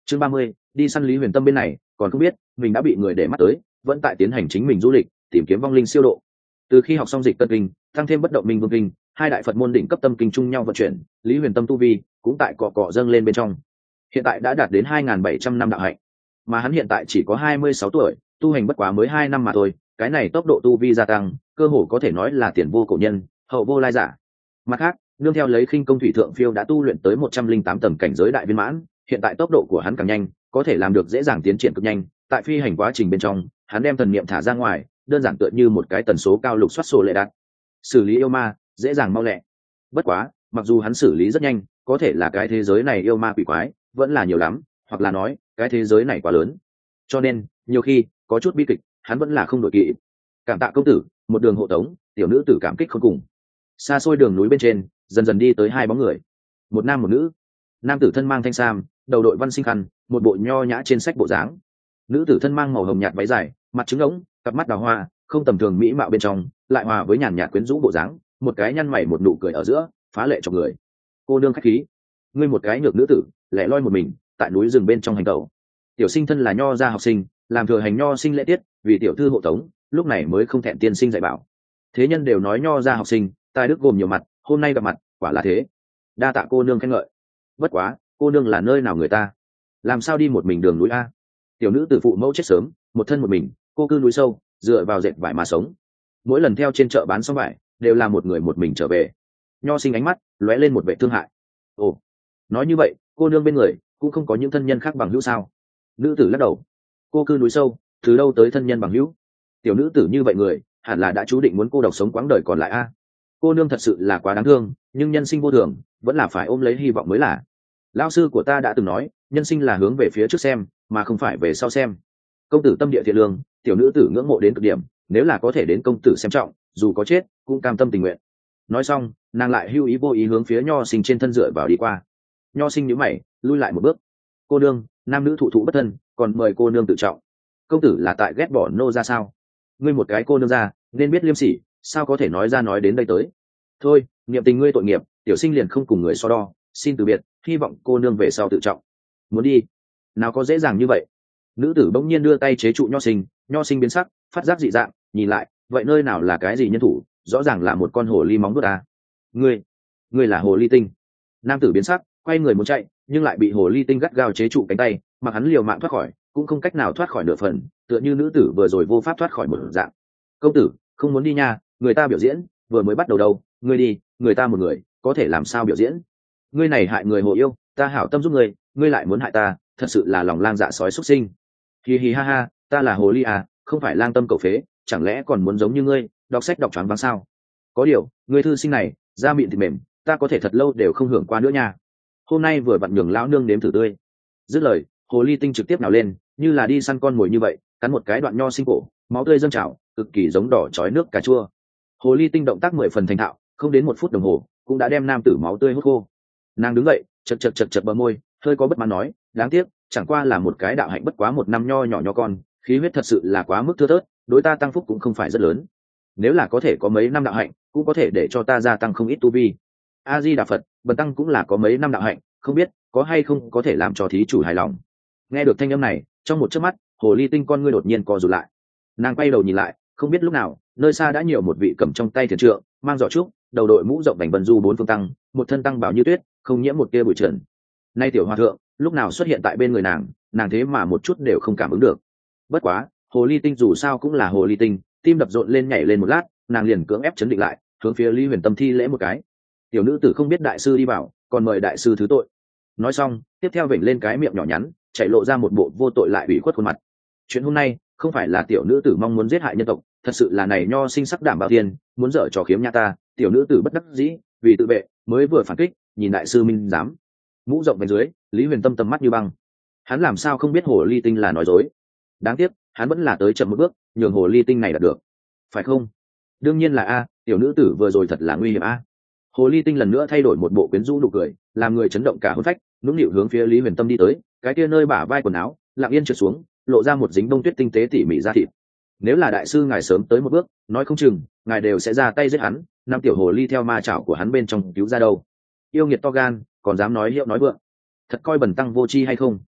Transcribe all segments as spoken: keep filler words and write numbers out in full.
chương ba mươi, đi săn Lý Huyền Tâm bên này còn không biết mình đã bị người để mắt tới, vẫn tại tiến hành chính mình du lịch tìm kiếm vong linh siêu độ. Từ khi học xong dịch tân kinh tăng thêm bất động minh vương kinh, hai đại Phật môn đỉnh cấp tâm kinh chung nhau vận chuyển, Lý Huyền Tâm tu vi cũng tại cọ cọ dâng lên bên trong, hiện tại đã đạt đến hai nghìn bảy trăm năm đạo hạnh, mà hắn hiện tại chỉ có hai mươi sáu tuổi, tu hành bất quá mới hai năm mà thôi, cái này tốc độ tu vi gia tăng cơ hồ có thể nói là tiền vô cổ nhân hậu vô lai giả. Mặt khác, nương theo lấy khinh công thủy thượng phiêu đã tu luyện tới một trăm linh tám tầng cảnh giới đại viên mãn, hiện tại tốc độ của hắn càng nhanh, có thể làm được dễ dàng tiến triển cực nhanh. Tại phi hành quá trình bên trong, hắn đem thần niệm thả ra ngoài, đơn giản tựa như một cái tần số cao lục soát sổ lệ đạt, xử lý yêu ma dễ dàng mau lẹ. Bất quá, mặc dù hắn xử lý rất nhanh, có thể là cái thế giới này yêu ma quỷ quái vẫn là nhiều lắm, hoặc là nói cái thế giới này quá lớn, cho nên nhiều khi có chút bi kịch hắn vẫn là không đội kỵ. Cảm tạ công tử, một đường hộ tống, tiểu nữ tử cảm kích không cùng. Xa xôi đường núi bên trên dần dần đi tới hai bóng người, một nam một nữ. Nam tử thân mang thanh sam, đầu đội văn sinh khăn, một bộ nho nhã trên sách bộ dáng. Nữ tử thân mang màu hồng nhạt váy dài, mặt trứng ống, cặp mắt đào hoa, không tầm thường mỹ mạo bên trong lại hòa với nhàn nhạt quyến rũ bộ dáng, một cái nhăn mày một nụ cười ở giữa phá lệ cho người. Cô nương khách khí, ngươi một cái nhược nữ tử lẻ loi một mình tại núi rừng bên trong hành tẩu. Tiểu sinh thân là nho gia học sinh, làm thừa hành nho sinh lễ tiết, vì tiểu thư hộ tống, lúc này mới không thẹn tiên sinh dạy bảo. Thế nhân đều nói nho gia học sinh tài đức gồm nhiều mặt, hôm nay gặp mặt quả là thế, đa tạ cô nương khen ngợi. Bất quá, cô nương là nơi nào người ta, làm sao đi một mình đường núi a? Tiểu nữ tử phụ mẫu chết sớm, một thân một mình, cô cư núi sâu, dựa vào dệt vải mà sống. Mỗi lần theo trên chợ bán xong vải, đều là một người một mình trở về. Nho sinh ánh mắt lóe lên một vẻ thương hại. Ồ, nói như vậy, cô nương bên người cũng không có những thân nhân khác bằng hữu sao? Nữ tử lắc đầu. Cô cư núi sâu, từ đâu tới thân nhân bằng hữu? Tiểu nữ tử như vậy người, hẳn là đã chú định muốn cô độc sống quãng đời còn lại a. Cô nương thật sự là quá đáng thương, nhưng nhân sinh vô thường, vẫn là phải ôm lấy hy vọng mới là. Lão sư của ta đã từng nói, nhân sinh là hướng về phía trước xem, mà không phải về sau xem. Công tử tâm địa thiện lương, tiểu nữ tử ngưỡng mộ đến cực điểm, nếu là có thể đến công tử xem trọng, dù có chết cũng cam tâm tình nguyện. Nói xong, nàng lại hưu ý vô ý hướng phía nho sinh trên thân dựa vào đi qua. Nho sinh nhíu mày, lui lại một bước. Cô nương, nam nữ thụ thụ bất thân, còn mời cô nương tự trọng. Công tử là tại ghét bỏ nô ra sao? Ngươi một cái cô nương ra, nên biết liêm sỉ, sao có thể nói ra nói đến đây tới? Thôi, niệm tình ngươi tội nghiệp, tiểu sinh liền không cùng người so đo, xin từ biệt, hy vọng cô nương về sau tự trọng. Muốn đi? Nào có dễ dàng như vậy. Nữ tử bỗng nhiên đưa tay chế trụ nho sinh, nho sinh biến sắc, phát giác dị dạng, nhìn lại, vậy nơi nào là cái gì nhân thủ, rõ ràng là một con hồ ly móng vuốt à? Ngươi, ngươi là hồ ly tinh. Nam tử biến sắc, quay người muốn chạy, nhưng lại bị hồ ly tinh gắt gao chế trụ cánh tay, mặc hắn liều mạng thoát khỏi, cũng không cách nào thoát khỏi nửa phần, tựa như nữ tử vừa rồi vô pháp thoát khỏi một dạng. Công tử, không muốn đi nha, người ta biểu diễn vừa mới bắt đầu đâu, ngươi đi, người ta một người có thể làm sao biểu diễn? Ngươi này hại người hồ yêu, ta hảo tâm giúp ngươi, ngươi lại muốn hại ta, thật sự là lòng lang dạ sói xuất sinh. Hi hi ha ha, ta là hồ ly à, không phải lang tâm cầu phế, chẳng lẽ còn muốn giống như ngươi đọc sách đọc choáng váng sao? Có điều, ngươi thư sinh này da mịn thịt mềm, ta có thể thật lâu đều không hưởng qua nữa nha. Hôm nay vừa vặn nhường lão nương nếm thử tươi. Dứt lời, hồ ly tinh trực tiếp nào lên, như là đi săn con mồi như vậy, cắn một cái đoạn nho sinh cổ, máu tươi dâng trào, cực kỳ giống đỏ chói nước cà chua. Hồ ly tinh động tác mười phần thành thạo, không đến một phút đồng hồ cũng đã đem nam tử máu tươi hút khô. Nàng đứng dậy, chật chật chật chật bờ môi, hơi có bất mãn nói, đáng tiếc, chẳng qua là một cái đạo hạnh bất quá một năm nho nhỏ nho con, khí huyết thật sự là quá mức thưa thớt, đối ta tăng phúc cũng không phải rất lớn. Nếu là có thể có mấy năm đạo hạnh, cũng có thể để cho ta gia tăng không ít tu vi. A Di Đà Phật, bần tăng cũng là có mấy năm đạo hạnh, không biết có hay không có thể làm cho thí chủ hài lòng. Nghe được thanh âm này, trong một chớp mắt, hồ ly tinh con ngươi đột nhiên co rụt lại. Nàng quay đầu nhìn lại, không biết lúc nào, nơi xa đã nhiều một vị cầm trong tay thiền trượng, mang giỏ trúc, đầu đội mũ rộng vành vân du bốn phương tăng, một thân tăng bảo như tuyết, không nhiễm một tia bụi trần. Nay tiểu hòa thượng, lúc nào xuất hiện tại bên người nàng, nàng thế mà một chút đều không cảm ứng được. Bất quá, hồ ly tinh dù sao cũng là hồ ly tinh, tim đập rộn lên nhảy lên một lát, nàng liền cưỡng ép chấn định lại, hướng phía Lý Huyền Tâm thi lễ một cái. Tiểu nữ tử không biết đại sư đi bảo, còn mời đại sư thứ tội. Nói xong, tiếp theo vểnh lên cái miệng nhỏ nhắn, chảy lộ ra một bộ vô tội lại ủy khuất khuôn mặt. Chuyện hôm nay không phải là tiểu nữ tử mong muốn giết hại nhân tộc, thật sự là này nho sinh sắc đảm bảo tiền, muốn dở trò khiếm nha ta. Tiểu nữ tử bất đắc dĩ, vì tự vệ mới vừa phản kích, nhìn đại sư minh dám. Mũ rộng bên dưới, Lý Huyền Tâm tầm mắt như băng. Hắn làm sao không biết hồ ly tinh là nói dối? Đáng tiếc, hắn vẫn là tới chậm một bước, nhường hồ ly tinh này đạt được. Phải không? Đương nhiên là a, tiểu nữ tử vừa rồi thật là nguy hiểm a. Hồ ly tinh lần nữa thay đổi một bộ quyến rũ nụ cười, làm người chấn động cả hồn phách, nũng nịu hướng phía Lý Huyền Tâm đi tới, cái kia nơi bả vai quần áo, lặng yên trượt xuống, lộ ra một dính bông tuyết tinh tế tỉ mỉ ra thịt. Nếu là đại sư ngài sớm tới một bước, nói không chừng ngài đều sẽ ra tay giết hắn, năm tiểu hồ ly theo ma chảo của hắn bên trong cứu ra đâu. Yêu nghiệt to gan, còn dám nói hiệu nói vượng, thật coi bần tăng vô tri hay không?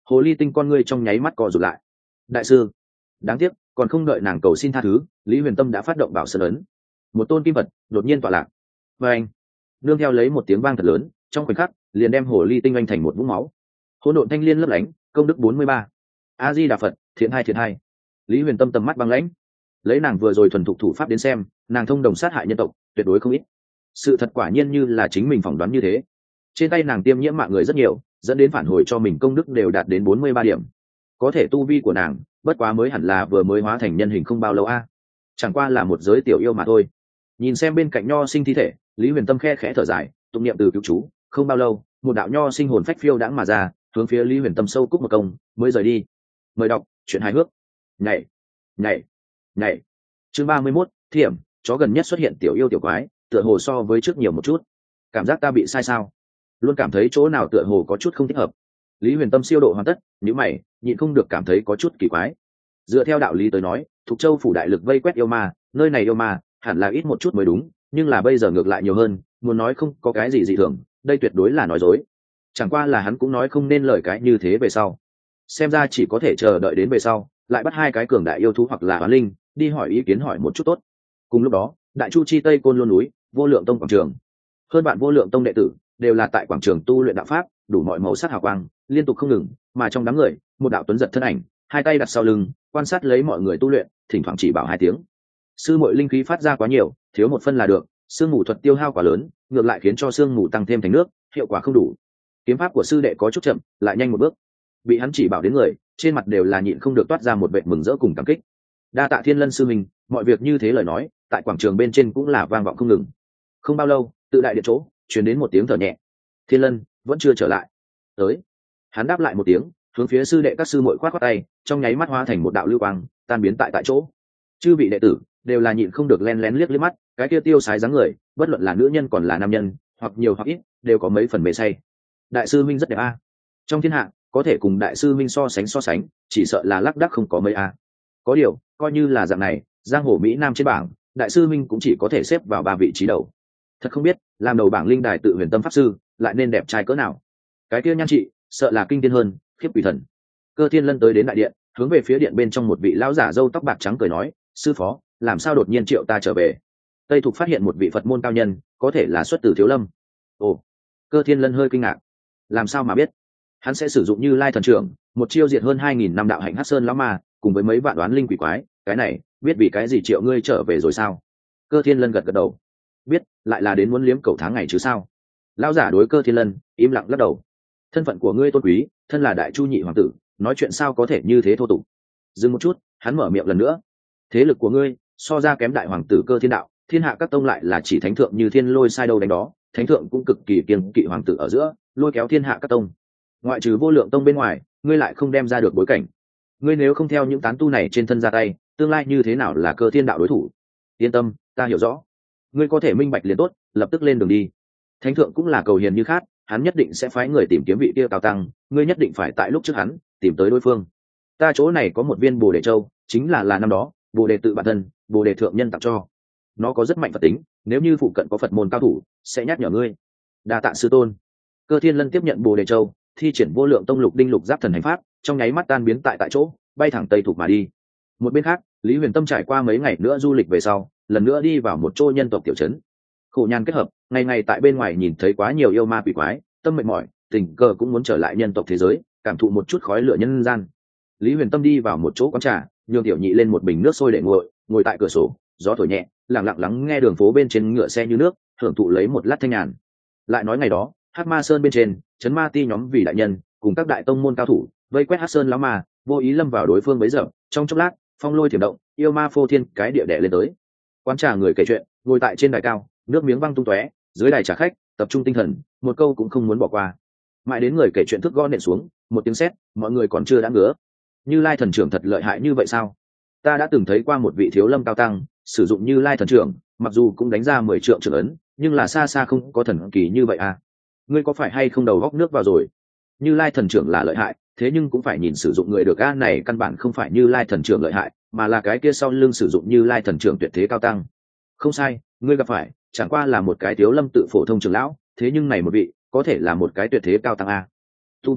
Hồ ly tinh con ngươi trong nháy mắt co rụt lại. Đại sư, đáng tiếc còn không đợi nàng cầu xin tha thứ, Lý Huyền Tâm đã phát động bảo sơn ấn. Một tôn kim vật đột nhiên tọa lạc, và anh nương theo lấy một tiếng vang thật lớn, trong khoảnh khắc liền đem hồ ly tinh anh thành một vũng máu. Hỗn độn thanh liên lấp lánh, công đức bốn mươi ba. A Di Đà Phật, thiện hai thiện hai. Lý Huyền Tâm tầm mắt băng lãnh, lấy nàng vừa rồi thuần thục thủ pháp đến xem, nàng thông đồng sát hại nhân tộc tuyệt đối không ít. Sự thật quả nhiên như là chính mình phỏng đoán như thế. Trên tay nàng tiêm nhiễm mạng người rất nhiều, dẫn đến phản hồi cho mình công đức đều đạt đến bốn mươi ba điểm. Có thể tu vi của nàng bất quá mới hẳn là vừa mới hóa thành nhân hình không bao lâu a, chẳng qua là một giới tiểu yêu mà thôi. Nhìn xem bên cạnh nho sinh thi thể, Lý Huyền Tâm khe khẽ thở dài, tụng niệm từ cứu chú. Không bao lâu, một đạo nho sinh hồn phách phiêu đãng mà ra, hướng phía Lý Huyền Tâm sâu cúc một công mới rời đi. Mời đọc chuyện hài hước. Nhảy, nhảy, nhảy. Chương ba mươi mốt, thiểm. Chó gần nhất xuất hiện tiểu yêu tiểu quái, tựa hồ so với trước nhiều một chút. Cảm giác ta bị sai sao? Luôn cảm thấy chỗ nào tựa hồ có chút không thích hợp. Lý Huyền Tâm siêu độ hoàn tất, nhíu mày, nhịn không được cảm thấy có chút kỳ quái. Dựa theo đạo lý tới nói, Thục Châu phủ đại lực vây quét yêu ma, nơi này yêu ma hẳn là ít một chút mới đúng, nhưng là bây giờ ngược lại nhiều hơn, muốn nói không có cái gì dị thường, đây tuyệt đối là nói dối. Chẳng qua là hắn cũng nói không nên lời cái như thế về sau. Xem ra chỉ có thể chờ đợi đến về sau, lại bắt hai cái cường đại yêu thú hoặc là oán linh, đi hỏi ý kiến hỏi một chút tốt. Cùng lúc đó, Đại Chu chi Tây Côn Lôn núi, Vô Lượng Tông quảng trường. Hơn bạn Vô Lượng Tông đệ tử đều là tại quảng trường tu luyện đạo pháp, đủ mọi màu sắc hào quang, liên tục không ngừng, mà trong đám người, một đạo tuấn giật thân ảnh, hai tay đặt sau lưng, quan sát lấy mọi người tu luyện, thỉnh thoảng chỉ bảo hai tiếng. Sư muội linh khí phát ra quá nhiều, thiếu một phân là được, sương mù thuật tiêu hao quá lớn, ngược lại khiến cho sương mù tăng thêm thành nước, hiệu quả không đủ. Kiếm pháp của sư đệ có chút chậm, lại nhanh một bước. Bị hắn chỉ bảo đến người, trên mặt đều là nhịn không được toát ra một vẻ mừng rỡ cùng cảm kích. Đa tạ Thiên Lân sư mình, mọi việc như thế lời nói, tại quảng trường bên trên cũng là vang vọng không ngừng. Không bao lâu, tự đại điện chỗ truyền đến một tiếng thở nhẹ. Thiên Lân vẫn chưa trở lại. Tới. Hắn đáp lại một tiếng, hướng phía sư đệ các sư muội khoát khoát tay, trong nháy mắt hóa thành một đạo lưu quang, tan biến tại tại chỗ. Chư vị đệ tử đều là nhịn không được len lén liếc liếc mắt, cái kia tiêu sái dáng người, bất luận là nữ nhân còn là nam nhân, hoặc nhiều hoặc ít, đều có mấy phần mê say. Đại sư minh rất đẹp a. Trong thiên hạ, có thể cùng đại sư minh so sánh so sánh, chỉ sợ là lác đác không có mấy a. Có điều, coi như là dạng này, giang hồ mỹ nam trên bảng, đại sư minh cũng chỉ có thể xếp vào ba vị trí đầu. Thật không biết, làm đầu bảng linh đài tự huyền tâm pháp sư, lại nên đẹp trai cỡ nào. Cái kia nhan trị, sợ là kinh thiên hơn, khiếp quỷ thần. Cơ Thiên Lân tới đến đại điện, hướng về phía điện bên trong một vị lão giả râu tóc bạc trắng cười nói, sư phó, làm sao đột nhiên triệu ta trở về? Tây Thục phát hiện một vị Phật môn cao nhân, có thể là xuất từ Thiếu Lâm. Ồ. Cơ Thiên Lân hơi kinh ngạc. Làm sao mà biết? Hắn sẽ sử dụng Như Lai thần trưởng, một chiêu diệt hơn hai nghìn năm đạo hạnh Hắc Sơn lão ma, cùng với mấy vạn đoán linh quỷ quái, cái này, biết vì cái gì triệu ngươi trở về rồi sao? Cơ Thiên Lân gật gật đầu. Biết, lại là đến muốn liếm cầu tháng ngày chứ sao? Lão giả đối Cơ Thiên Lân im lặng lắc đầu. Thân phận của ngươi tôn quý, thân là Đại Chu nhị hoàng tử, nói chuyện sao có thể như thế thô tục. Dừng một chút, hắn mở miệng lần nữa. Thế lực của ngươi so ra kém đại hoàng tử Cơ Thiên đạo, thiên hạ các tông lại là chỉ thánh thượng như thiên lôi sai đâu đánh đó, thánh thượng cũng cực kỳ kiêng kỵ hoàng tử ở giữa, lôi kéo thiên hạ các tông. Ngoại trừ Vô Lượng Tông bên ngoài, ngươi lại không đem ra được bối cảnh. Ngươi nếu không theo những tán tu này trên thân ra tay, tương lai như thế nào là Cơ Thiên đạo đối thủ? Yên tâm, ta hiểu rõ. Ngươi có thể minh bạch liền tốt, lập tức lên đường đi. Thánh thượng cũng là cầu hiền như khát, hắn nhất định sẽ phái người tìm kiếm vị kia cao tăng, ngươi nhất định phải tại lúc trước hắn tìm tới đối phương. Ta chỗ này có một viên Bồ Đề Châu, chính là là năm đó Bồ Đề tự bản thân, Bồ Đề thượng nhân tặng cho. Nó có rất mạnh Phật tính, nếu như phụ cận có Phật môn cao thủ, sẽ nhắc nhở ngươi. Đa tạ sư tôn. Cơ Thiên Lân tiếp nhận Bồ Đề Châu, thi triển Vô Lượng Tông lục đinh lục giáp thần hành pháp, trong nháy mắt tan biến tại tại chỗ, bay thẳng Tây Thục mà đi. Một bên khác, Lý Huyền Tâm trải qua mấy ngày nữa du lịch về sau, lần nữa đi vào một chỗ nhân tộc tiểu trấn. Khổ nhàn kết hợp, ngày ngày tại bên ngoài nhìn thấy quá nhiều yêu ma quỷ quái, tâm mệt mỏi, tình cờ cũng muốn trở lại nhân tộc thế giới, cảm thụ một chút khói lửa nhân gian. Lý Huyền Tâm đi vào một chỗ quán trà, nhường tiểu nhị lên một bình nước sôi để nguội, ngồi tại cửa sổ, gió thổi nhẹ, lặng lặng lắng nghe đường phố bên trên ngựa xe như nước, hưởng thụ lấy một lát thanh nhàn. Lại nói ngày đó, Hắc Ma Sơn bên trên, trấn ma ti nhóm vì đại nhân, cùng các đại tông môn cao thủ, vây quét Hắc Sơn lão ma, vô ý lâm vào đối phương bấy giờ, trong chốc lát, phong lôi thiểm động, yêu ma phô thiên cái địa đẻ lên tới. Quán trà người kể chuyện, ngồi tại trên đài cao, nước miếng văng tung tóe, dưới đài trà khách, tập trung tinh thần, một câu cũng không muốn bỏ qua. Mãi đến người kể chuyện thức gõ nện xuống, một tiếng sét, mọi người còn chưa đã ngứa. Như Lai thần trưởng thật lợi hại như vậy sao? Ta đã từng thấy qua một vị Thiếu Lâm cao tăng, sử dụng Như Lai thần trưởng, mặc dù cũng đánh ra mười trượng trưởng ấn, nhưng là xa xa không có thần kỳ như vậy à? Ngươi có phải hay không đầu góc nước vào rồi? Như Lai thần trưởng là lợi hại, thế nhưng cũng phải nhìn sử dụng người được a, này căn bản không phải Như Lai thần trưởng lợi hại, mà là cái kia sau lưng sử dụng Như Lai thần trưởng tuyệt thế cao tăng. Không sai, ngươi gặp phải chẳng qua là một cái Thiếu Lâm tự phổ thông trưởng lão, thế nhưng này một vị có thể là một cái tuyệt thế cao tăng a. Tu vi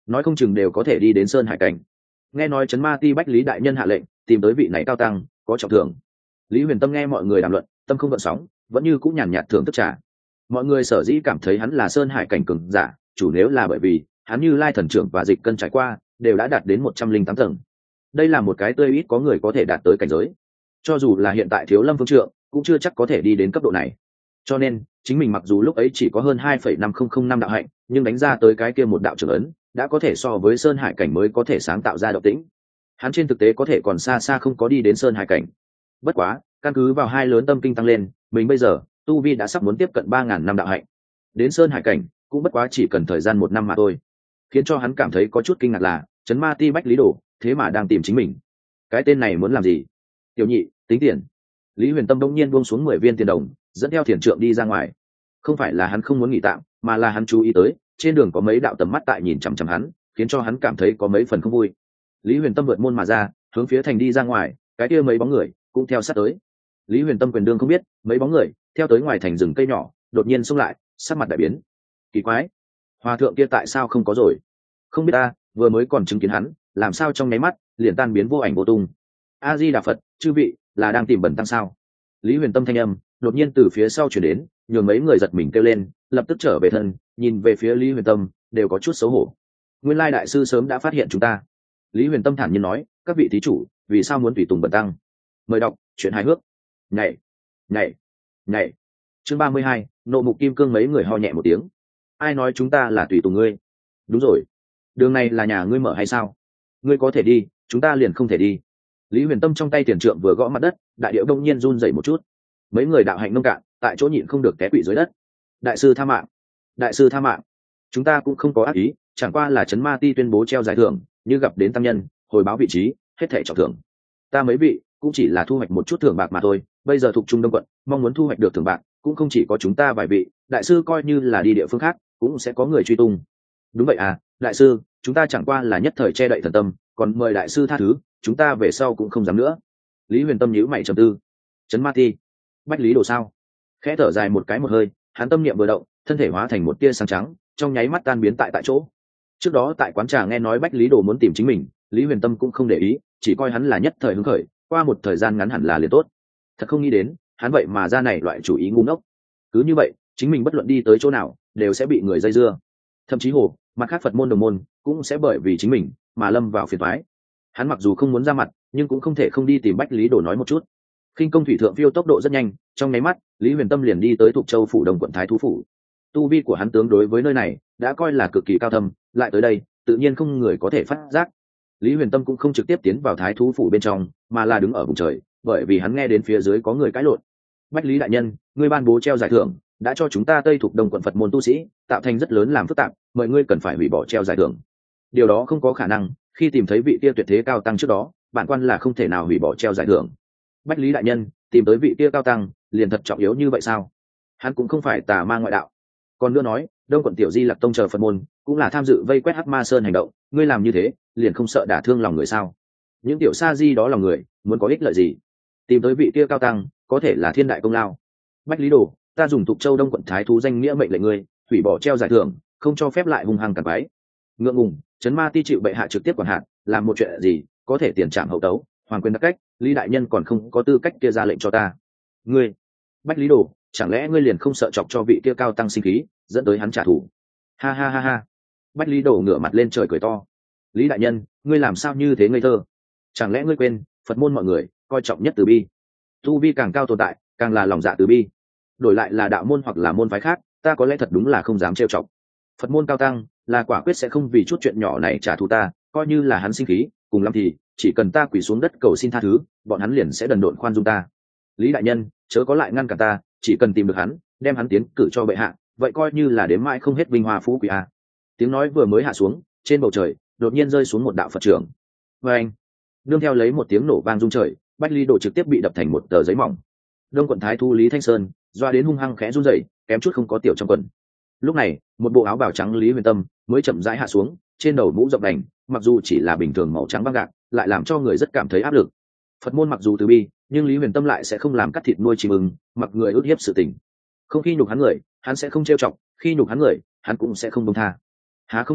nói không chừng đều có thể đi đến sơn hải cảnh. Nghe nói trấn ma ti bách lý đại nhân hạ lệnh tìm tới vị này cao tăng có trọng thưởng. Lý Huyền Tâm nghe mọi người đàm luận, tâm không gợn sóng, vẫn như cũng nhàn nhạt thưởng thức trà. Mọi người sở dĩ cảm thấy hắn là sơn hải cảnh cường giả, chủ nếu là bởi vì hắn như lai thần trưởng và dịch cân trải qua đều đã đạt đến một trăm linh tám tầng. Đây là một cái tươi ít có người có thể đạt tới cảnh giới. Cho dù là hiện tại Thiếu Lâm Phương Trượng cũng chưa chắc có thể đi đến cấp độ này. Cho nên chính mình mặc dù lúc ấy chỉ có hơn hai phẩy năm không không năm đạo hạnh, nhưng đánh ra tới cái kia một đạo trưởng ấn đã có thể so với sơn hải cảnh mới có thể sáng tạo ra động tĩnh. Hắn trên thực tế có thể còn xa xa không có đi đến sơn hải cảnh. Bất quá căn cứ vào hai lớn tâm kinh tăng lên, mình bây giờ tu vi đã sắp muốn tiếp cận ba ngàn năm đạo hạnh, đến sơn hải cảnh cũng bất quá chỉ cần thời gian một năm mà thôi. Khiến cho hắn cảm thấy có chút kinh ngạc là trấn ma ti bách lý đồ thế mà đang tìm chính mình. Cái tên này muốn làm gì? Tiểu nhị, tính tiền. Lý Huyền Tâm đông nhiên buông xuống mười viên tiền đồng, dẫn theo thiền trượng đi ra ngoài. Không phải là hắn không muốn nghỉ tạm, mà là hắn chú ý tới trên đường có mấy đạo tầm mắt tại nhìn chằm chằm hắn, khiến cho hắn cảm thấy có mấy phần không vui. Lý Huyền Tâm vượt môn mà ra, hướng phía thành đi ra ngoài, cái kia mấy bóng người cũng theo sát tới. Lý Huyền Tâm quyền đương không biết, mấy bóng người theo tới ngoài thành rừng cây nhỏ, đột nhiên xông lại, sắc mặt đại biến. Kỳ quái, hòa thượng kia tại sao không có rồi? Không biết ta, vừa mới còn chứng kiến hắn, làm sao trong nháy mắt liền tan biến vô ảnh vô tung. A Di Đà Phật, chư vị là đang tìm bẩn tăng sao? Lý Huyền Tâm thanh âm đột nhiên từ phía sau chuyển đến, nhường mấy người giật mình kêu lên, lập tức trở về thân, nhìn về phía Lý Huyền Tâm đều có chút xấu hổ. Nguyên lai đại sư sớm đã phát hiện chúng ta. Lý Huyền Tâm thản nhiên nói, các vị thí chủ vì sao muốn tùy tùng bẩn tăng? Mời đọc chuyện hài hước. Nhảy nhảy nhảy. Chương ba mươi hai, nộ mục kim cương. Mấy người ho nhẹ một tiếng. Ai nói chúng ta là tùy tùng ngươi? Đúng rồi, đường này là nhà ngươi mở hay sao? Ngươi có thể đi, chúng ta liền không thể đi. Lý Huyền Tâm trong tay tiền trượng vừa gõ mặt đất, đại điệu đông nhiên run rẩy một chút. Mấy người đạo hạnh nông cạn tại chỗ nhịn không được té quỵ dưới đất. Đại sư tha mạng, đại sư tha mạng. Chúng ta cũng không có ác ý, chẳng qua là trấn ma ti tuyên bố treo giải thưởng, như gặp đến tăng nhân hồi báo vị trí, hết thảy trọng thưởng. Ta mấy vị cũng chỉ là thu hoạch một chút thưởng bạc mà thôi, bây giờ thuộc trung đông quận mong muốn thu hoạch được thưởng bạc cũng không chỉ có chúng ta vài vị, đại sư coi như là đi địa phương khác cũng sẽ có người truy tung. Đúng vậy à, đại sư, chúng ta chẳng qua là nhất thời che đậy thần tâm, còn mời đại sư tha thứ, chúng ta về sau cũng không dám nữa. Lý Huyền Tâm nhíu mày trầm tư. Trấn ma ti bách lý đồ sao? Khẽ thở dài một cái một hơi, hắn tâm niệm vừa động, thân thể hóa thành một tia sáng trắng, trong nháy mắt tan biến tại tại chỗ. Trước đó tại quán trà nghe nói bách lý đồ muốn tìm chính mình, Lý Huyền Tâm cũng không để ý, chỉ coi hắn là nhất thời hứng khởi, qua một thời gian ngắn hẳn là liền tốt. Thật không nghĩ đến hắn vậy mà ra này loại chủ ý ngu ngốc. Cứ như vậy chính mình bất luận đi tới chỗ nào đều sẽ bị người dây dưa, thậm chí hồ mặt khác Phật môn đồng môn cũng sẽ bởi vì chính mình mà lâm vào phiền toái. Hắn mặc dù không muốn ra mặt, nhưng cũng không thể không đi tìm bách lý đồ nói một chút. Khinh công thủy thượng phiêu tốc độ rất nhanh, trong nháy mắt Lý Huyền Tâm liền đi tới Thục Châu phủ Đông quận Thái Thú phủ. Tu vi của hắn tướng đối với nơi này đã coi là cực kỳ cao thâm, lại tới đây tự nhiên không người có thể phát giác. Lý Huyền Tâm cũng không trực tiếp tiến vào Thái Thú phủ bên trong, mà là đứng ở vùng trời, bởi vì hắn nghe đến phía dưới có người cãi lộn. Bách Lý đại nhân, ngươi ban bố treo giải thưởng đã cho chúng ta Tây Thục Đông quận Phật môn tu sĩ tạo thành rất lớn làm phức tạp, mời ngươi cần phải hủy bỏ treo giải thưởng. Điều đó không có khả năng, khi tìm thấy vị kia tuyệt thế cao tăng trước đó, bản quan là không thể nào hủy bỏ treo giải thưởng. Bách Lý đại nhân, tìm tới vị kia cao tăng liền thật trọng yếu như vậy sao? Hắn cũng không phải tà ma ngoại đạo. Còn nữa nói, Đông quận Tiểu Di Lặc tông chờ Phật môn cũng là tham dự vây quét Hắc Ma Sơn hành động, ngươi làm như thế liền không sợ đả thương lòng người sao? Những tiểu sa di đó lòng người muốn có ích lợi gì? Tìm tới vị kia cao tăng có thể là thiên đại công lao. Bách Lý đồ, ta dùng Thục Châu Đông quận Thái Thú danh nghĩa mệnh lệnh ngươi hủy bỏ treo giải thưởng, không cho phép lại hung hăng cản quái. Ngượng ngùng, trấn ma ti chịu bệ hạ trực tiếp quản hạt, làm một chuyện gì có thể tiền trảm hậu tấu, hoàng quyền đặc cách, Lý đại nhân còn không có tư cách kia ra lệnh cho ta. Ngươi, Bách Lý đồ, chẳng lẽ ngươi liền không sợ chọc cho vị kia cao tăng sinh khí, dẫn tới hắn trả thù? Ha ha ha ha. Bách Lý đồ ngửa mặt lên trời cười to. Lý đại nhân, ngươi làm sao như thế ngây thơ? Chẳng lẽ ngươi quên Phật môn mọi người coi trọng nhất từ bi, tu vi càng cao tồn tại càng là lòng dạ từ bi. Đổi lại là đạo môn hoặc là môn phái khác, ta có lẽ thật đúng là không dám trêu chọc. Phật môn cao tăng là quả quyết sẽ không vì chút chuyện nhỏ này trả thù ta, coi như là hắn sinh khí, cùng lắm thì chỉ cần ta quỳ xuống đất cầu xin tha thứ, bọn hắn liền sẽ đần độn khoan dung ta. Lý đại nhân, chớ có lại ngăn cản ta, chỉ cần tìm được hắn, đem hắn tiến cử cho bệ hạ, vậy coi như là đếm mãi không hết vinh hoa phú quý a. Tiếng nói vừa mới hạ xuống, trên bầu trời đột nhiên rơi xuống một đạo Phật trưởng. Và anh, nương theo lấy một tiếng nổ vang rung trời, Bách Lý đồ trực tiếp bị đập thành một tờ giấy mỏng. Đông quận Thái Thú Lý Thanh Sơn doa đến hung hăng khẽ run rẩy, kém chút không có tiểu trong quần. Lúc này một bộ áo bào trắng Lý Huyền Tâm mới chậm rãi hạ xuống, trên đầu mũ rộng đành, mặc dù chỉ là bình thường màu trắng băng gạc, lại làm cho người rất cảm thấy áp lực. Phật môn mặc dù từ bi, nhưng Lý Huyền Tâm lại sẽ không làm cắt thịt nuôi chim ưng, mặc người ức hiếp sự tình. Không khi nhục hắn người, hắn sẽ không trêu chọc, khi nhục hắn người, hắn cũng sẽ không buông tha. Há không nghe,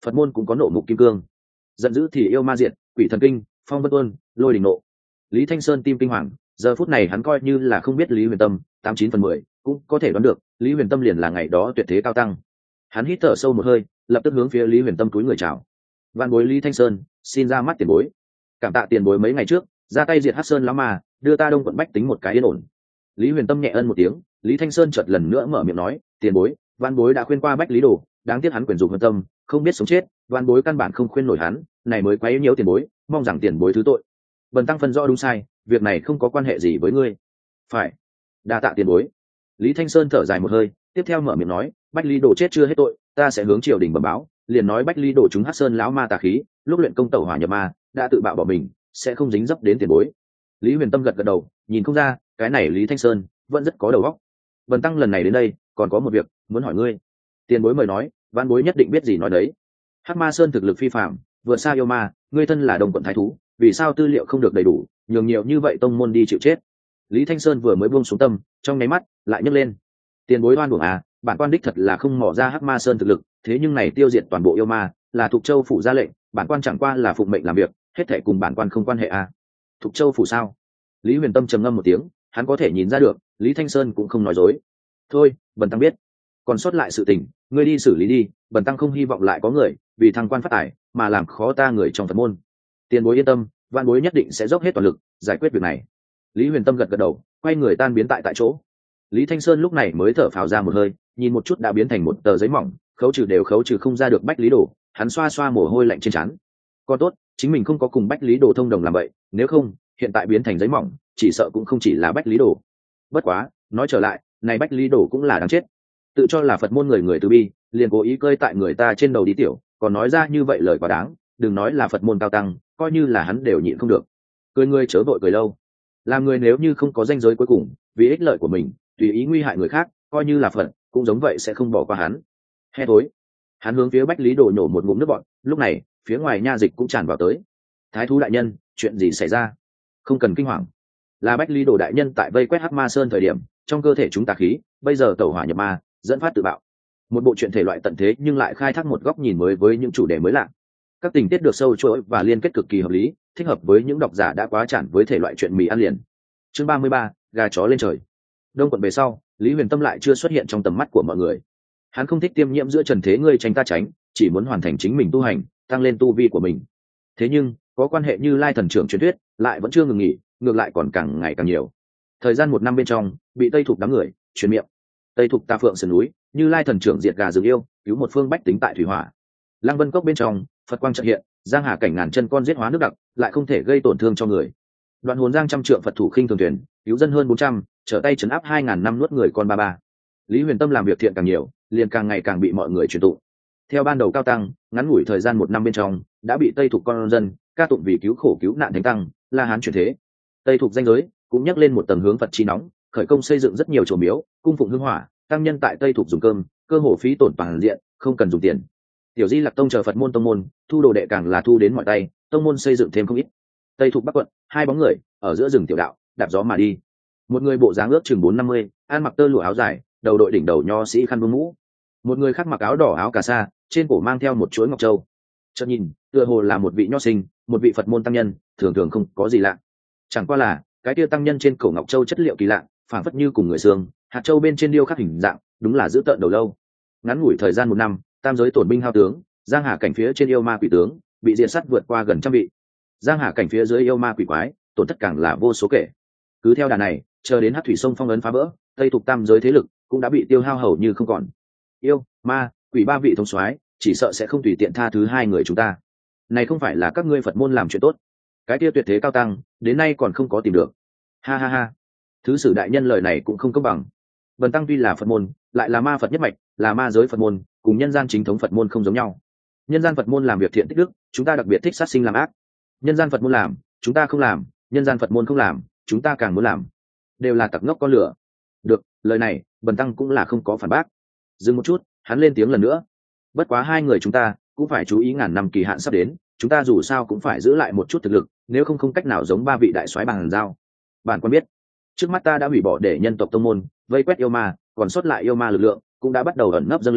Phật môn cũng có nộ mục kim cương, giận dữ thì yêu ma diệt, quỷ thần kinh, phong vân tuôn, lôi đình nộ. Lý Thanh Sơn tim kinh hoàng, giờ phút này hắn coi như là không biết Lý Huyền Tâm tám chín phần mười cũng có thể đoán được Lý Huyền Tâm liền là ngày đó tuyệt thế cao tăng. Hắn hít thở sâu một hơi, lập tức hướng phía Lý Huyền Tâm cúi người chào. Vạn bối Lý Thanh Sơn xin ra mắt tiền bối, cảm tạ tiền bối mấy ngày trước ra tay diệt Hắc Sơn lão ma, đưa ta Đông quận bách tính một cái yên ổn. Lý Huyền Tâm nhẹ ân một tiếng. Lý Thanh Sơn chợt lần nữa mở miệng nói, tiền bối, vạn bối đã khuyên qua Bách Lý Đồ, đáng tiếc hắn quyền dục hơn tâm, không biết sống chết, vạn bối căn bản không khuyên nổi hắn, này mới quấy nhiễu tiền bối, mong rằng tiền bối thứ tội. Bần tăng phân rõ đúng sai, việc này không có quan hệ gì với ngươi. Phải, đa tạ tiền bối. Lý Thanh Sơn thở dài một hơi, tiếp theo mở miệng nói, Bách Lý Đồ chết chưa hết tội, ta sẽ hướng triều đình bẩm báo, liền nói Bách Lý Đồ chúng Hắc Sơn lão ma tà khí, lúc luyện công tẩu hỏa nhập ma, đã tự bạo bỏ mình, sẽ không dính dấp đến tiền bối. Lý Huyền Tâm gật gật đầu, nhìn không ra, cái này Lý Thanh Sơn vẫn rất có đầu óc. Bần tăng lần này đến đây, còn có một việc muốn hỏi ngươi. Tiền bối mời nói, vãn bối nhất định biết gì nói đấy. Hắc Ma Sơn thực lực phi phàm, vượt xa yêu ma, ngươi thân là Đông quận thái thú, vì sao tư liệu không được đầy đủ, nhường nhiều như vậy tông môn đi chịu chết. Lý Thanh Sơn vừa mới buông xuống tâm, trong nháy mắt lại nhấc lên. Tiền bối oan uổng à, bản quan đích thật là không mò ra Hắc Ma Sơn thực lực, thế nhưng này tiêu diệt toàn bộ yêu ma, là Thục Châu phủ ra lệnh, bản quan chẳng qua là phụng mệnh làm việc, hết thảy cùng bản quan không quan hệ à. Thục Châu phủ sao? Lý Huyền Tâm trầm ngâm một tiếng, hắn có thể nhìn ra được Lý Thanh Sơn cũng không nói dối. Thôi, bần tăng biết, còn sót lại sự tình ngươi đi xử lý đi, bần tăng không hy vọng lại có người vì thăng quan phát tài mà làm khó ta người trong Phật môn. Tiền bối yên tâm, vạn bối nhất định sẽ dốc hết toàn lực giải quyết việc này. Lý Huyền Tâm gật gật đầu, quay người tan biến tại tại chỗ. Lý Thanh Sơn lúc này mới thở phào ra một hơi, nhìn một chút đã biến thành một tờ giấy mỏng, khấu trừ đều khấu trừ không ra được Bách Lý Đồ, hắn xoa xoa mồ hôi lạnh trên trán. Còn tốt, chính mình không có cùng Bách Lý Đồ thông đồng làm vậy, nếu không, hiện tại biến thành giấy mỏng, chỉ sợ cũng không chỉ là Bách Lý Đồ. Bất quá, nói trở lại, này Bách Lý Đồ cũng là đáng chết. Tự cho là Phật môn người người từ bi, liền cố ý cơi tại người ta trên đầu đi tiểu, còn nói ra như vậy lời quá đáng, đừng nói là Phật môn cao tăng, coi như là hắn đều nhịn không được. Cười ngươi chớ vội cười lâu. Làm người nếu như không có ranh giới cuối cùng, vì ích lợi của mình, tùy ý nguy hại người khác, coi như là Phật, cũng giống vậy sẽ không bỏ qua hắn. He thối. Hắn hướng phía Bách Lý Đồ nhổ một ngụm nước bọt, lúc này, phía ngoài nha dịch cũng tràn vào tới. Thái thú đại nhân, chuyện gì xảy ra? Không cần kinh hoàng, là Bách Lý Đồ đại nhân tại vây quét Hắc Ma Sơn thời điểm, trong cơ thể chúng tà khí, bây giờ tẩu hỏa nhập ma, dẫn phát tự bạo. Một bộ truyện thể loại tận thế nhưng lại khai thác một góc nhìn mới với những chủ đề mới lạ. Các tình tiết được sâu chuỗi và liên kết cực kỳ hợp lý, thích hợp với những độc giả đã quá chản với thể loại truyện mì ăn liền. Chương ba mươi ba, gà chó lên trời. Đông quận về sau, Lý Huyền Tâm lại chưa xuất hiện trong tầm mắt của mọi người. Hắn không thích tiêm nhiễm giữa trần thế ngươi tránh ta tránh, chỉ muốn hoàn thành chính mình tu hành, tăng lên tu vi của mình. Thế nhưng, có quan hệ Như Lai thần trưởng truyền thuyết, lại vẫn chưa ngừng nghỉ, ngược lại còn càng ngày càng nhiều. Thời gian một năm bên trong, bị Tây Thục đám người truyền miệng. Tây Thục Ta Phượng sườn núi, Như Lai thần trưởng diệt gà rừng yêu, cứu một phương bách tính tại thủy hỏa. Lăng Vân Cốc bên trong, Phật quang chợt hiện, giang hà cảnh ngàn chân con giết hóa nước đặc, lại không thể gây tổn thương cho người. Đoạn hồn giang trăm trượng Phật thủ khinh thường thuyền, cứu dân hơn bốn trăm, trở tay trấn áp hai ngàn năm nuốt người con ba ba. Lý Huyền Tâm làm việc thiện càng nhiều, liền càng ngày càng bị mọi người truyền tụng. Theo ban đầu cao tăng, ngắn ngủi thời gian một năm bên trong, đã bị Tây Thục con dân ca tụng vì cứu khổ cứu nạn thánh tăng, La Hán chuyển thế. Tây Thục danh giới cũng nhắc lên một tầng hướng Phật chi nóng, khởi công xây dựng rất nhiều chùa miếu, cung phụng hương hỏa, tăng nhân tại Tây Thục dùng cơm, cơ hồ phí tổn toàn diện, không cần dùng tiền. Tiểu Di Lặc Tông chờ Phật môn tông môn, thu đồ đệ càng là thu đến mọi tay, tông môn xây dựng thêm không ít. Tây Thục Bắc quận, hai bóng người ở giữa rừng tiểu đạo, đạp gió mà đi. Một người bộ dáng ước chừng bốn năm mươi, ăn mặc tơ lụa áo dài, đầu đội đỉnh đầu nho sĩ khăn vương mũ. Một người khác mặc áo đỏ áo cà sa, trên cổ mang theo một chuỗi ngọc châu. Chợt nhìn, tựa hồ là một vị nho sinh, một vị Phật môn tăng nhân, thường thường không có gì lạ. Chẳng qua là, cái kia tăng nhân trên cổ ngọc châu chất liệu kỳ lạ, phảng phất như cùng người xương, hạt châu bên trên điêu khắc hình dạng, đúng là giữ tợn đầu lâu. Ngắn ngủi thời gian một năm, tam giới tổn binh hao tướng, giang hà cảnh phía trên yêu ma quỷ tướng bị diệt sát vượt qua gần trăm vị, giang hà cảnh phía dưới yêu ma quỷ quái tổn thất càng là vô số kể. Cứ theo đà này, chờ đến Hắc Thủy Sông phong ấn phá vỡ, Tây Thục tam giới thế lực cũng đã bị tiêu hao hầu như không còn. Yêu, ma, quỷ ba vị thống soái chỉ sợ sẽ không tùy tiện tha thứ hai người chúng ta. Này không phải là các ngươi Phật môn làm chuyện tốt. Cái kia tuyệt thế cao tăng, đến nay còn không có tìm được. Ha ha ha. Thứ sử đại nhân lời này cũng không công bằng. Bần tăng tuy là Phật môn, lại là ma Phật nhất mạch, là ma giới Phật môn, cùng nhân gian chính thống Phật môn không giống nhau. Nhân gian Phật môn làm việc thiện tích đức, chúng ta đặc biệt thích sát sinh làm ác. Nhân gian Phật môn làm, chúng ta không làm, nhân gian Phật môn không làm, chúng ta càng muốn làm. Đều là tặc ngốc con lửa. Được, lời này, bần tăng cũng là không có phản bác. Dừng một chút, hắn lên tiếng lần nữa. Bất quá hai người chúng ta cũng phải chú ý ngàn năm kỳ hạn sắp đến, chúng ta dù sao cũng phải giữ lại một chút thực lực, nếu không không cách nào giống ba vị đại soái bằng giao. Bạn quan biết, trước mắt ta đã hủy bỏ để nhân tộc tông môn vây quét yêu ma, còn sót lại yêu ma lực lượng cũng đã bắt đầu ẩn nấp dâng lên,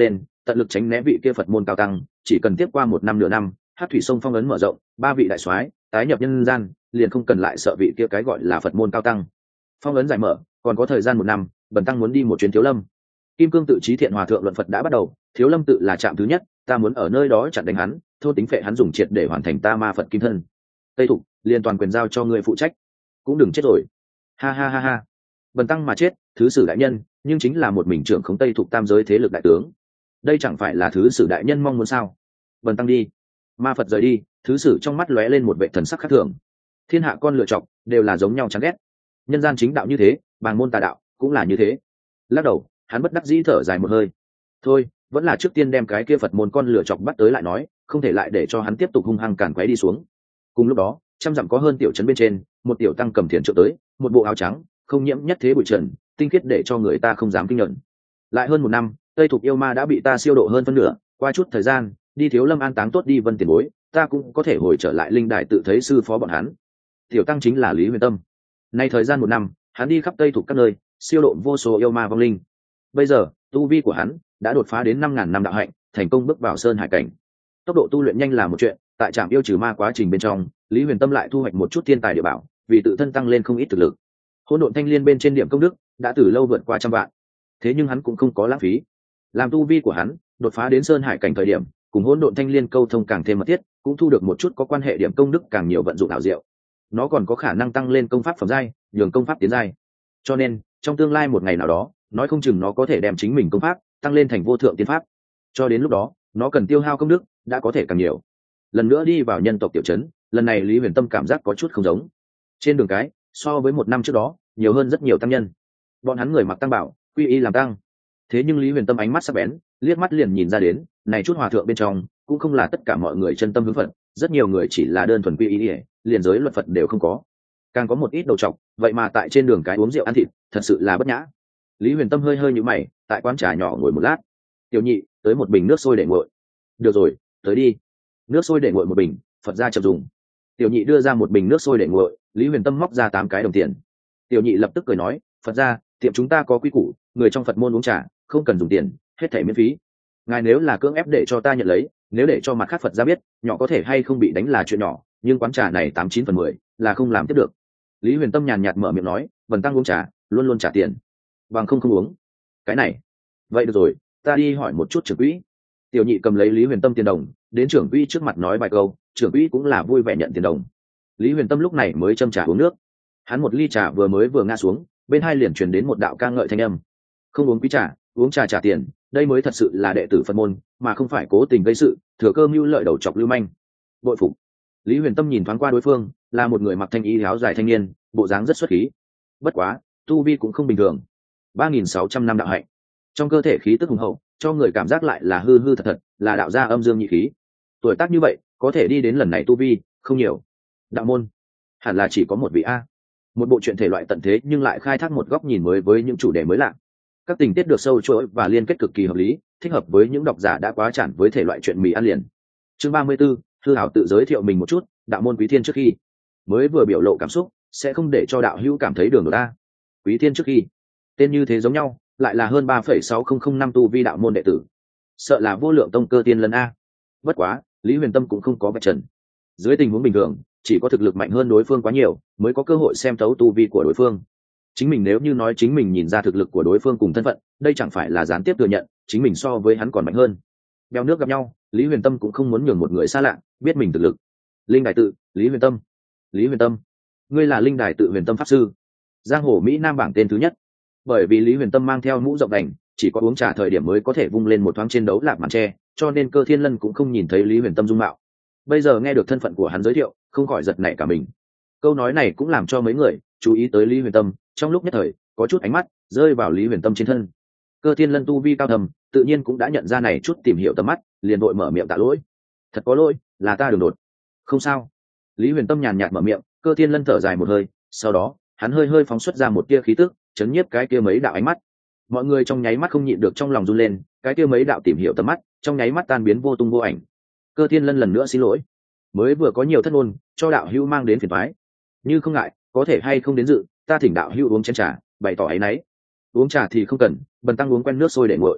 tận lực tránh né vị kia Phật môn cao tăng, chỉ cần tiếp qua một năm nửa năm, Hắc thủy sông phong ấn mở rộng, ba vị đại soái tái nhập nhân gian, liền không cần lại sợ vị kia cái gọi là Phật môn cao tăng. Phong ấn giải mở, còn có thời gian một năm, Bần tăng muốn đi một chuyến Thiếu Lâm. Kim Cương tự Chí Thiện Hòa thượng luận Phật đã bắt đầu, Thiếu Lâm tự là trạm thứ nhất, ta muốn ở nơi đó chặn đánh hắn, thôn tính phệ hắn dùng triệt để hoàn thành ta ma Phật kim thân. Tây Thục, liên toàn quyền giao cho ngươi phụ trách. Cũng đừng chết rồi. Ha ha ha ha. Bần tăng mà chết, thứ sử đại nhân, nhưng chính là một mình trưởng khống Tây Thục tam giới thế lực đại tướng. Đây chẳng phải là thứ sử đại nhân mong muốn sao? Bần tăng đi. Ma Phật rời đi, thứ sử trong mắt lóe lên một vệ thần sắc khác thường. Thiên hạ con lựa chọc đều là giống nhau chán ghét. Nhân gian chính đạo như thế, bàng môn tà đạo cũng là như thế. Lắc đầu, hắn bất đắc dĩ thở dài một hơi. Thôi, vẫn là trước tiên đem cái kia Phật môn con lựa chọc bắt tới lại nói, không thể lại để cho hắn tiếp tục hung hăng càn quấy đi xuống. Cùng lúc đó, trăm dặm có hơn tiểu trấn bên trên, một tiểu tăng cầm thiền trượng tới, một bộ áo trắng, không nhiễm nhất thế bụi trần, tinh khiết để cho người ta không dám kinh nhận. Lại hơn một năm, Tây Thục yêu ma đã bị ta siêu độ hơn phân nửa, qua chút thời gian, đi Thiếu Lâm an táng tốt đi Vân tiền bối, ta cũng có thể hồi trở lại linh đài tự thấy sư phó bọn hắn. Tiểu tăng chính là Lý Huyền Tâm. Nay thời gian một năm, hắn đi khắp Tây Thục các nơi, siêu độ vô số yêu ma vong linh. Bây giờ, tu vi của hắn đã đột phá đến năm ngàn năm đạo hạnh, thành công bước vào sơn hải cảnh. Tốc độ tu luyện nhanh là một chuyện, tại trạm yêu trừ ma quá trình bên trong, Lý Huyền Tâm lại thu hoạch một chút thiên tài địa bảo, vì tự thân tăng lên không ít thực lực. Hỗn độn thanh liên bên trên điểm công đức đã từ lâu vượt qua trăm vạn, thế nhưng hắn cũng không có lãng phí. Làm tu vi của hắn đột phá đến sơn hải cảnh thời điểm, cùng hỗn độn thanh liên câu thông càng thêm mật thiết, cũng thu được một chút có quan hệ điểm công đức càng nhiều vận dụng ảo diệu. Nó còn có khả năng tăng lên công pháp phẩm giai, nhường công pháp tiến giai. Cho nên, trong tương lai một ngày nào đó, nói không chừng nó có thể đem chính mình công pháp tăng lên thành vô thượng tiên pháp. Cho đến lúc đó, nó cần tiêu hao công đức đã có thể càng nhiều. Lần nữa đi vào nhân tộc tiểu trấn, lần này Lý Huyền Tâm cảm giác có chút không giống. Trên đường cái, so với một năm trước đó, nhiều hơn rất nhiều tăng nhân. Bọn hắn người mặc tăng bảo, quy y làm tăng. Thế nhưng Lý Huyền Tâm ánh mắt sắc bén, liếc mắt liền nhìn ra đến, này chút hòa thượng bên trong, cũng không là tất cả mọi người chân tâm hướng Phật, rất nhiều người chỉ là đơn thuần quy y, liền giới luật Phật đều không có. Càng có một ít đầu trọc, vậy mà tại trên đường cái uống rượu ăn thịt, thật sự là bất nhã. Lý Huyền Tâm hơi hơi nhíu mày, tại quán trà nhỏ ngồi một lát. Tiểu nhị, tới một bình nước sôi để nguội. Được rồi, tới đi. Nước sôi để nguội một bình, Phật gia chậm dùng. Tiểu nhị đưa ra một bình nước sôi để nguội, Lý Huyền Tâm móc ra tám cái đồng tiền. Tiểu nhị lập tức cười nói, Phật gia, tiệm chúng ta có quy củ, người trong Phật môn uống trà không cần dùng tiền, hết thảy miễn phí. Ngài nếu là cưỡng ép để cho ta nhận lấy, nếu để cho mặt khác Phật gia biết, nhỏ có thể hay không bị đánh là chuyện nhỏ, nhưng quán trà này tám chín phần mười là không làm tiếp được. Lý Huyền Tâm nhàn nhạt mở miệng nói, Vân tăng uống trà luôn luôn trả tiền, bằng không không uống. Cái này, vậy được rồi, ta đi hỏi một chút trưởng quỹ. Tiểu nhị cầm lấy Lý Huyền Tâm tiền đồng, đến trưởng quỹ trước mặt nói vài câu, trưởng quỹ cũng là vui vẻ nhận tiền đồng. Lý Huyền Tâm lúc này mới châm trà uống nước. Hắn một ly trà vừa mới vừa ngã xuống, bên hai liền truyền đến một đạo ca ngợi thanh âm. Không uống quý trà, uống trà trả tiền, đây mới thật sự là đệ tử Phật môn, mà không phải cố tình gây sự, thừa cơ mưu lợi đầu chọc lưu manh. Bội phục. Lý Huyền Tâm nhìn thoáng qua đối phương, là một người mặc thanh y áo dài thanh niên, bộ dáng rất xuất khí. Bất quá, tu vi cũng không bình thường. ba nghìn sáu trăm năm đạo hạnh. Trong cơ thể khí tức hùng hậu, cho người cảm giác lại là hư hư thật thật, là đạo gia âm dương nhị khí. Tuổi tác như vậy, có thể đi đến lần này tu vi, không nhiều. Đạo môn, hẳn là chỉ có một vị a. Một bộ truyện thể loại tận thế nhưng lại khai thác một góc nhìn mới với những chủ đề mới lạ. Các tình tiết được sâu chuỗi và liên kết cực kỳ hợp lý, thích hợp với những độc giả đã quá chản với thể loại truyện mì ăn liền. Chương ba mươi 34, Hư Hảo tự giới thiệu mình một chút, đạo môn Quý Thiên trước khi mới vừa biểu lộ cảm xúc, sẽ không để cho đạo hữu cảm thấy đường đột ta. Quý Thiên trước khi, tên như thế giống nhau, lại là hơn ba phẩy sáu không không năm tu vi đạo môn đệ tử. Sợ là vô lượng tông cơ tiên lần a. Bất quá, Lý Huyền Tâm cũng không có vạch trần. Dưới tình huống bình thường, chỉ có thực lực mạnh hơn đối phương quá nhiều, mới có cơ hội xem thấu tu vi của đối phương. Chính mình nếu như nói chính mình nhìn ra thực lực của đối phương cùng thân phận, đây chẳng phải là gián tiếp thừa nhận chính mình so với hắn còn mạnh hơn. Bèo nước gặp nhau, Lý Huyền Tâm cũng không muốn nhường một người xa lạ biết mình thực lực. Linh Đài tự, Lý Huyền Tâm. Lý Huyền Tâm, ngươi là Linh Đài tự Huyền Tâm pháp sư, giang hồ Mỹ Nam bảng tên thứ nhất. Bởi vì Lý Huyền Tâm mang theo mũ rộng đành, chỉ có uống trà thời điểm mới có thể vung lên một thoáng trên đấu lạc màn tre, cho nên Cơ Thiên Lân cũng không nhìn thấy Lý Huyền Tâm dung mạo. Bây giờ nghe được thân phận của hắn giới thiệu, không khỏi giật nảy cả mình. Câu nói này cũng làm cho mấy người chú ý tới Lý Huyền Tâm, trong lúc nhất thời có chút ánh mắt rơi vào Lý Huyền Tâm trên thân. Cơ Thiên Lân tu vi cao thầm, tự nhiên cũng đã nhận ra này chút tìm hiểu tầm mắt, liền vội mở miệng tạ lỗi. Thật có lỗi, là ta đường đột. Không sao. Lý Huyền Tâm nhàn nhạt mở miệng. Cơ Thiên Lân thở dài một hơi, sau đó hắn hơi hơi phóng xuất ra một tia khí tức, chấn nhiếp cái kia mấy đạo ánh mắt. Mọi người trong nháy mắt không nhịn được trong lòng run lên, cái kia mấy đạo tìm hiểu tầm mắt trong nháy mắt tan biến vô tung vô ảnh. Cơ Thiên Lân lần nữa xin lỗi, mới vừa có nhiều thất ngôn, cho đạo hữu mang đến phiền toái. Như không ngại, có thể hay không đến dự, ta thỉnh đạo hữu uống chén trà, bày tỏ áy náy. Uống trà thì không cần, bần tăng uống quen nước sôi để nguội.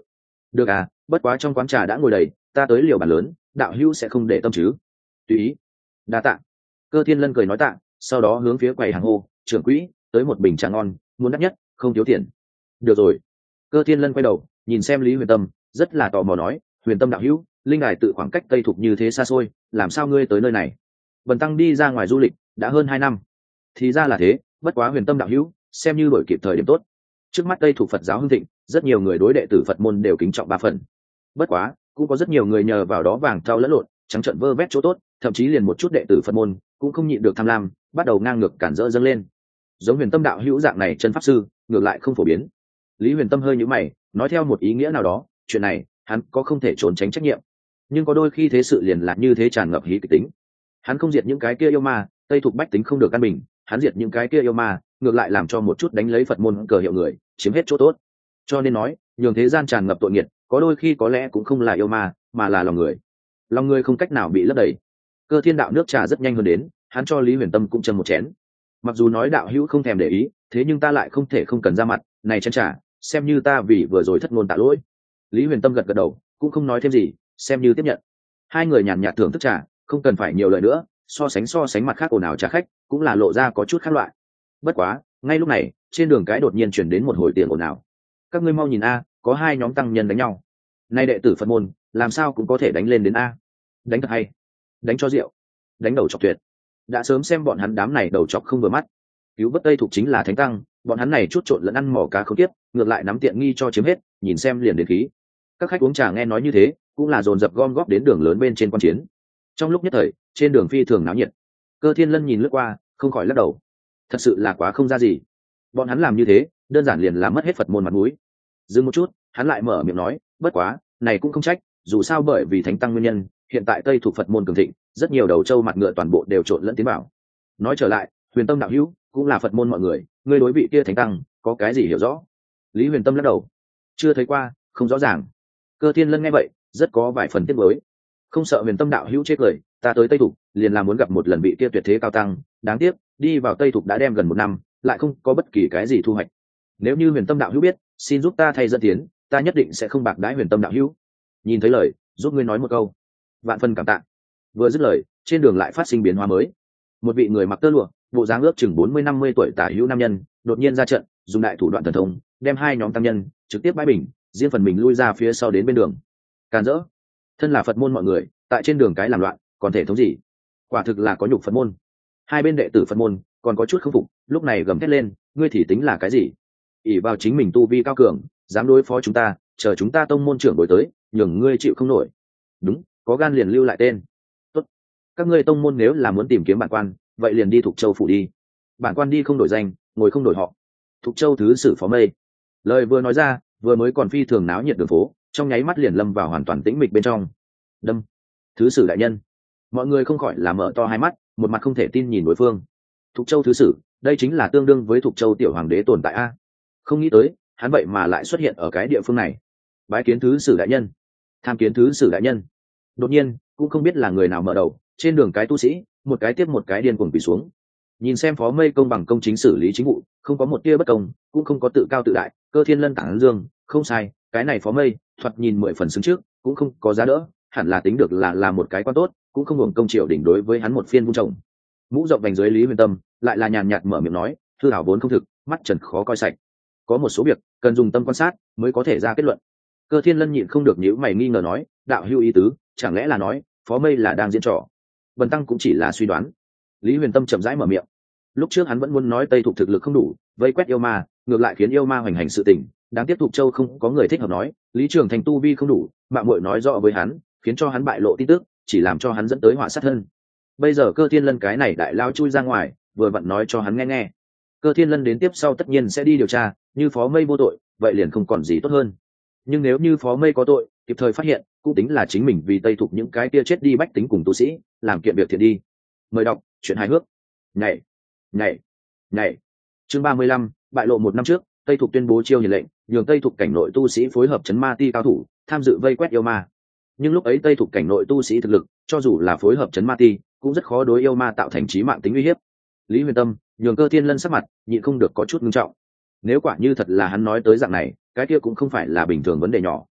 được à, bất quá trong quán trà đã ngồi đầy, ta tới liều bàn lớn, đạo hữu sẽ không để tâm chứ? Tùy ý. Đa tạ. Cơ Thiên Lân cười nói tạ, sau đó hướng phía quầy hàng hô, trưởng quỹ, tới một bình trà ngon, muốn đắt nhất, không thiếu tiền. Được rồi. Cơ Thiên Lân quay đầu nhìn xem Lý Huyền Tâm, rất là tò mò nói, Huyền Tâm đạo hữu, linh đài tự khoảng cách Tây Thục như thế xa xôi, làm sao ngươi tới nơi này? Bần tăng đi ra ngoài du lịch đã hơn hai năm. Thì ra là thế, bất quá Huyền Tâm đạo hữu, xem như đổi kịp thời điểm tốt. Trước mắt Tây Thục Phật giáo hưng thịnh, rất nhiều người đối đệ tử Phật môn đều kính trọng ba phần. Bất quá, cũng có rất nhiều người nhờ vào đó vàng thau lẫn lộn, trắng trợn vơ vét chỗ tốt, thậm chí liền một chút đệ tử Phật môn cũng không nhịn được tham lam, bắt đầu ngang ngược cản rỡ dâng lên. Giống Huyền Tâm đạo hữu dạng này chân pháp sư, ngược lại không phổ biến. Lý Huyền Tâm hơi nhíu mày, nói theo một ý nghĩa nào đó, chuyện này, hắn có không thể trốn tránh trách nhiệm. Nhưng có đôi khi thế sự liền là như thế, tràn ngập hí kịch tính. Hắn không diệt những cái kia yêu ma, Tây Thục bách tính không được căn bình, hắn diệt những cái kia yêu ma, ngược lại làm cho một chút đánh lấy Phật môn cờ hiệu người, chiếm hết chỗ tốt. Cho nên nói, nhường thế gian tràn ngập tội nghiệt, có đôi khi có lẽ cũng không là yêu ma, mà là lòng người. Lòng người không cách nào bị lấp đầy. Cơ Thiên đạo nước trà rất nhanh hơn đến, hắn cho Lý Huyền Tâm cũng châm một chén. Mặc dù nói đạo hữu không thèm để ý, thế nhưng ta lại không thể không cần ra mặt, này chén trà, xem như ta vì vừa rồi thất ngôn tạ lỗi. Lý Huyền Tâm gật gật đầu, cũng không nói thêm gì, xem như tiếp nhận. Hai người nhàn nhạt thưởng thức trà, không cần phải nhiều lời nữa, so sánh so sánh mặt khác ồn ào trà khách, cũng là lộ ra có chút khác loại. Bất quá, ngay lúc này, trên đường cái đột nhiên chuyển đến một hồi tiếng ồn ào. Các ngươi mau nhìn a, có hai nhóm tăng nhân đánh nhau. Nay đệ tử Phật môn, làm sao cũng có thể đánh lên đến a? Đánh thật hay, đánh cho rượu, đánh đầu chọc tuyệt. Đã sớm xem bọn hắn đám này đầu chọc không vừa mắt. Cứu vớt Tây Thục chính là thánh tăng, bọn hắn này chút trộn lẫn ăn mỏ cá không tiếp, ngược lại nắm tiện nghi cho chiếm hết, nhìn xem liền đến khí. Các khách uống trà nghe nói như thế, cũng là dồn dập gom góp đến đường lớn bên trên quan chiến. Trong lúc nhất thời, trên đường phi thường náo nhiệt. Cơ Thiên Lân nhìn lướt qua, không khỏi lắc đầu. Thật sự là quá không ra gì. Bọn hắn làm như thế, đơn giản liền làm mất hết Phật môn mặt mũi. Dừng một chút, hắn lại mở miệng nói, bất quá, này cũng không trách, dù sao bởi vì thánh tăng nguyên nhân, hiện tại Tây Thục Phật môn cường thịnh, rất nhiều đầu trâu mặt ngựa toàn bộ đều trộn lẫn tiến vào. Nói trở lại, Huyền Tâm đạo hữu cũng là Phật môn mọi người, ngươi đối vị kia thánh tăng có cái gì hiểu rõ? Lý Huyền Tâm lắc đầu, chưa thấy qua, không rõ ràng. Cơ Thiên Lân nghe vậy, rất có vài phần tiếc nuối. Không sợ Huyền Tâm đạo hữu chết cười, ta tới Tây Thục, liền là muốn gặp một lần vị kia tuyệt thế cao tăng, đáng tiếc, đi vào Tây Thục đã đem gần một năm, lại không có bất kỳ cái gì thu hoạch. Nếu như Huyền Tâm đạo hữu biết, xin giúp ta thay dẫn tiến, ta nhất định sẽ không bạc đãi Huyền Tâm đạo hữu. Nhìn thấy lời, giúp ngươi nói một câu, vạn phân cảm tạ. Vừa dứt lời, trên đường lại phát sinh biến hóa mới. Một vị người mặc tơ lụa, bộ dáng ước chừng bốn mươi năm mươi tuổi tả hữu nam nhân, đột nhiên ra trận, dùng đại thủ đoạn thần thông, đem hai nhóm tăng nhân trực tiếp bãi bình, riêng phần mình lui ra phía sau đến bên đường. Càn rỡ, thân là Phật môn mọi người, tại trên đường cái làm loạn, còn thể thống gì? Quả thực là có nhục Phật môn. Hai bên đệ tử Phật môn còn có chút không phục, lúc này gầm thét lên, ngươi thì tính là cái gì? ỷ vào chính mình tu vi cao cường, dám đối phó chúng ta, chờ chúng ta tông môn trưởng đổi tới, nhường ngươi chịu không nổi. Đúng, có gan liền lưu lại tên. Tốt, các ngươi tông môn nếu là muốn tìm kiếm bản quan, vậy liền đi Thục Châu phủ đi. Bản quan đi không đổi danh, ngồi không đổi họ. Thục Châu thứ sử Phó Mây. Lời vừa nói ra, vừa mới còn phi thường náo nhiệt đường phố, trong nháy mắt liền lâm vào hoàn toàn tĩnh mịch bên trong. Đâm, thứ sử đại nhân. Mọi người không khỏi là mở to hai mắt, một mặt không thể tin nhìn đối phương. Thục Châu thứ sử, đây chính là tương đương với Thục Châu tiểu hoàng đế tồn tại a. Không nghĩ tới, hắn vậy mà lại xuất hiện ở cái địa phương này. Bái kiến thứ sử đại nhân, tham kiến thứ sử đại nhân. Đột nhiên, cũng không biết là người nào mở đầu, trên đường cái tu sĩ, một cái tiếp một cái điên cuồng quỳ xuống. Nhìn xem Phó Mây công bằng công chính xử lý chính vụ, không có một tia bất công, cũng không có tự cao tự đại. Cơ Thiên Lân tảng dương, không sai, cái này Phó Mây, thoạt nhìn mười phần xứng trước, cũng không có giá đỡ, hẳn là tính được là là một cái quan tốt, cũng không hưởng công triều đỉnh đối với hắn một phiên vung trồng. Mũ rộng vành dưới Lý Huyền Tâm, lại là nhàn nhạt mở miệng nói, thư hảo vốn không thực, mắt trần khó coi sạch. Có một số việc cần dùng tâm quan sát mới có thể ra kết luận. Cơ Thiên Lân nhịn không được nhíu mày nghi ngờ nói, đạo hữu ý tứ, chẳng lẽ là nói Phó Mây là đang diễn trò? Bần tăng cũng chỉ là suy đoán. Lý Huyền Tâm chậm rãi mở miệng. Lúc trước hắn vẫn muốn nói Tây Thục thực lực không đủ, vây quét yêu ma, ngược lại khiến yêu ma hoành hành sự tình. Đáng tiếc Thục Châu không có người thích hợp nói, Lý Trường Thành tu vi không đủ, mạo muội nói rõ với hắn, khiến cho hắn bại lộ tin tức, chỉ làm cho hắn dẫn tới họa sát thân. Bây giờ Cơ Thiên Lân cái này đại lao chui ra ngoài, vừa vặn nói cho hắn nghe nghe. Cơ Thiên Lân đến tiếp sau tất nhiên sẽ đi điều tra, như Phó Mây vô tội, vậy liền không còn gì tốt hơn. Nhưng nếu như Phó Mây có tội, kịp thời phát hiện, cũng tính là chính mình vì Tây Thục những cái kia chết đi bách tính cùng tu sĩ, làm kiện việc thiện đi. Mời đọc, chuyện hài hước. Nhảy, nhảy, nhảy. Chương ba mươi lăm, bại lộ một năm trước, Tây Thục tuyên bố chiêu hiền lệnh, nhường Tây Thục cảnh nội tu sĩ phối hợp trấn ma ti cao thủ, tham dự vây quét yêu ma. Nhưng lúc ấy Tây Thục cảnh nội tu sĩ thực lực, cho dù là phối hợp trấn ma ti, cũng rất khó đối yêu ma tạo thành chí mạng tính uy hiếp. Lý Huyền Tâm nhường Cơ Thiên Lân sắc mặt nhịn không được có chút nghiêm trọng. Nếu quả như thật là hắn nói tới dạng này, cái kia cũng không phải là bình thường vấn đề nhỏ.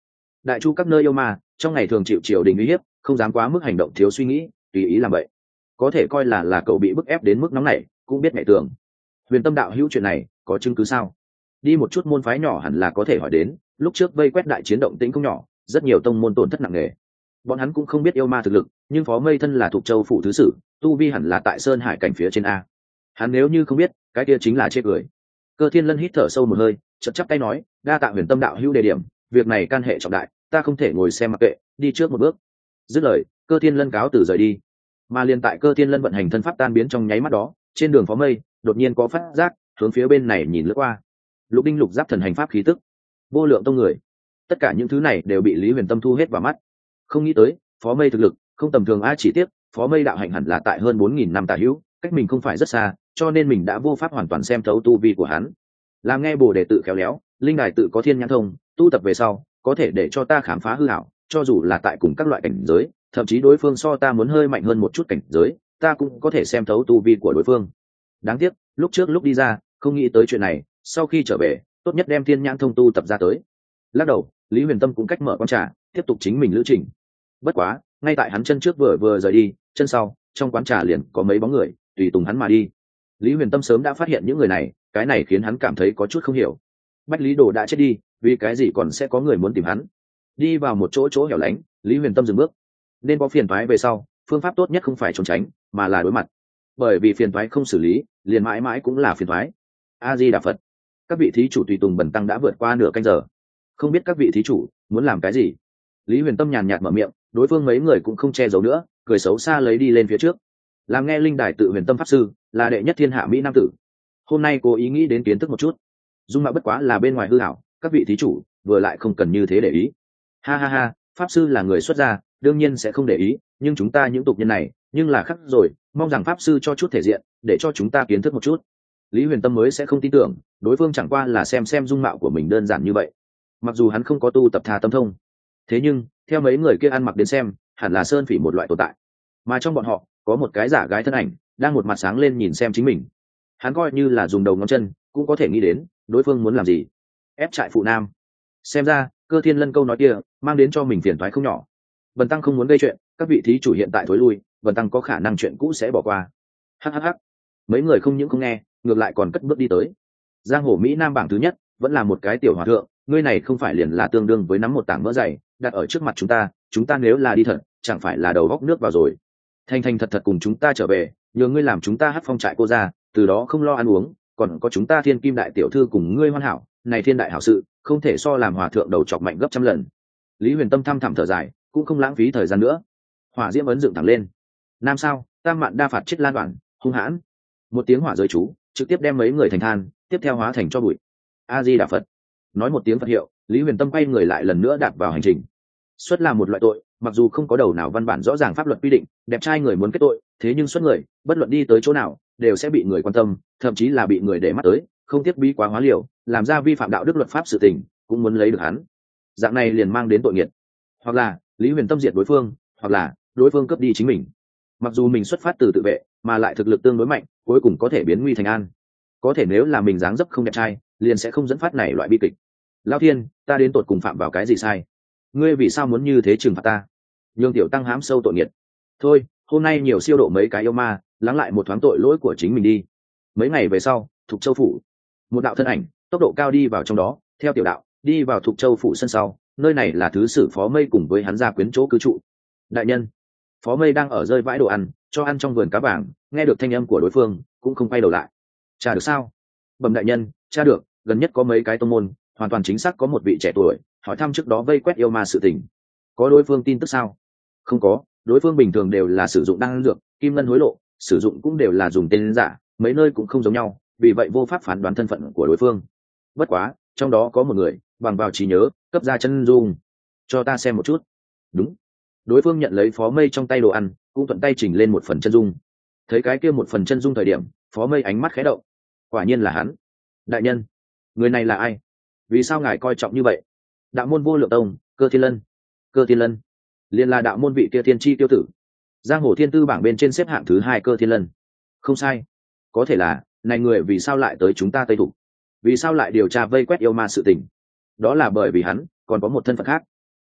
đại chu các nơi yêu ma trong ngày thường chịu triều đình uy hiếp, không dám quá mức hành động thiếu suy nghĩ, tùy ý làm vậy, có thể coi là là cậu bị bức ép đến mức nóng này, cũng biết nhảy tường. Huyền Tâm đạo hữu chuyện này có chứng cứ sao? Đi một chút môn phái nhỏ hẳn là có thể hỏi đến, lúc trước vây quét đại chiến động tĩnh không nhỏ, rất nhiều tông môn tổn thất nặng nề. Bọn hắn cũng không biết yêu ma thực lực, nhưng Phó Mây thân là thuộc châu phủ thứ sử, tu vi hẳn là tại sơn hải cảnh phía trên a. Hắn nếu như không biết, cái kia chính là chê cười. Cơ Thiên Lân hít thở sâu một hơi, chậm chắp tay nói, đa tạ Huyền Tâm đạo hữu đề điểm, việc này can hệ trọng đại, ta không thể ngồi xem mặc kệ, đi trước một bước. Dứt lời, Cơ Thiên Lân cáo từ rời đi. Mà liền tại Cơ Thiên Lân vận hành thân pháp tan biến trong nháy mắt đó, trên đường Phó Mây đột nhiên có phát giác, hướng phía bên này nhìn lướt qua. Lục đinh lục giáp thần hành pháp khí tức, vô lượng tông người, tất cả những thứ này đều bị Lý Huyền Tâm thu hết vào mắt. Không nghĩ tới Phó Mây thực lực không tầm thường, a chỉ tiếc Phó Mây đạo hạnh hẳn là tại hơn bốn nghìn năm tả hữu, cách mình không phải rất xa, cho nên mình đã vô pháp hoàn toàn xem thấu tu vi của hắn. Làm nghe Bồ Đề tự khéo léo, linh đài tự có thiên nhãn thông, tu tập về sau có thể để cho ta khám phá hư ảo, cho dù là tại cùng các loại cảnh giới, thậm chí đối phương so ta muốn hơi mạnh hơn một chút cảnh giới, ta cũng có thể xem thấu tu vi của đối phương. Đáng tiếc lúc trước lúc đi ra không nghĩ tới chuyện này, sau khi trở về tốt nhất đem thiên nhãn thông tu tập ra tới. Lắc đầu, Lý Huyền Tâm cũng cách mở quán trà, tiếp tục chính mình lữ trình. Bất quá ngay tại hắn chân trước vừa vừa rời đi, chân sau trong quán trà liền có mấy bóng người tùy tùng hắn mà đi. Lý Huyền Tâm sớm đã phát hiện những người này, cái này khiến hắn cảm thấy có chút không hiểu. Bách Lý Đồ đã chết đi, vì cái gì còn sẽ có người muốn tìm hắn? Đi vào một chỗ chỗ hẻo lánh, Lý Huyền Tâm dừng bước. Nên có phiền toái về sau, phương pháp tốt nhất không phải trốn tránh, mà là đối mặt. Bởi vì phiền toái không xử lý, liền mãi mãi cũng là phiền toái. A Di Đà Phật. Các vị thí chủ tùy tùng bần tăng đã vượt qua nửa canh giờ, không biết các vị thí chủ muốn làm cái gì? Lý Huyền Tâm nhàn nhạt mở miệng, đối phương mấy người cũng không che giấu nữa, cười xấu xa lấy đi lên phía trước. Làm nghe linh đài tự Huyền Tâm pháp sư là đệ nhất thiên hạ mỹ nam tử, hôm nay cố ý nghĩ đến kiến thức một chút. Dung mạo bất quá là bên ngoài hư hảo, các vị thí chủ vừa lại không cần như thế để ý. Ha ha ha, pháp sư là người xuất gia, đương nhiên sẽ không để ý, nhưng chúng ta những tục nhân này nhưng là khắc rồi, mong rằng pháp sư cho chút thể diện, để cho chúng ta kiến thức một chút. Lý Huyền Tâm mới sẽ không tin tưởng đối phương chẳng qua là xem xem dung mạo của mình đơn giản như vậy. Mặc dù hắn không có tu tập tha tâm thông, thế nhưng theo mấy người kia ăn mặc đến xem, hẳn là sơn phỉ một loại tồn tại, mà trong bọn họ có một cái giả gái thân ảnh đang một mặt sáng lên nhìn xem chính mình. Hắn coi như là dùng đầu ngón chân cũng có thể nghĩ đến đối phương muốn làm gì. Ép trại phụ nam, xem ra Cơ Thiên Lân câu nói kia mang đến cho mình phiền toái không nhỏ. Bần tăng không muốn gây chuyện, các vị thí chủ hiện tại thối lui, bần tăng có khả năng chuyện cũ sẽ bỏ qua. Hắc hắc hắc. Mấy người không những không nghe, ngược lại còn cất bước đi tới. Giang hồ mỹ nam bảng thứ nhất vẫn là một cái tiểu hòa thượng, ngươi này không phải liền là tương đương với nắm một tảng mỡ dày đặt ở trước mặt chúng ta, chúng ta nếu là đi thật chẳng phải là đầu góc nước vào rồi. Thành thành thật thật cùng chúng ta trở về, nhờ ngươi làm chúng ta hát phong trại cô ra, từ đó không lo ăn uống, còn có chúng ta thiên kim đại tiểu thư cùng ngươi hoàn hảo, này thiên đại hảo sự không thể so làm hòa thượng đầu chọc mạnh gấp trăm lần. Lý Huyền Tâm thăm thẳm thở dài, cũng không lãng phí thời gian nữa. Hỏa diễm ấn dựng thẳng lên. Nam sao tam mạn đa phạt chết lan đoạn hung hãn, một tiếng hỏa giới chú trực tiếp đem mấy người thành than, tiếp theo hóa thành cho bụi. A Di Đà Phật. Nói một tiếng Phật hiệu, Lý Huyền Tâm quay người lại lần nữa đạp vào hành trình. Xuất là một loại tội, mặc dù không có đầu nào văn bản rõ ràng pháp luật quy định đẹp trai người muốn kết tội, thế nhưng xuất người bất luận đi tới chỗ nào đều sẽ bị người quan tâm, thậm chí là bị người để mắt tới, không tiếc bí quá hóa liều, làm ra vi phạm đạo đức luật pháp sự tình cũng muốn lấy được hắn. Dạng này liền mang đến tội nghiệt, hoặc là Lý Huyền Tâm diệt đối phương, hoặc là đối phương cướp đi chính mình. Mặc dù mình xuất phát từ tự vệ mà lại thực lực tương đối mạnh, cuối cùng có thể biến nguy thành an, có thể nếu là mình dáng dấp không đẹp trai liền sẽ không dẫn phát này loại bi kịch. Lão Thiên, ta đến tột cùng phạm vào cái gì sai? Ngươi vì sao muốn như thế trừng phạt ta? Nhường tiểu tăng hám sâu tội nghiệt. Thôi, hôm nay nhiều siêu độ mấy cái yêu ma, lắng lại một thoáng tội lỗi của chính mình đi. Mấy ngày về sau, Thục Châu phủ, một đạo thân ảnh tốc độ cao đi vào trong đó, theo tiểu đạo đi vào Thục Châu phủ sân sau, nơi này là thứ sử Phó Mây cùng với hắn gia quyến chỗ cư trụ. Đại nhân, Phó Mây đang ở rơi vãi đồ ăn cho ăn trong vườn cá vàng, nghe được thanh âm của đối phương cũng không quay đầu lại. Cha được sao? Bẩm đại nhân, cha được, gần nhất có mấy cái tông môn hoàn toàn chính xác có một vị trẻ tuổi hỏi thăm trước đó vây quét yêu ma sự tình. Có đối phương tin tức sao? Không có, đối phương bình thường đều là sử dụng đan dược, kim ngân hối lộ, sử dụng cũng đều là dùng tên giả, mấy nơi cũng không giống nhau, vì vậy vô pháp phán đoán thân phận của đối phương. Bất quá trong đó có một người bằng vào trí nhớ cấp ra chân dung, cho ta xem một chút. Đúng. Đối phương nhận lấy Phó Mây trong tay đồ ăn, cũng thuận tay chỉnh lên một phần chân dung. Thấy cái kia một phần chân dung thời điểm, Phó Mây ánh mắt khẽ động. Quả nhiên là hắn. Đại nhân, người này là ai? Vì sao ngài coi trọng như vậy? Đạo môn Vô Lượng Tông, Cơ Thiên Lân. Cơ Thiên Lân liền là đạo môn vị kia thiên chi tiêu tử, giang hồ thiên tư bảng bên trên xếp hạng thứ hai. Cơ Thiên Lân không sai. Có thể là này người vì sao lại tới chúng ta Tây Thục? Vì sao lại điều tra vây quét yêu ma sự tình? Đó là bởi vì hắn còn có một thân phận khác.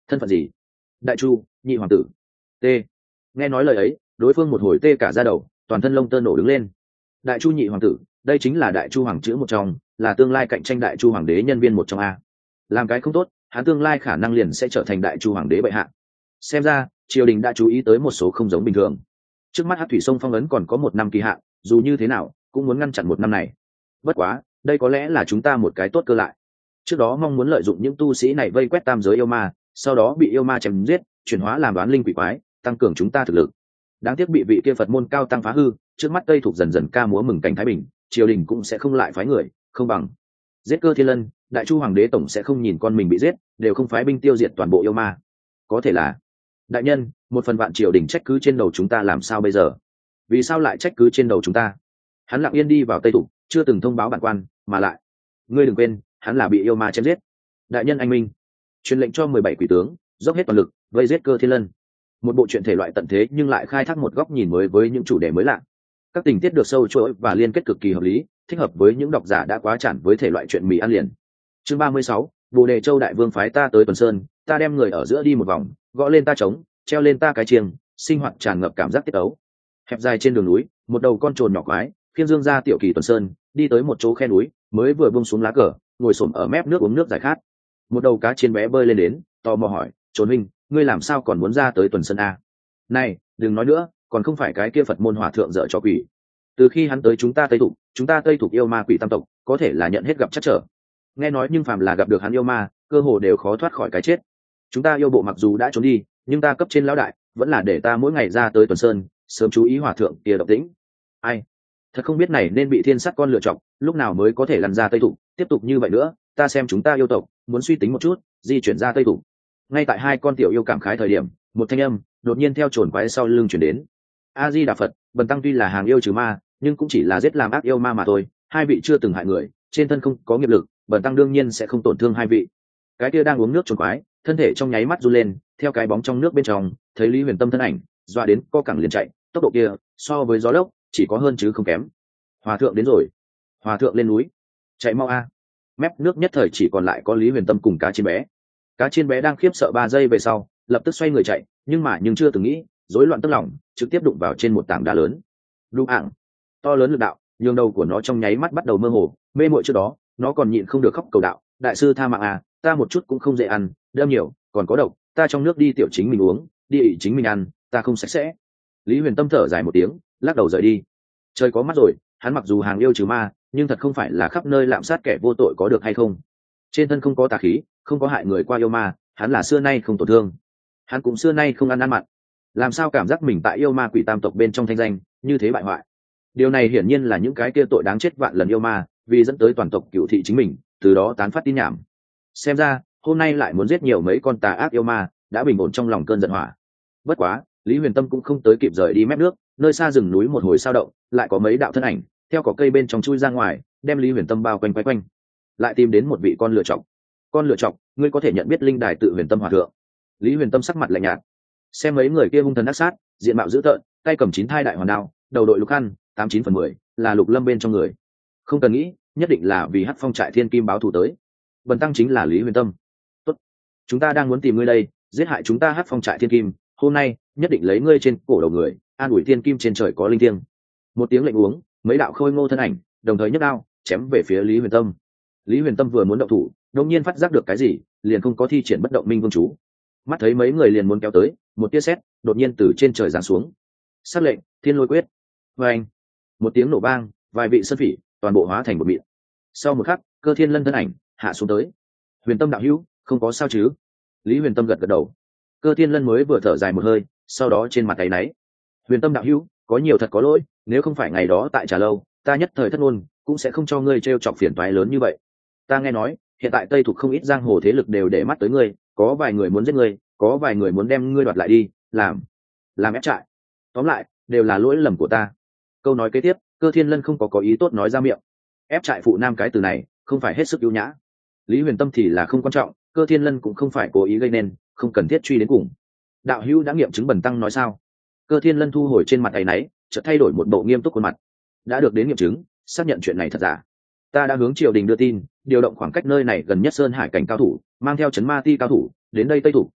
thân phận gì? Đại chu nhị hoàng tử. T. Nghe nói lời ấy, đối phương một hồi tê cả da đầu, toàn thân lông tơ nổ đứng lên. Đại chu nhị hoàng tử, đây chính là đại chu hoàng chữ một trong, là tương lai cạnh tranh đại chu hoàng đế nhân viên một trong a. Làm cái không tốt, hắn tương lai khả năng liền sẽ trở thành đại chu hoàng đế bệ hạ. Xem ra triều đình đã chú ý tới một số không giống bình thường. Trước mắt Hắc thủy sông phong ấn còn có một năm kỳ hạn, dù như thế nào cũng muốn ngăn chặn một năm này. Bất quá đây có lẽ là chúng ta một cái tốt cơ lại. Trước đó mong muốn lợi dụng những tu sĩ này vây quét tam giới yêu ma, sau đó bị yêu ma chém giết, chuyển hóa làm đoán linh quỷ quái, tăng cường chúng ta thực lực. Đáng tiếc bị vị kia Phật môn cao tăng phá hư, trước mắt Tây thuộc dần dần ca múa mừng cảnh thái bình, triều đình cũng sẽ không lại phái người, không bằng giết Cơ Thiên Lân, đại chu hoàng đế tổng sẽ không nhìn con mình bị giết, đều không phái binh tiêu diệt toàn bộ yêu ma. Có thể là đại nhân, một phần vạn triều đình trách cứ trên đầu chúng ta làm sao bây giờ? Vì sao lại trách cứ trên đầu chúng ta? Hắn lặng yên đi vào Tây Thủ, chưa từng thông báo bản quan, mà lại ngươi đừng quên, hắn là bị yêu ma chém giết. Đại nhân anh minh, truyền lệnh cho mười bảy quỷ tướng dốc hết toàn lực vây giết Cơ Thiên Lân. Một bộ truyện thể loại tận thế nhưng lại khai thác một góc nhìn mới với những chủ đề mới lạ. Các tình tiết được sâu chuỗi và liên kết cực kỳ hợp lý, thích hợp với những độc giả đã quá chản với thể loại truyện mì ăn liền. Chương ba mươi sáu, Bồ Đề Châu đại vương phái ta tới Tuần Sơn, ta đem người ở giữa đi một vòng, gõ lên ta trống, treo lên ta cái chiêng, sinh hoạt tràn ngập cảm giác tiết ấu. Hẹp dài trên đường núi, một đầu con trồn nhỏ quái, khiêng dương ra tiểu kỳ Tuần Sơn, đi tới một chỗ khe núi, mới vừa buông xuống lá cờ, ngồi xổm ở mép nước uống nước giải khát. Một đầu cá chiên bé bơi lên đến, tò mò hỏi, "Trồn huynh, ngươi làm sao còn muốn ra tới Tuần Sơn a?" "Này, đừng nói nữa, còn không phải cái kia Phật môn hòa thượng dở trò quỷ. Từ khi hắn tới chúng ta Tây Thục, chúng ta Tây Thục yêu ma quỷ tam tộc, có thể là nhận hết gặp chắc trở. Nghe nói nhưng phàm là gặp được hắn yêu ma, cơ hồ đều khó thoát khỏi cái chết. Chúng ta yêu bộ mặc dù đã trốn đi, nhưng ta cấp trên lão đại vẫn là để ta mỗi ngày ra tới Tuần Sơn, sớm chú ý hòa thượng kia động tĩnh. Ai, thật không biết này nên bị thiên sắt con lựa chọn, lúc nào mới có thể lăn ra Tây Thục, tiếp tục như vậy nữa, ta xem chúng ta yêu tộc muốn suy tính một chút, di chuyển ra Tây Thục." Ngay tại hai con tiểu yêu cảm khái thời điểm, một thanh âm đột nhiên theo chồn quái sau lưng chuyển đến. "A Di Đà Phật, bần tăng tuy là hàng yêu trừ ma, nhưng cũng chỉ là giết làm ác yêu ma mà thôi, hai vị chưa từng hại người, trên thân không có nghiệp lực, bần tăng đương nhiên sẽ không tổn thương hai vị." Cái kia đang uống nước chồn quái, thân thể trong nháy mắt run lên, theo cái bóng trong nước bên trong, thấy Lý Huyền Tâm thân ảnh, dọa đến co cẳng liền chạy, tốc độ kia so với gió lốc chỉ có hơn chứ không kém. "Hòa thượng đến rồi, hòa thượng lên núi, chạy mau a!" Mép nước nhất thời chỉ còn lại có Lý Huyền Tâm cùng cá chiên bé. Cá chiên bé đang khiếp sợ ba giây về sau, lập tức xoay người chạy, nhưng mà nhưng chưa từng nghĩ, rối loạn tức lòng, trực tiếp đụng vào trên một tảng đá lớn. Đụng ảng, to lớn lực đạo, nhường đầu của nó trong nháy mắt bắt đầu mơ hồ, mê muội trước đó, nó còn nhịn không được khóc cầu đạo, "Đại sư tha mạng à, ta một chút cũng không dễ ăn, đâm nhiều, còn có độc, ta trong nước đi tiểu chính mình uống, đi ị chính mình ăn, ta không sạch sẽ." Lý Huyền Tâm thở dài một tiếng, lắc đầu rời đi. Trời có mắt rồi, hắn mặc dù hàng yêu trừ ma, nhưng thật không phải là khắp nơi lạm sát kẻ vô tội có được hay không. Trên thân không có tà khí, không có hại người qua yêu ma, hắn là xưa nay không tổn thương. Hắn cũng xưa nay không ăn ăn mặn. Làm sao cảm giác mình tại yêu ma quỷ tam tộc bên trong thanh danh như thế bại hoại? Điều này hiển nhiên là những cái kia tội đáng chết vạn lần yêu ma, vì dẫn tới toàn tộc cửu thị chính mình, từ đó tán phát tin nhảm. Xem ra hôm nay lại muốn giết nhiều mấy con tà ác yêu ma, đã bình ổn trong lòng cơn giận hỏa. Bất quá Lý Huyền Tâm cũng không tới kịp rời đi mép nước, nơi xa rừng núi một hồi sao động, lại có mấy đạo thân ảnh theo cỏ cây bên trong chui ra ngoài, đem Lý Huyền Tâm bao quanh quay quanh. Lại tìm đến một vị con lựa chọc. "Con lựa chọc, ngươi có thể nhận biết linh đài tự Huyền Tâm hòa thượng?" Lý Huyền Tâm sắc mặt lạnh nhạt, xem mấy người kia hung thần ác sát, diện mạo dữ tợn, tay cầm chín thai đại hoàn đao, đầu đội lục khăn, tám chín phần mười là Lục Lâm bên trong người. Không cần nghĩ, nhất định là vì Hắc Phong trại thiên kim báo thù tới. Bần tăng chính là Lý Huyền Tâm. "Tốt, chúng ta đang muốn tìm ngươi đây, giết hại chúng ta Hắc Phong trại thiên kim, hôm nay nhất định lấy ngươi trên cổ đầu người, an ủi thiên kim trên trời có linh thiêng." Một tiếng lệnh uống, mấy đạo khôi ngô thân ảnh đồng thời nhấc đao chém về phía Lý Huyền Tâm. Lý Huyền Tâm vừa muốn động thủ, đột nhiên phát giác được cái gì, liền không có thi triển bất động minh vương chú. Mắt thấy mấy người liền muốn kéo tới, một tia sét đột nhiên từ trên trời giáng xuống. Sắc lệnh Thiên Lôi Quyết. Và anh, một tiếng nổ vang, vài vị sơn phỉ toàn bộ hóa thành một mịn. Sau một khắc, Cơ Thiên Lân thân ảnh hạ xuống tới. "Huyền Tâm đạo hữu, không có sao chứ?" Lý Huyền Tâm gật gật đầu. Cơ Thiên Lân mới vừa thở dài một hơi, sau đó trên mặt áy náy. "Huyền Tâm đạo hữu, có nhiều thật có lỗi, nếu không phải ngày đó tại Trà Lâu, ta nhất thời thất ngôn, cũng sẽ không cho ngươi trêu chọc phiền toái lớn như vậy. Ta nghe nói, hiện tại Tây Thục không ít giang hồ thế lực đều để mắt tới ngươi, có vài người muốn giết ngươi, có vài người muốn đem ngươi đoạt lại đi, làm làm ép trại. Tóm lại, đều là lỗi lầm của ta." Câu nói kế tiếp, Cơ Thiên Lân không có có ý tốt nói ra miệng. Ép trại phụ nam cái từ này, không phải hết sức ưu nhã. Lý Huyền Tâm thì là không quan trọng, Cơ Thiên Lân cũng không phải cố ý gây nên, không cần thiết truy đến cùng. "Đạo hữu đã nghiệm chứng bần tăng nói sao?" Cơ Thiên Lân thu hồi trên mặt áy náy, chợt thay đổi một bộ nghiêm túc khuôn mặt. "Đã được đến nghiệm chứng, xác nhận chuyện này thật giả. Ta đã hướng triều đình đưa tin, điều động khoảng cách nơi này gần nhất sơn hải cảnh cao thủ, mang theo chấn ma ti cao thủ đến đây Tây Thủ,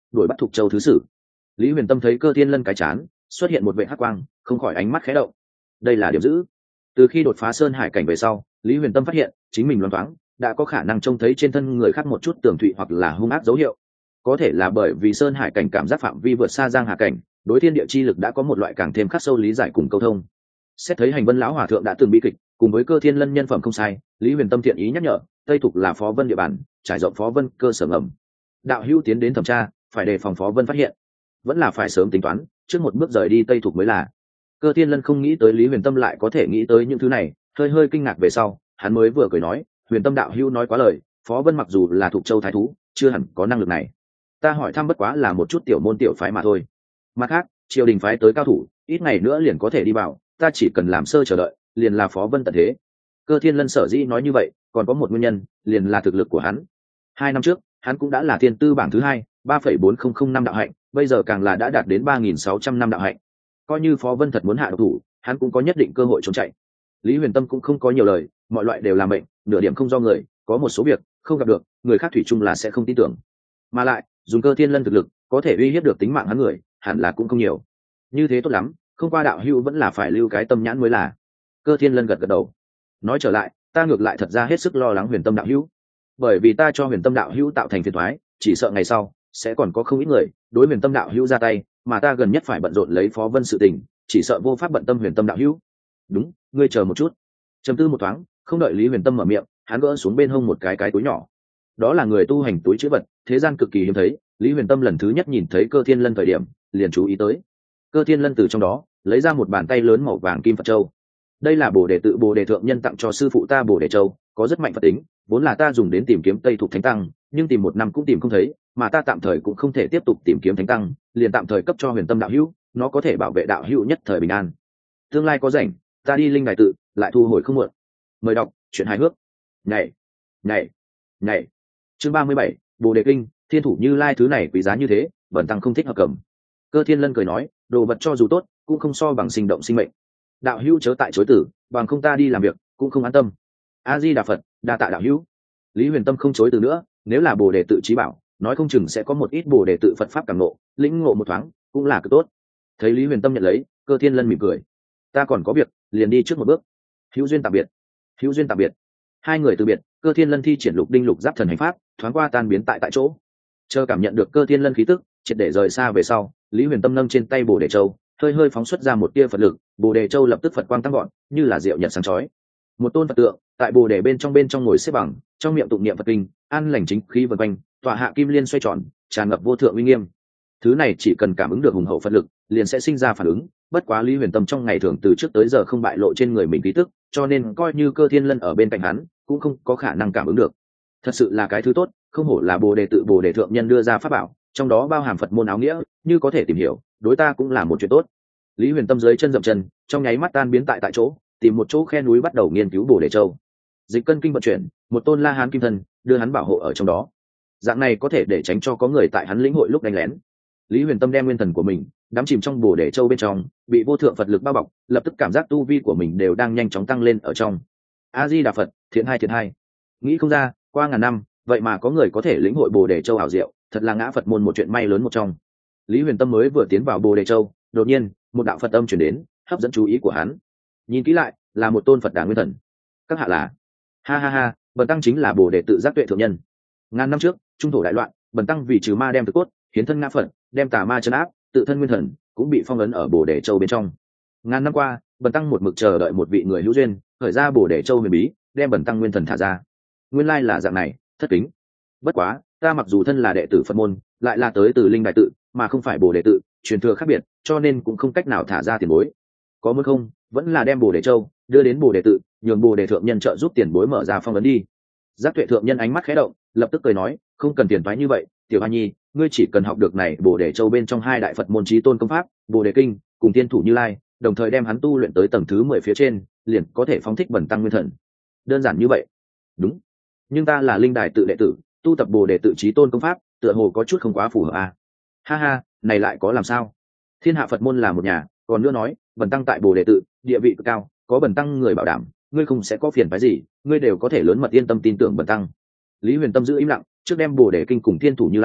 đuổi bắt Thục Châu thứ sử. Lý Huyền Tâm thấy Cơ Thiên Lân cái chán xuất hiện một vệt hắc quang, không khỏi ánh mắt khẽ động. Đây là điểm dữ. Từ khi đột phá sơn hải cảnh về sau, Lý Huyền Tâm phát hiện chính mình loáng thoáng đã có khả năng trông thấy trên thân người khác một chút tường thụy hoặc là hung ác dấu hiệu. Có thể là bởi vì sơn hải cảnh cảm giác phạm vi vượt xa giang hà cảnh, đối thiên địa chi lực đã có một loại càng thêm khắc sâu lý giải cùng câu thông. Xét thấy Hành Vân lão hòa thượng đã từng bị kịch, cùng với Cơ Thiên Lân nhân phẩm không sai, Lý Huyền Tâm thiện ý nhắc nhở, Tây Thục là Phó Vân địa bàn, trải rộng Phó Vân cơ sở ngầm. Đạo hữu tiến đến thẩm tra, phải đề phòng Phó Vân phát hiện, vẫn là phải sớm tính toán, trước một bước rời đi Tây Thục mới là. Cơ Thiên Lân không nghĩ tới Lý Huyền Tâm lại có thể nghĩ tới những thứ này, hơi hơi kinh ngạc về sau, hắn mới vừa cười nói, Huyền Tâm đạo hữu nói quá lời, Phó Vân mặc dù là Thục Châu thái thú, chưa hẳn có năng lực này. Ta hỏi thăm bất quá là một chút tiểu môn tiểu phái mà thôi. Mặt khác, triều đình phái tới cao thủ, ít ngày nữa liền có thể đi vào, ta chỉ cần làm sơ chờ đợi, liền là Phó Vân tận thế. Cơ Thiên Lân sở dĩ nói như vậy, còn có một nguyên nhân, liền là thực lực của hắn. Hai năm trước, hắn cũng đã là thiên tư bảng thứ hai, ba phẩy bốn không không năm đạo hạnh, bây giờ càng là đã đạt đến ba nghìn sáu trăm năm đạo hạnh. Coi như Phó Vân thật muốn hạ độc thủ, hắn cũng có nhất định cơ hội trốn chạy. Lý Huyền Tâm cũng không có nhiều lời, mọi loại đều là mệnh, nửa điểm không do người, có một số việc không gặp được, người khác thủy chung là sẽ không tin tưởng. Mà lại, dùng Cơ Thiên Lân thực lực, có thể uy hiếp được tính mạng hắn người, hẳn là cũng không nhiều. Như thế tốt lắm, không qua đạo hữu vẫn là phải lưu cái tâm nhãn mới là. Cơ Thiên Lân gật gật đầu. Nói trở lại, ta ngược lại thật ra hết sức lo lắng Huyền Tâm đạo hữu, bởi vì ta cho Huyền Tâm đạo hữu tạo thành phiền toái, chỉ sợ ngày sau sẽ còn có không ít người đối Huyền Tâm đạo hữu ra tay, mà ta gần nhất phải bận rộn lấy Phó Vân sự tình, chỉ sợ vô pháp bận tâm Huyền Tâm đạo hữu. Đúng, ngươi chờ một chút. Trầm tư một thoáng, không đợi Lý Huyền Tâm mở miệng, hắn gỡ xuống bên hông một cái cái túi nhỏ. Đó là người tu hành túi trữ vật, thế gian cực kỳ hiếm thấy. Lý Huyền Tâm lần thứ nhất nhìn thấy Cơ Thiên Lân thời điểm, liền chú ý tới. Cơ Thiên Lân từ trong đó lấy ra một bàn tay lớn màu vàng kim Phật châu. Đây là Bồ Đề tự Bồ Đề thượng nhân tặng cho sư phụ ta Bồ Đề châu, có rất mạnh Phật tính, vốn là ta dùng đến tìm kiếm Tây Thục Thánh Tăng, nhưng tìm một năm cũng tìm không thấy, mà ta tạm thời cũng không thể tiếp tục tìm kiếm Thánh Tăng, liền tạm thời cấp cho Huyền Tâm đạo hữu, nó có thể bảo vệ đạo hữu nhất thời bình an. Tương lai có rảnh, ta đi linh đài tự, lại thu hồi không muộn. Mời đọc truyện hài hước. Nhảy, nhảy, nhảy. Chương ba mươi bảy, Bồ Đề kinh, Thiên thủ Như Lai thứ này quý giá như thế, bần tăng không thích hợp cầm. Cơ Thiên Lân cười nói, đồ vật cho dù tốt, cũng không so bằng sinh động sinh mệnh. Đạo hữu chớ tại chối tử, bằng không ta đi làm việc cũng không an tâm. A Di Đà Phật, đa tạ đạo hữu. Lý Huyền Tâm không chối từ nữa, nếu là Bồ Đề tự trí bảo, nói không chừng sẽ có một ít Bồ Đề tự Phật pháp cảm ngộ, lĩnh ngộ một thoáng, cũng là cực tốt. Thấy Lý Huyền Tâm nhận lấy, Cơ Thiên Lân mỉm cười, ta còn có việc, liền đi trước một bước. Hữu duyên tạm biệt. Hữu duyên tạm biệt. Hai người từ biệt, Cơ Thiên Lân thi triển Lục Đinh Lục Giáp thần hành pháp, thoáng qua tan biến tại tại chỗ. Chờ cảm nhận được Cơ Thiên Lân khí tức, triệt để rời xa về sau, Lý Huyền Tâm nâng trên tay Bồ Đề châu, hơi hơi phóng xuất ra một tia Phật lực, Bồ Đề châu lập tức Phật quang tăng gọn, như là diệu nhật sáng chói. Một tôn Phật tượng tại Bồ Đề bên trong bên trong ngồi xếp bằng, trong miệng tụng niệm Phật kinh, an lành chính khí vần quanh, tọa hạ kim liên xoay tròn, tràn ngập vô thượng uy nghiêm. Thứ này chỉ cần cảm ứng được hùng hậu Phật lực, liền sẽ sinh ra phản ứng. Bất quá Lý Huyền Tâm trong ngày thường từ trước tới giờ không bại lộ trên người mình khí tức, cho nên coi như Cơ Thiên Lân ở bên cạnh hắn, cũng không có khả năng cảm ứng được. Thật sự là cái thứ tốt, không hổ là Bồ Đề tự Bồ Đề thượng nhân đưa ra pháp bảo, trong đó bao hàm Phật môn áo nghĩa, như có thể tìm hiểu, đối ta cũng là một chuyện tốt. Lý Huyền Tâm dưới chân dậm chân, trong nháy mắt tan biến tại tại chỗ, tìm một chỗ khe núi bắt đầu nghiên cứu Bồ Đề châu. Dịch cân kinh vận chuyển, một tôn La Hán kim thân đưa hắn bảo hộ ở trong đó. Dạng này có thể để tránh cho có người tại hắn lĩnh hội lúc đánh lén. Lý Huyền Tâm đem nguyên thần của mình đắm chìm trong Bồ Đề châu bên trong, bị vô thượng Phật lực bao bọc, lập tức cảm giác tu vi của mình đều đang nhanh chóng tăng lên ở trong. A Di Đà Phật, thiện hai thiện hai. Nghĩ không ra, qua ngàn năm, vậy mà có người có thể lĩnh hội Bồ Đề châu ảo diệu, thật là ngã Phật môn một chuyện may lớn một trong. Lý Huyền Tâm mới vừa tiến vào Bồ Đề châu, đột nhiên, một đạo Phật âm truyền đến, hấp dẫn chú ý của hắn. Nhìn kỹ lại, là một tôn Phật Đà nguyên thần. Các hạ là? Ha ha ha, bần tăng chính là Bồ Đề tự giác tuệ thượng nhân. Ngàn năm trước, trung thổ đại loạn, bần tăng vì trừ ma đem thực cốt, hiến thân ngã Phật, đem tà ma trấn áp, tự thân nguyên thần cũng bị phong ấn ở Bồ Đề châu bên trong. Ngàn năm qua, bần tăng một mực chờ đợi một vị người hữu duyên, khởi ra Bồ Đề châu huyền bí, đem bần tăng nguyên thần thả ra. Nguyên lai là dạng này, thất kính. Bất quá, ta mặc dù thân là đệ tử Phật môn, lại là tới từ Linh Đại tự, mà không phải Bồ Đề tự, truyền thừa khác biệt, cho nên cũng không cách nào thả ra tiền bối. Có muốn không, vẫn là đem Bồ Đề châu đưa đến Bồ Đề tự, nhường Bồ Đề thượng nhân trợ giúp tiền bối mở ra phong ấn đi. Giác tuệ thượng nhân ánh mắt khẽ động, lập tức cười nói, không cần tiền thoái như vậy, tiểu hoa nhi, ngươi chỉ cần học được này Bồ Đề châu bên trong hai đại Phật môn chí tôn công pháp, Bồ Đề kinh cùng Thiên thủ Như Lai, đồng thời đem hắn tu luyện tới tầng thứ mười phía trên, liền có thể phóng thích bẩn tăng nguyên thần. Đơn giản như vậy. Đúng. Nhưng ta là Linh Đài tự đệ tử, tu tập Bồ Đề tự chí tôn công pháp, tựa hồ có chút không quá phù hợp à? Ha ha, này lại có làm sao? Thiên hạ Phật môn là một nhà, còn nữa nói, bần tăng tại Bồ Đề tự, địa vị cực cao, có bần tăng người bảo đảm, ngươi không sẽ có phiền phức gì, ngươi đều có thể lớn mật yên tâm tin tưởng bần tăng. Lý Huyền Tâm giữ im lặng, trước đem Bồ Đề kinh cùng Thiên thủ Như Lai,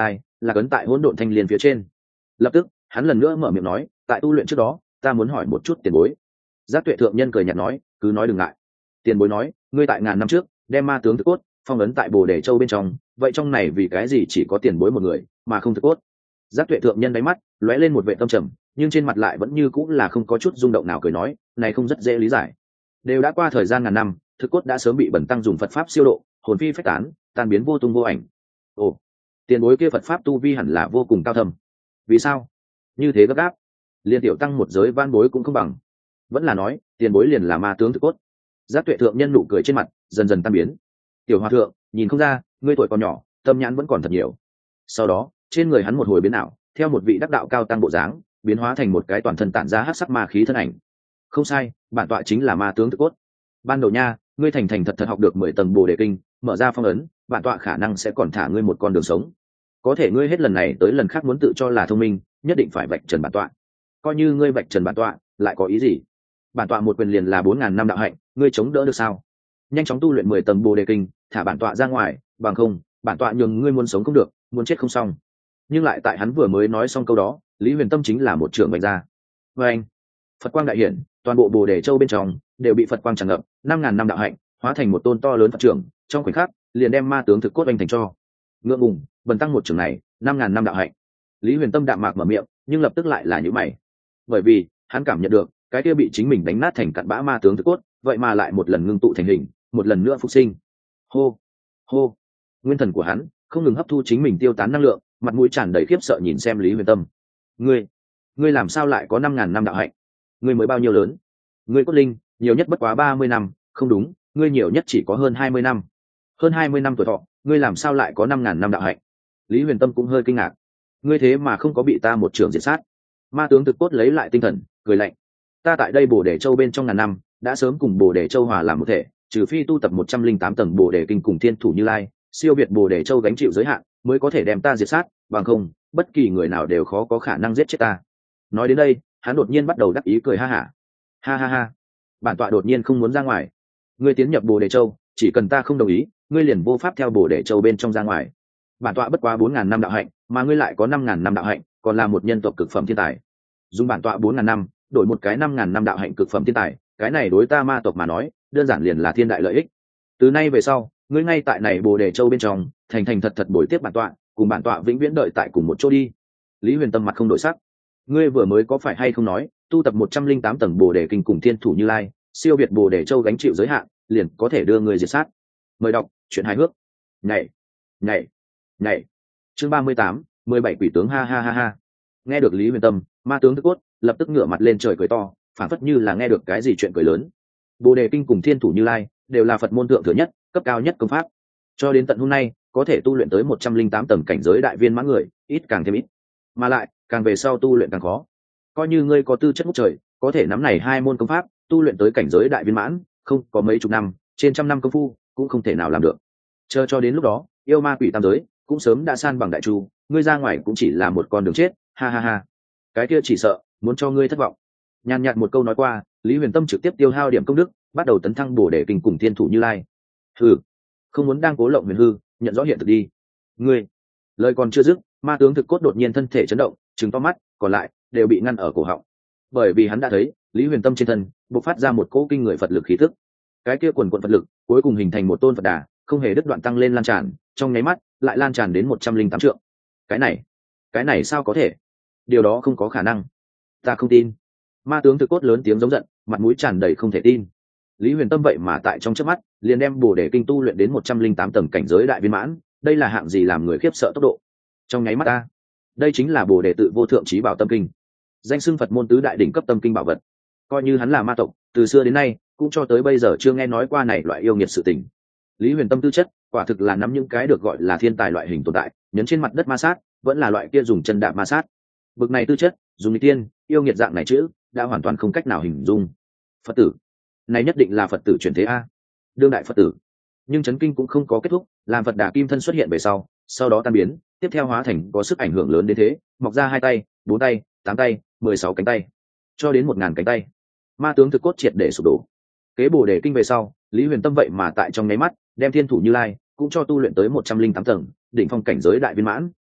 là cấn tại hỗn độn thanh liên phía trên. Lập tức hắn lần nữa mở miệng nói, tại tu luyện trước đó ta muốn hỏi một chút tiền bối. Giác Tuệ thượng nhân cười nhạt nói, cứ nói đừng ngại. Tiền bối nói, ngươi tại ngàn năm trước đem ma tướng thực cốt phong ấn tại bồ đề châu bên trong, vậy trong này vì cái gì chỉ có tiền bối một người mà không thực cốt? Giác Tuệ thượng nhân đáy mắt lóe lên một vệ tâm trầm, nhưng trên mặt lại vẫn như cũng là không có chút rung động nào, cười nói, này không rất dễ lý giải. Đều đã qua thời gian ngàn năm, thực cốt đã sớm bị bẩn tăng dùng Phật pháp siêu độ, hồn phi phách tán, tan biến vô tung vô ảnh. Ồ, tiền bối kia Phật pháp tu vi hẳn là vô cùng cao thâm. Vì sao như thế gấp gáp? Liên tiểu tăng một giới van bối cũng không bằng. Vẫn là nói tiền bối liền là ma tướng thực cốt? Giác Tuệ thượng nhân nụ cười trên mặt dần dần tan biến. Tiểu hòa thượng, nhìn không ra ngươi tuổi còn nhỏ, tâm nhãn vẫn còn thật nhiều. Sau đó trên người hắn một hồi biến ảo, theo một vị đắc đạo cao tăng bộ dáng biến hóa thành một cái toàn thân tản ra hắc sắc ma khí thân ảnh. Không sai, bản tọa chính là ma tướng thực cốt. Ban đầu nha, ngươi thành thành thật thật học được mười tầng bồ đề kinh, mở ra phong ấn, bản tọa khả năng sẽ còn thả ngươi một con đường sống. Có thể ngươi hết lần này tới lần khác muốn tự cho là thông minh, nhất định phải vạch trần bản tọa. Coi như ngươi vạch trần bản tọa lại có ý gì? Bản tọa một quyền liền là bốn ngàn năm đạo hạnh, ngươi chống đỡ được sao? Nhanh chóng tu luyện mười tầng bồ đề kinh, thả bản tọa ra ngoài, bằng không bản tọa nhường ngươi muốn sống không được, muốn chết không xong. Nhưng lại tại hắn vừa mới nói xong câu đó, Lý Huyền Tâm chính là một trường bạch ra. Và anh, Phật quang đại hiển, toàn bộ bồ đề châu bên trong đều bị Phật quang tràn ngập, năm ngàn năm đạo hạnh hóa thành một tôn to lớn Phật trưởng, trong khoảnh khắc liền đem ma tướng thực cốt anh thành cho. Ngượng ngùng, bần tăng một trường này năm ngàn năm đạo hạnh. Lý Huyền Tâm đạm mạc mở miệng, nhưng lập tức lại là nhíu mày, bởi vì hắn cảm nhận được cái kia bị chính mình đánh nát thành cặn bã ma tướng thực cốt, vậy mà lại một lần ngưng tụ thành hình, một lần nữa phục sinh. Hô, hô, nguyên thần của hắn không ngừng hấp thu chính mình tiêu tán năng lượng, mặt mũi tràn đầy khiếp sợ nhìn xem Lý Huyền Tâm. Ngươi, ngươi làm sao lại có năm ngàn năm đạo hạnh? Ngươi mới bao nhiêu lớn? Ngươi cốt linh nhiều nhất bất quá ba mươi năm, không đúng, ngươi nhiều nhất chỉ có hơn hai mươi năm. Hơn hai mươi năm tuổi thọ, ngươi làm sao lại có năm ngàn năm đạo hạnh? Lý Huyền Tâm cũng hơi kinh ngạc. Ngươi thế mà không có bị ta một trường diệt sát. Ma tướng thực cốt lấy lại tinh thần, cười lạnh. Ta tại đây Bồ Đề Châu bên trong ngàn năm, đã sớm cùng Bồ Đề Châu hòa làm một thể, trừ phi tu tập một trăm linh tám tầng Bồ Đề kinh cùng Thiên Thủ Như Lai, siêu việt Bồ Đề Châu gánh chịu giới hạn, mới có thể đem ta diệt sát, bằng không, bất kỳ người nào đều khó có khả năng giết chết ta. Nói đến đây, hắn đột nhiên bắt đầu đắc ý cười ha hả. Ha ha ha, bản tọa đột nhiên không muốn ra ngoài. Ngươi tiến nhập Bồ Đề Châu, chỉ cần ta không đồng ý, ngươi liền vô pháp theo Bồ Đề Châu bên trong ra ngoài. Bản tọa bất quá bốn ngàn năm đạo hạnh, mà ngươi lại có năm ngàn năm đạo hạnh, còn là một nhân tộc cực phẩm thiên tài. Dùng bản tọa bốn ngàn năm đổi một cái năm ngàn năm đạo hạnh cực phẩm thiên tài, cái này đối ta ma tộc mà nói đơn giản liền là thiên đại lợi ích. Từ nay về sau, ngươi ngay tại này Bồ Đề Châu bên trong thành thành thật thật bồi tiếp bản tọa, cùng bản tọa vĩnh viễn đợi tại cùng một chỗ đi. Lý Huyền Tâm mặt không đổi sắc. Ngươi vừa mới có phải hay không nói tu tập một trăm linh tám tầng Bồ Đề kinh cùng Thiên Thủ Như Lai, siêu việt Bồ Đề Châu gánh chịu giới hạn, liền có thể đưa ngươi diệt sát? Mời đọc chuyện hài hước. Nhảy, nhảy, nhảy. Chương ba mươi tám, mười bảy quỷ tướng ha ha ha ha. Nghe được Lý Huyền Tâm, ma tướng thức cốt lập tức ngửa mặt lên trời cười to, phản phất như là nghe được cái gì chuyện cười lớn. Bồ Đề kinh cùng Thiên Thủ Như Lai đều là Phật môn thượng thừa nhất, cấp cao nhất công pháp. Cho đến tận hôm nay, có thể tu luyện tới một trăm linh tám tầng cảnh giới đại viên mãn người, ít càng thêm ít. Mà lại, càng về sau tu luyện càng khó. Coi như ngươi có tư chất ngút trời, có thể nắm này hai môn công pháp, tu luyện tới cảnh giới đại viên mãn, không có mấy chục năm, trên trăm năm công phu, cũng không thể nào làm được. Chờ cho đến lúc đó, yêu ma quỷ tam giới cũng sớm đã san bằng đại chu, ngươi ra ngoài cũng chỉ là một con đường chết, ha ha ha. Cái kia chỉ sợ muốn cho ngươi thất vọng. Nhàn nhạt một câu nói qua, Lý Huyền Tâm trực tiếp tiêu hao điểm công đức, bắt đầu tấn thăng Bồ Đề kinh cùng Thiên Thủ Như Lai. Hừ, không muốn đang cố lộng huyền hư, nhận rõ hiện thực đi. Ngươi, lời còn chưa dứt, ma tướng thực cốt đột nhiên thân thể chấn động, trừng to mắt, còn lại đều bị ngăn ở cổ họng. Bởi vì hắn đã thấy, Lý Huyền Tâm trên thân bộc phát ra một cỗ kinh người Phật lực khí tức. Cái kia quần quần Phật lực, cuối cùng hình thành một tôn Phật Đà, không hề đứt đoạn tăng lên lan tràn, trong nháy mắt lại lan tràn đến một trăm linh tám trượng. Cái này, cái này sao có thể? Điều đó không có khả năng. Ta không tin. Ma tướng thực cốt lớn tiếng giống giận, mặt mũi tràn đầy không thể tin. Lý Huyền Tâm vậy mà tại trong chớp mắt liền đem Bồ Đề kinh tu luyện đến một trăm linh tám tầng cảnh giới đại viên mãn, đây là hạng gì làm người khiếp sợ tốc độ. Trong nháy mắt ta, đây chính là Bồ Đề tự vô thượng trí bảo tâm kinh, danh xưng Phật môn tứ đại đỉnh cấp tâm kinh bảo vật. Coi như hắn là ma tộc, từ xưa đến nay cũng cho tới bây giờ chưa nghe nói qua này loại yêu nghiệt sự tình. Lý Huyền Tâm tư chất quả thực là nắm những cái được gọi là thiên tài loại hình tồn tại, nhấn trên mặt đất ma sát, vẫn là loại kia dùng chân đạp ma sát. Bực này tư chất, dùng nghịch tiên, yêu nghiệt dạng này chữ, đã hoàn toàn không cách nào hình dung. Phật tử, này nhất định là Phật tử chuyển thế a, đương đại Phật tử. Nhưng chấn kinh cũng không có kết thúc, làm Phật Đà kim thân xuất hiện về sau, sau đó tan biến, tiếp theo hóa thành có sức ảnh hưởng lớn đến thế, mọc ra hai tay, bốn tay, tám tay, mười sáu cánh tay, cho đến một ngàn cánh tay. Ma tướng thực cốt triệt để sụp đổ. Kế Bồ Đề kinh về sau, Lý Huyền Tâm vậy mà tại trong nháy mắt đem Thiên Thủ Như Lai cũng cho tu luyện tới một trăm linh tám tầng, đỉnh phong cảnh giới đại viên mãn.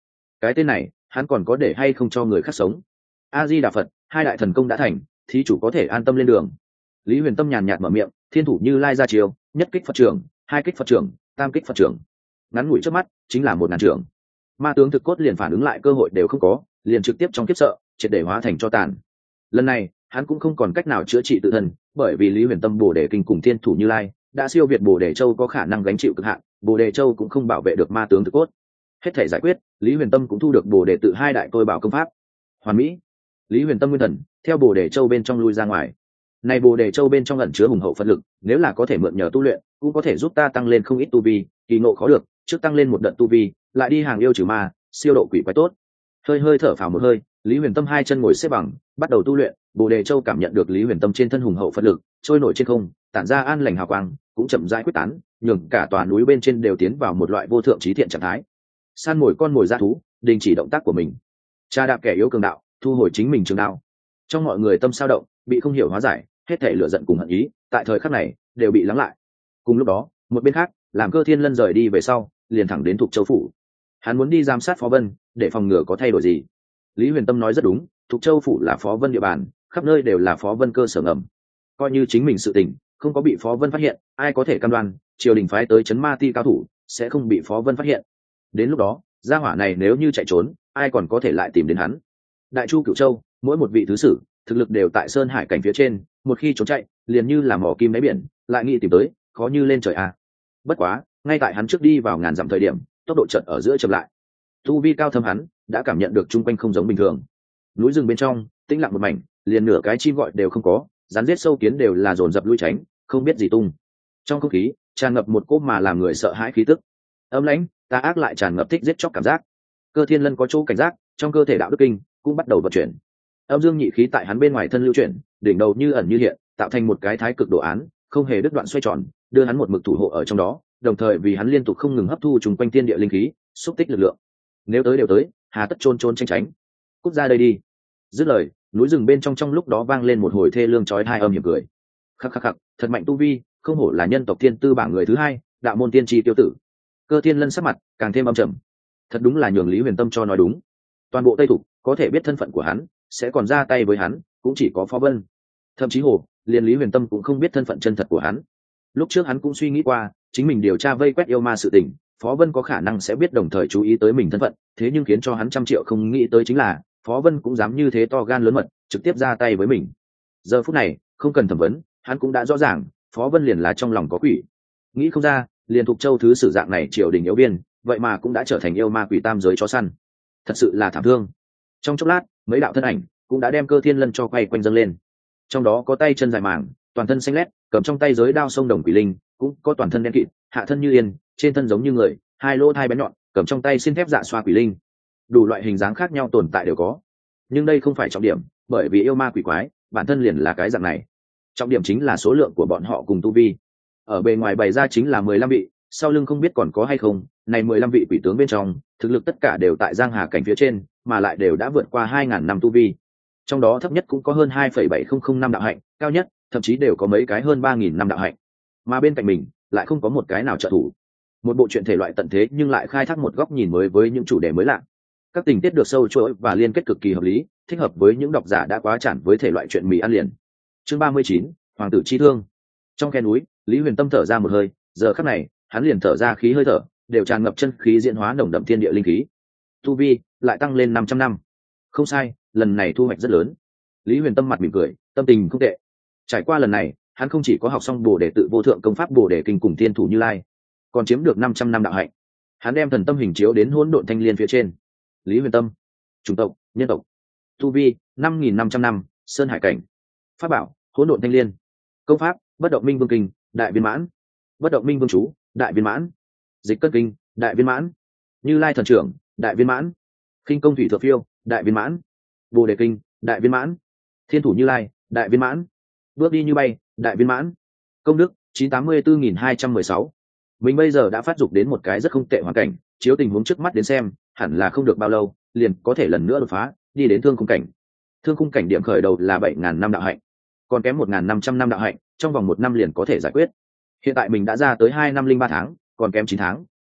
cái tên này hắn còn có để hay không cho người khác sống. A Di Đà Phật, hai đại thần công đã thành, thí chủ có thể an tâm lên đường. Lý Huyền Tâm nhàn nhạt mở miệng, thiên thủ Như Lai ra chiều, nhất kích Phật trưởng, hai kích Phật trưởng, tam kích Phật trưởng. Ngắn ngủi trước mắt chính là một ngàn trưởng. Ma tướng thực cốt liền phản ứng lại cơ hội đều không có, liền trực tiếp trong kiếp sợ triệt để hóa thành cho tàn. Lần này hắn cũng không còn cách nào chữa trị tự thân, bởi vì Lý Huyền Tâm Bồ Đề Kinh cùng thiên thủ Như Lai đã siêu việt Bồ Đề Châu có khả năng gánh chịu cực hạn, Bồ Đề Châu cũng không bảo vệ được ma tướng thực cốt. Hết thể giải quyết, Lý Huyền Tâm cũng thu được Bồ Đề tự hai đại tôi bảo công pháp. Hoàn mỹ. Lý Huyền Tâm nguyên thần theo Bồ Đề Châu bên trong lui ra ngoài. Này Bồ Đề Châu bên trong ẩn chứa hùng hậu Phật lực, nếu là có thể mượn nhờ tu luyện, cũng có thể giúp ta tăng lên không ít tu vi, kỳ ngộ khó được, trước tăng lên một đợt tu vi, lại đi hàng yêu trừ ma, siêu độ quỷ quái tốt. Hơi hơi thở phào một hơi, Lý Huyền Tâm hai chân ngồi xếp bằng, bắt đầu tu luyện. Bồ Đề Châu cảm nhận được Lý Huyền Tâm trên thân hùng hậu Phật lực, trôi nổi trên không, tản ra an lành hào quang, cũng chậm rãi quyết tán, nhường cả tòa núi bên trên đều tiến vào một loại vô thượng trí thiện trạng thái. San mồi con mồi ra thú, đình chỉ động tác của mình. Cha đạp kẻ yếu cường đạo, thu hồi chính mình trường đạo. Trong mọi người tâm sao động, bị không hiểu hóa giải, hết thể lửa giận cùng hận ý, tại thời khắc này đều bị lắng lại. Cùng lúc đó, một bên khác, làm Cơ Thiên Lân rời đi về sau, liền thẳng đến Thục Châu phủ. Hắn muốn đi giám sát Phó Vân, để phòng ngừa có thay đổi gì. Lý Huyền Tâm nói rất đúng, Thục Châu phủ là Phó Vân địa bàn, khắp nơi đều là Phó Vân cơ sở ngầm. Coi như chính mình sự tình không có bị Phó Vân phát hiện, ai có thể cam đoan triều đình phái tới chấn ma ti cao thủ sẽ không bị Phó Vân phát hiện. Đến lúc đó, gia hỏa này nếu như chạy trốn, ai còn có thể lại tìm đến hắn. Đại Chu Cửu Châu, mỗi một vị thứ sử thực lực đều tại sơn hải cảnh phía trên, một khi trốn chạy liền như là mỏ kim đáy biển, lại nghĩ tìm tới khó như lên trời à. Bất quá ngay tại hắn trước đi vào ngàn dặm thời điểm, tốc độ chợt ở giữa chậm lại. Tu vi cao thâm hắn đã cảm nhận được chung quanh không giống bình thường. Núi rừng bên trong tĩnh lặng một mảnh, liền nửa cái chim gọi đều không có, rắn giết sâu kiến đều là dồn dập lui tránh, không biết gì tung. Trong không khí tràn ngập một cỗ mà làm người sợ hãi khí tức, âm lãnh tà ác lại tràn ngập thích giết chóc cảm giác. Cơ Thiên Lân có chỗ cảnh giác, trong cơ thể đạo đức kinh cũng bắt đầu vận chuyển. Âm dương nhị khí tại hắn bên ngoài thân lưu chuyển, đỉnh đầu như ẩn như hiện, tạo thành một cái thái cực đồ án, không hề đứt đoạn xoay tròn, đưa hắn một mực thủ hộ ở trong đó, đồng thời vì hắn liên tục không ngừng hấp thu trùng quanh thiên địa linh khí, xúc tích lực lượng. Nếu tới đều tới, hà tất chôn chôn tránh tránh. Cút ra đây đi. Dứt lời, núi rừng bên trong trong lúc đó vang lên một hồi thê lương chói tai âm hiểm cười. Khắc khắc khắc, thật mạnh tu vi, không hổ là nhân tộc thiên tư bảng người thứ hai, đạo môn tiên tri tiêu tử. Cơ Thiên Lân sắc mặt càng thêm âm trầm. Thật đúng là nhường Lý Huyền Tâm cho nói đúng. Toàn bộ Tây Thục có thể biết thân phận của hắn, sẽ còn ra tay với hắn, cũng chỉ có Phó Vân. Thậm chí hồ, liền Lý Huyền Tâm cũng không biết thân phận chân thật của hắn. Lúc trước hắn cũng suy nghĩ qua, chính mình điều tra vây quét yêu ma sự tình, Phó Vân có khả năng sẽ biết đồng thời chú ý tới mình thân phận, thế nhưng khiến cho hắn trăm triệu không nghĩ tới chính là, Phó Vân cũng dám như thế to gan lớn mật, trực tiếp ra tay với mình. Giờ phút này, không cần thẩm vấn, hắn cũng đã rõ ràng, Phó Vân liền là trong lòng có quỷ. Nghĩ không ra, liền Thục Châu thứ sử dạng này triều đình yếu viên, vậy mà cũng đã trở thành yêu ma quỷ tam giới chó săn. Thật sự là thảm thương. Trong chốc lát, mấy đạo thân ảnh cũng đã đem Cơ Thiên Lân cho quay quanh dâng lên. Trong đó có tay chân dài màng, toàn thân xanh lét, cầm trong tay giới đao sông đồng quỷ linh, cũng có toàn thân đen kịt, hạ thân như yên, trên thân giống như người, hai lỗ hai bén nhọn, cầm trong tay xin thép dạ xoa quỷ linh. Đủ loại hình dáng khác nhau tồn tại đều có. Nhưng đây không phải trọng điểm, bởi vì yêu ma quỷ quái bản thân liền là cái dạng này. Trọng điểm chính là số lượng của bọn họ cùng tu vi. Ở bề ngoài bày ra chính là mười lăm vị, sau lưng không biết còn có hay không, này mười lăm vị quỷ tướng bên trong, thực lực tất cả đều tại Giang Hà cảnh phía trên, mà lại đều đã vượt qua hai ngàn năm tu vi. Trong đó thấp nhất cũng có hơn hai phẩy bảy không không năm đạo hạnh, cao nhất thậm chí đều có mấy cái hơn ba nghìn năm đạo hạnh. Mà bên cạnh mình lại không có một cái nào trợ thủ. Một bộ truyện thể loại tận thế nhưng lại khai thác một góc nhìn mới với những chủ đề mới lạ. Các tình tiết được sâu chuỗi và liên kết cực kỳ hợp lý, thích hợp với những độc giả đã quá chản với thể loại truyện mì ăn liền. Chương ba mươi chín, Hoàng tử chi thương. Trong khe núi, Lý Huyền Tâm thở ra một hơi, giờ khắc này, hắn liền thở ra khí hơi thở, đều tràn ngập chân khí diễn hóa nồng đậm thiên địa linh khí. Tu vi lại tăng lên năm trăm năm. Không sai, lần này thu hoạch rất lớn. Lý Huyền Tâm mặt mỉm cười, tâm tình không tệ. Trải qua lần này, hắn không chỉ có học xong Bồ Đề tự vô thượng công pháp Bồ Đề kinh cùng thiên thủ Như Lai, còn chiếm được năm trăm năm đạo hạnh. Hắn đem thần tâm hình chiếu đến hỗn độn thanh liên phía trên. Lý Huyền Tâm, chủng tộc, nhân tộc, tu vi năm nghìn năm trăm năm, sơn hải cảnh. Pháp bảo, hỗn độn thanh liên. Công pháp, bất động minh vương kinh, đại viên mãn. Bất động minh vương chú, đại viên mãn. Dịch cất kinh, đại viên mãn. Như Lai thần trưởng, đại viên mãn. Khinh công thủy thượng phiêu, đại viên mãn. Bồ Đề kinh, đại viên mãn. Thiên thủ Như Lai, đại viên mãn. Bước đi như bay, đại viên mãn. Công đức chín trăm tám mươi bốn nghìn hai trăm mười sáu. Mình bây giờ đã phát dục đến một cái rất không tệ hoàn cảnh, chiếu tình huống trước mắt đến xem, hẳn là không được bao lâu liền có thể lần nữa đột phá, đi đến thương khung cảnh. Thương khung cảnh điểm khởi đầu là bảy ngàn năm đạo hạnh, còn kém một ngàn năm trăm năm đạo hạnh, trong vòng một năm liền có thể giải quyết. Hiện tại mình đã ra tới hai năm linh ba tháng, còn kém chín tháng,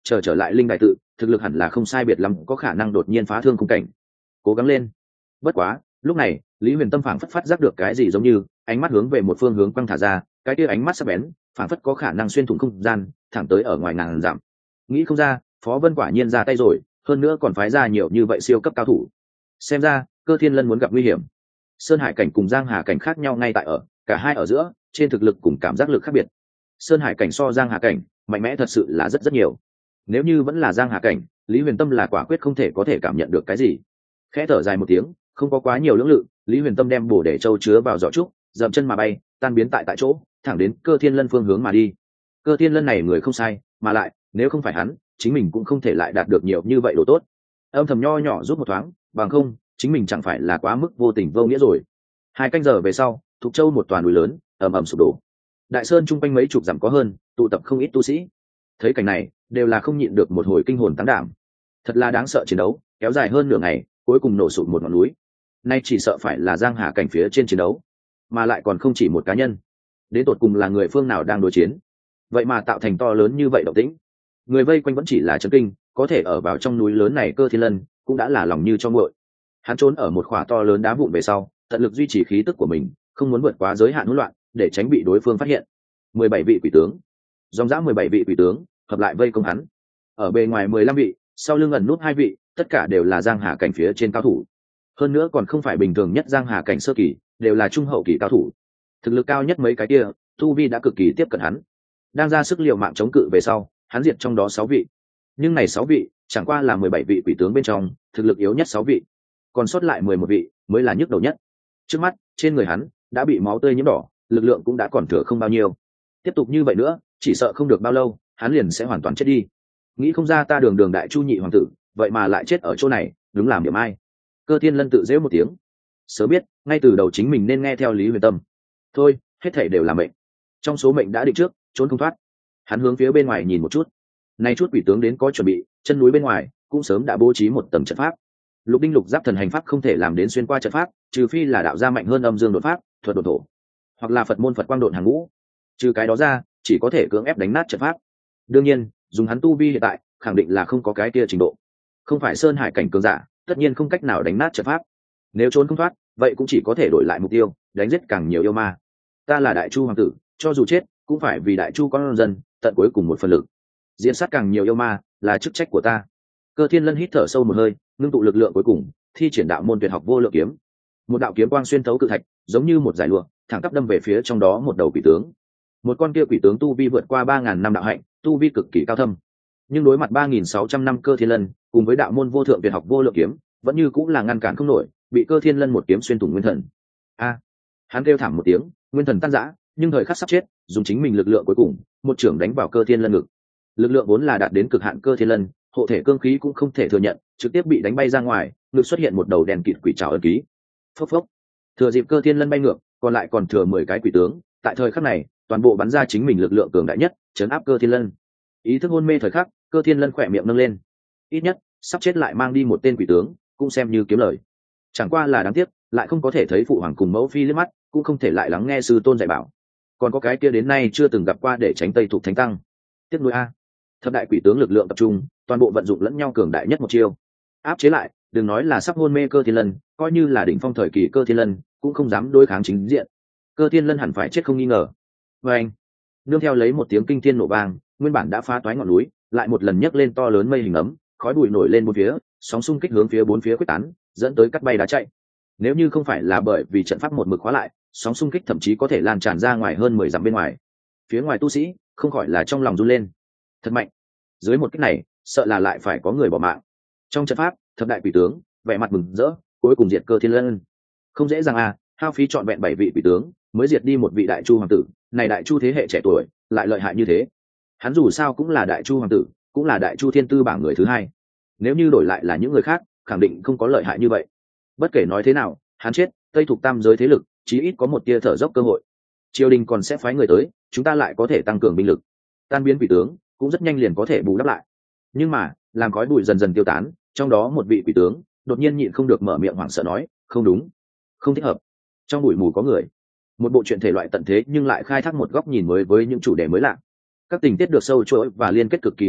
chờ trở lại linh đại tự, thực lực hẳn là không sai biệt lắm, có khả năng đột nhiên phá thương khung cảnh. Cố gắng lên. Bất quá lúc này Lý Huyền Tâm phảng phất phát giác được cái gì, giống như ánh mắt hướng về một phương hướng quăng thả ra, cái kia ánh mắt sắc bén phảng phất có khả năng xuyên thủng không gian, thẳng tới ở ngoài ngàn dặm. Nghĩ không ra Phó Vân quả nhiên ra tay rồi, hơn nữa còn phái ra nhiều như vậy siêu cấp cao thủ. Xem ra Cơ Thiên Lân muốn gặp nguy hiểm. Sơn Hải cảnh cùng Giang Hà cảnh khác nhau ngay tại ở cả hai ở giữa trên thực lực cùng cảm giác lực khác biệt. Sơn Hải cảnh so Giang Hà cảnh mạnh mẽ thật sự là rất rất nhiều. Nếu như vẫn là Giang Hà cảnh, Lý Huyền Tâm là quả quyết không thể có thể cảm nhận được cái gì. Khẽ thở dài một tiếng, không có quá nhiều lưỡng lự, Lý Huyền Tâm đem bổ để châu chứa vào giỏ trúc, dậm chân mà bay, tan biến tại tại chỗ, thẳng đến Cơ Thiên Lân phương hướng mà đi. Cơ Thiên Lân này người không sai, mà lại nếu không phải hắn, chính mình cũng không thể lại đạt được nhiều như vậy đồ tốt. Âm thầm nho nhỏ giúp một thoáng, bằng không chính mình chẳng phải là quá mức vô tình vô nghĩa rồi. Hai canh giờ về sau, Thục Châu một toàn núi lớn ầm ầm sụp đổ. Đại sơn chung quanh mấy chục dặm có hơn, tụ tập không ít tu sĩ. Thấy cảnh này, đều là không nhịn được một hồi kinh hồn táng đảm. Thật là đáng sợ chiến đấu, kéo dài hơn nửa ngày, cuối cùng nổ sụp một ngọn núi. Nay chỉ sợ phải là Giang Hà cảnh phía trên chiến đấu, mà lại còn không chỉ một cá nhân. Đến tột cùng là người phương nào đang đối chiến, vậy mà tạo thành to lớn như vậy động tĩnh. Người vây quanh vẫn chỉ là chấn kinh, có thể ở vào trong núi lớn này Cơ Thiên Lân cũng đã là lòng như cho nguội. Hắn trốn ở một khỏa to lớn đá vụn về sau, tận lực duy trì khí tức của mình, không muốn vượt quá giới hạn hỗn loạn, để tránh bị đối phương phát hiện. Mười bảy vị quỷ tướng, dòng dã mười bảy vị quỷ tướng hợp lại vây công hắn. Ở bề ngoài mười lăm vị, sau lưng ẩn nút hai vị, tất cả đều là Giang Hà cảnh phía trên cao thủ. Hơn nữa còn không phải bình thường nhất Giang Hà cảnh sơ kỳ, đều là trung hậu kỳ cao thủ. Thực lực cao nhất mấy cái kia, tu vi đã cực kỳ tiếp cận hắn. Đang ra sức liều mạng chống cự về sau, hắn diệt trong đó sáu vị. Nhưng này sáu vị, chẳng qua là mười bảy vị quỷ tướng bên trong, thực lực yếu nhất sáu vị. Còn sót lại mười một vị mới là nhức đầu nhất. Trước mắt, trên người hắn đã bị máu tươi nhiễm đỏ, lực lượng cũng đã còn thừa không bao nhiêu. Tiếp tục như vậy nữa, chỉ sợ không được bao lâu, hắn liền sẽ hoàn toàn chết đi. Nghĩ không ra ta đường đường đại chu nhị hoàng tử, vậy mà lại chết ở chỗ này, đúng làm điểm ai. Cơ Thiên Lân tự giễu một tiếng. Sớm biết, ngay từ đầu chính mình nên nghe theo Lý Huyền Tâm. Thôi, hết thảy đều là mệnh. Trong số mệnh đã định trước, trốn không thoát. Hắn hướng phía bên ngoài nhìn một chút. Nay chút quỷ tướng đến có chuẩn bị, chân núi bên ngoài cũng sớm đã bố trí một tầng trận pháp. Lục đinh lục giáp thần hành pháp không thể làm đến xuyên qua trận pháp, trừ phi là đạo gia mạnh hơn âm dương đột pháp, thuật đột thổ, hoặc là Phật môn Phật quang độn hàng ngũ. Trừ cái đó ra, chỉ có thể cưỡng ép đánh nát trận pháp. Đương nhiên, dùng hắn tu vi hiện tại, khẳng định là không có cái kia trình độ. Không phải Sơn Hải cảnh cường giả, tất nhiên không cách nào đánh nát trận pháp. Nếu trốn không thoát, vậy cũng chỉ có thể đổi lại mục tiêu, đánh giết càng nhiều yêu ma. Ta là Đại Chu hoàng tử, cho dù chết, cũng phải vì Đại Chu con dân, tận cuối cùng một phần lực. Diễn sát càng nhiều yêu ma là chức trách của ta. Cơ Thiên Lân hít thở sâu một hơi, ngưng tụ lực lượng cuối cùng, thi triển đạo môn tuyệt học vô lượng kiếm. Một đạo kiếm quang xuyên thấu cự thạch, giống như một giải lụa, thẳng tắp đâm về phía trong đó một đầu quỷ tướng. Một con kia quỷ tướng tu vi vượt qua ba ngàn năm đạo hạnh, tu vi cực kỳ cao thâm. Nhưng đối mặt ba nghìn sáu trăm năm Cơ Thiên Lân, cùng với đạo môn vô thượng tuyệt học vô lượng kiếm, vẫn như cũng là ngăn cản không nổi, bị Cơ Thiên Lân một kiếm xuyên thủng nguyên thần. A! Hắn kêu thảm một tiếng, nguyên thần tan rã, nhưng thời khắc sắp chết, dùng chính mình lực lượng cuối cùng, một chưởng đánh vào Cơ Thiên Lân ngực. Lực lượng vốn là đạt đến cực hạn Cơ Thiên Lân, hộ thể cương khí cũng không thể thừa nhận, trực tiếp bị đánh bay ra ngoài, ngực xuất hiện một đầu đèn kịt quỷ trảo ấn ký. Phốc phốc. Thừa dịp Cơ Thiên Lân bay ngược, còn lại còn thừa mười cái quỷ tướng, tại thời khắc này, toàn bộ bắn ra chính mình lực lượng cường đại nhất, chấn áp Cơ Thiên Lân. Ý thức hôn mê thời khắc, Cơ Thiên Lân khỏe miệng nâng lên. Ít nhất, sắp chết lại mang đi một tên quỷ tướng, cũng xem như kiếm lời. Chẳng qua là đáng tiếc, lại không có thể thấy phụ hoàng cùng mẫu phi liếc mắt, cũng không thể lại lắng nghe sư tôn dạy bảo. Còn có cái kia đến nay chưa từng gặp qua để tránh Tây Thục Thánh Tăng. Tiếp nối a. Thập đại quỷ tướng lực lượng tập trung, toàn bộ vận dụng lẫn nhau cường đại nhất một chiêu. Áp chế lại, đừng nói là sắp hôn mê Cơ Thiên Lân, coi như là đỉnh phong thời kỳ Cơ Thiên Lân, cũng không dám đối kháng chính diện. Cơ Thiên Lân hẳn phải chết không nghi ngờ. Và anh, nương theo lấy một tiếng kinh thiên nổ vang, nguyên bản đã phá toái ngọn núi, lại một lần nhấc lên to lớn mây hình ấm, khói bụi nổi lên bốn phía, sóng xung kích hướng phía bốn phía quyết tán, dẫn tới cắt bay đá chạy. Nếu như không phải là bởi vì trận pháp một mực khóa lại, sóng xung kích thậm chí có thể lan tràn ra ngoài hơn mười dặm bên ngoài. Phía ngoài tu sĩ không khỏi là trong lòng run lên. Thật mạnh. Dưới một kích này, sợ là lại phải có người bỏ mạng. Trong trận pháp, thập đại quỷ tướng vẻ mặt mừng rỡ, cuối cùng diệt Cơ Thiên Lân. Không dễ dàng à, hao phí trọn vẹn bảy vị quỷ tướng, mới diệt đi một vị Đại Chu hoàng tử, này Đại Chu thế hệ trẻ tuổi, lại lợi hại như thế. Hắn dù sao cũng là Đại Chu hoàng tử, cũng là Đại Chu thiên tư bảng người thứ hai. Nếu như đổi lại là những người khác, khẳng định không có lợi hại như vậy. Bất kể nói thế nào, hắn chết, Tây Thục tam giới thế lực, chí ít có một tia thở dốc cơ hội. Triều đình còn sẽ phái người tới, chúng ta lại có thể tăng cường binh lực. Tan biến quỷ tướng, cũng rất nhanh liền có thể bù đắp lại. Nhưng mà, làm khói bụi dần dần tiêu tán, trong đó một vị quỷ tướng đột nhiên nhịn không được mở miệng hoảng sợ nói, không đúng, không thích hợp. Trong bụi mù có người. Một bộ truyện thể loại tận thế nhưng lại khai thác một góc nhìn mới với những chủ đề mới lạ. Các tình tiết được sâu chuỗi và liên kết cực kỳ hợp lý,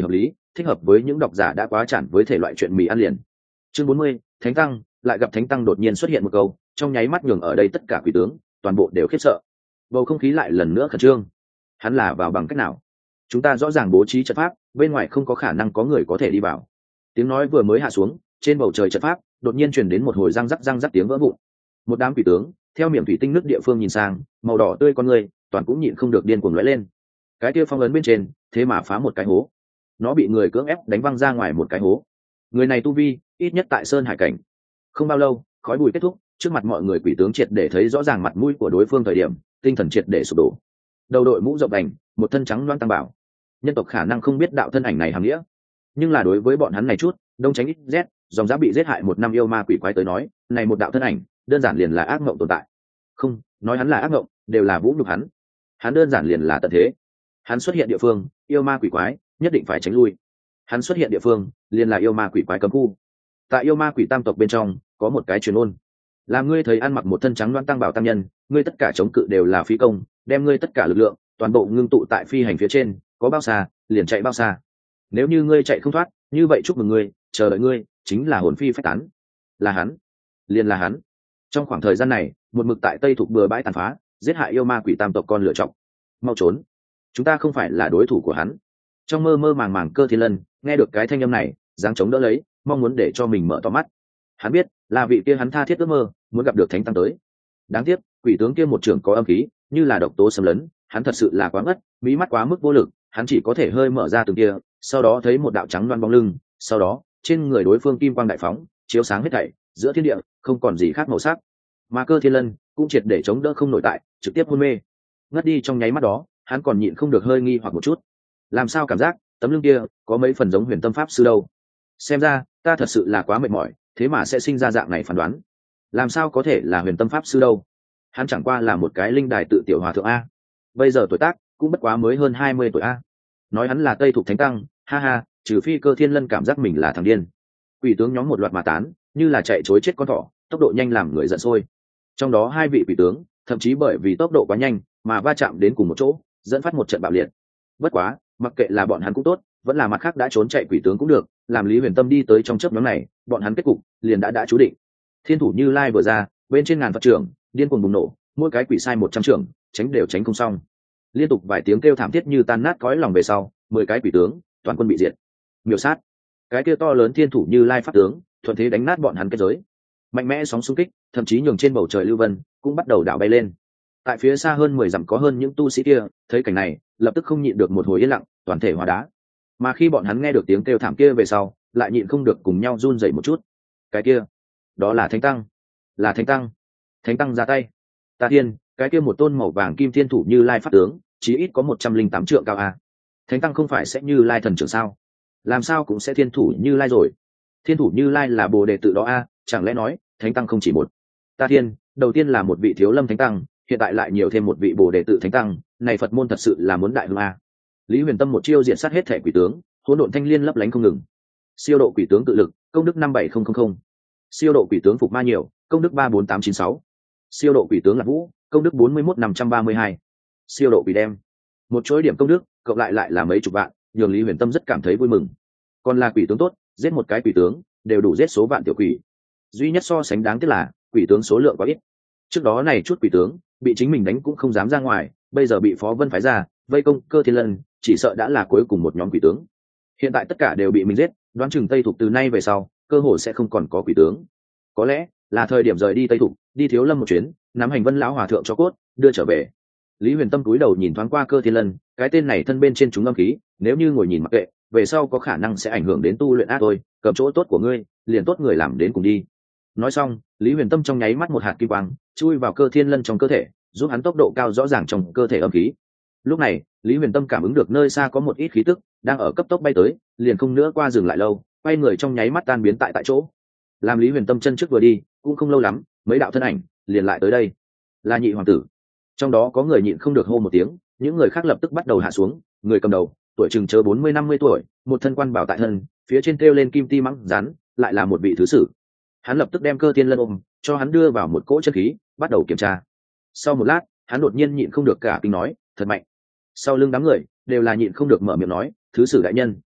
thích hợp với những độc giả đã quá chản với thể loại chuyện mì ăn liền. Chương bốn mươi, Thánh Tăng. Lại gặp Thánh Tăng đột nhiên xuất hiện một câu, trong nháy mắt nhường ở đây tất cả quỷ tướng toàn bộ đều khiếp sợ. Bầu không khí lại lần nữa khẩn trương. Hắn là vào bằng cách nào? Chúng ta rõ ràng bố trí trận pháp, bên ngoài không có khả năng có người có thể đi vào. Tiếng nói vừa mới hạ xuống, trên bầu trời trận pháp đột nhiên truyền đến một hồi răng rắc răng rắc tiếng vỡ vụn. Một đám quỷ tướng theo miệng thủy tinh nước địa phương nhìn sang, màu đỏ tươi con người toàn cũng nhịn không được điên cuồng lóe lên. Cái kia phong ấn bên trên thế mà phá một cái hố, nó bị người cưỡng ép đánh văng ra ngoài một cái hố. Người này tu vi ít nhất tại sơn hải cảnh. Không bao lâu, khói bụi kết thúc, trước mặt mọi người quỷ tướng triệt để thấy rõ ràng mặt mũi của đối phương thời điểm, tinh thần triệt để sụp đổ. Đầu đội mũ rộng đành, một thân trắng loang tăng bảo. Nhân tộc khả năng không biết đạo thân ảnh này hàm nghĩa, nhưng là đối với bọn hắn này chút đông tránh ít rét dòng giá bị giết hại một năm yêu ma quỷ quái tới nói, này một đạo thân ảnh đơn giản liền là ác mộng tồn tại. Không nói hắn là ác mộng, đều là vũ nhục hắn. Hắn đơn giản liền là tận thế. Hắn xuất hiện địa phương, yêu ma quỷ quái nhất định phải tránh lui. Hắn xuất hiện địa phương, liền là yêu ma quỷ quái cấm khu. Tại yêu ma quỷ tam tộc bên trong có một cái truyền ôn, làm ngươi thấy ăn mặc một thân trắng loan tăng bảo tam nhân, ngươi tất cả chống cự đều là phi công, đem ngươi tất cả lực lượng toàn bộ ngưng tụ tại phi hành phía trên, có bao xa liền chạy bao xa. Nếu như ngươi chạy không thoát, như vậy chúc mừng ngươi, chờ đợi ngươi chính là hồn phi phách tán. Là hắn, liền là hắn. Trong khoảng thời gian này, một mực tại Tây Thục bừa bãi tàn phá, giết hại yêu ma quỷ tam tộc con lựa chọc. Mau trốn, chúng ta không phải là đối thủ của hắn. Trong mơ mơ màng màng Cơ Thiên Lân nghe được cái thanh âm này, giáng chống đỡ lấy, mong muốn để cho mình mở to mắt. Hắn biết là vị kia hắn tha thiết ước mơ muốn gặp được Thánh Tăng tới. Đáng tiếc quỷ tướng kia một trưởng có âm khí, như là độc tố xâm lấn, hắn thật sự là quá ngất, mí mắt quá mức vô lực, hắn chỉ có thể hơi mở ra từng kia, sau đó thấy một đạo trắng loan bóng lưng, sau đó trên người đối phương kim quang đại phóng, chiếu sáng hết thảy, giữa thiên địa không còn gì khác màu sắc. Mà Cơ Thiên Lân cũng triệt để chống đỡ không nổi tại, trực tiếp hôn mê. Ngất đi trong nháy mắt đó, hắn còn nhịn không được hơi nghi hoặc một chút. Làm sao cảm giác tấm lưng kia có mấy phần giống Huyền Tâm pháp sư đâu? Xem ra ta thật sự là quá mệt mỏi, thế mà sẽ sinh ra dạng này phán đoán. Làm sao có thể là Huyền Tâm pháp sư đâu? Hắn chẳng qua là một cái linh đài tự tiểu hòa thượng a. Bây giờ tuổi tác cũng bất quá mới hơn hai mươi tuổi a. Nói hắn là Tây Thục Thánh Tăng, ha ha, trừ phi Cơ Thiên Lân cảm giác mình là thằng điên. Quỷ tướng nhóm một loạt mà tán, như là chạy trối chết con thỏ, tốc độ nhanh làm người giận sôi. Trong đó hai vị quỷ tướng thậm chí bởi vì tốc độ quá nhanh mà va chạm đến cùng một chỗ, dẫn phát một trận bạo liệt. Bất quá mặc kệ là bọn hắn cũng tốt, vẫn là mặt khác đã trốn chạy quỷ tướng cũng được, làm Lý Huyền Tâm đi tới trong chớp nhoáng này, bọn hắn kết cục liền đã đã chú định. Thiên thủ Như Lai vừa ra, bên trên ngàn Phật trưởng điên cuồng bùng nổ, mỗi cái quỷ sai một trăm trưởng, tránh đều tránh không xong. Liên tục vài tiếng kêu thảm thiết như tan nát cõi lòng về sau, mười cái quỷ tướng toàn quân bị diệt. Miểu sát. Cái kia to lớn Thiên thủ Như Lai pháp tướng, thuận thế đánh nát bọn hắn kết giới. Mạnh mẽ sóng xung kích, thậm chí nhường trên bầu trời lưu vân cũng bắt đầu đảo bay lên. Tại phía xa hơn mười dặm có hơn những tu sĩ kia, thấy cảnh này, lập tức không nhịn được một hồi yên lặng, toàn thể hóa đá. Mà khi bọn hắn nghe được tiếng kêu thảm kia về sau, lại nhịn không được cùng nhau run rẩy một chút. Cái kia, đó là Thánh Tăng, là Thánh Tăng. Thánh Tăng ra tay. Ta thiên, cái kia một tôn màu vàng kim Thiên thủ Như Lai pháp tướng, chí ít có một trăm linh tám trượng cao a. Thánh Tăng không phải sẽ Như Lai thần trưởng sao? Làm sao cũng sẽ Thiên thủ Như Lai rồi? Thiên thủ Như Lai là Bồ đề tự đó a, chẳng lẽ nói Thánh Tăng không chỉ một? Ta thiên, đầu tiên là một vị Thiếu Lâm Thánh Tăng, hiện tại lại nhiều thêm một vị Bồ đề tự Thánh Tăng, này Phật môn thật sự là muốn đại hưng a. Lý Huyền Tâm một chiêu diện sát hết thể quỷ tướng, hỗn độn thanh liên lấp lánh không ngừng. Siêu độ quỷ tướng tự lực, công đức năm bảy không không không. Siêu độ quỷ tướng phục ma nhiều, công đức ba bốn tám chín sáu. Siêu độ quỷ tướng Lạc Vũ, công đức bốn mươi mốt năm trăm ba mươi hai. Siêu độ quỷ đem, một chuỗi điểm công đức cộng lại lại là mấy chục vạn, nhường Lý Huyền Tâm rất cảm thấy vui mừng. Còn là quỷ tướng tốt, giết một cái quỷ tướng đều đủ giết số vạn tiểu quỷ. Duy nhất so sánh đáng tiếc là quỷ tướng số lượng quá ít. Trước đó này chút quỷ tướng bị chính mình đánh cũng không dám ra ngoài, bây giờ bị Phó Vân phái ra vây công Cơ Thiên Lân, chỉ sợ đã là cuối cùng một nhóm quỷ tướng. Hiện tại tất cả đều bị mình giết, đoán chừng Tây Thục từ nay về sau cơ hội sẽ không còn có quỷ tướng. Có lẽ là thời điểm rời đi Tây Thục, đi Thiếu Lâm một chuyến, nắm hành Vân lão hòa thượng cho cốt đưa trở về. Lý Huyền Tâm cúi đầu nhìn thoáng qua Cơ Thiên Lân, cái tên này thân bên trên chúng âm khí, nếu như ngồi nhìn mặc kệ, về sau có khả năng sẽ ảnh hưởng đến tu luyện ác thôi, cầm chỗ tốt của ngươi, liền tốt người làm đến cùng đi. Nói xong, Lý Huyền Tâm trong nháy mắt một hạt kim quang chui vào Cơ Thiên Lân trong cơ thể, giúp hắn tốc độ cao rõ ràng trong cơ thể âm khí. Lúc này, Lý Huyền Tâm cảm ứng được nơi xa có một ít khí tức đang ở cấp tốc bay tới, liền không nữa qua dừng lại lâu, quay người trong nháy mắt tan biến tại tại chỗ. Làm Lý Huyền Tâm chân trước vừa đi, cũng không lâu lắm, mấy đạo thân ảnh liền lại tới đây. Là nhị hoàng tử. Trong đó có người nhịn không được hô một tiếng, những người khác lập tức bắt đầu hạ xuống. Người cầm đầu, tuổi chừng chớ bốn mươi năm mươi tuổi, một thân quan bảo tại thân, phía trên treo lên kim ti mãng rắn, lại là một vị thứ sử. Hắn lập tức đem Cơ Thiên Lân ôm, cho hắn đưa vào một cỗ chân khí, bắt đầu kiểm tra. Sau một lát, hắn đột nhiên nhịn không được cả kinh nói, thật mạnh. Sau lưng đám người đều là nhịn không được mở miệng nói, thứ sử đại nhân,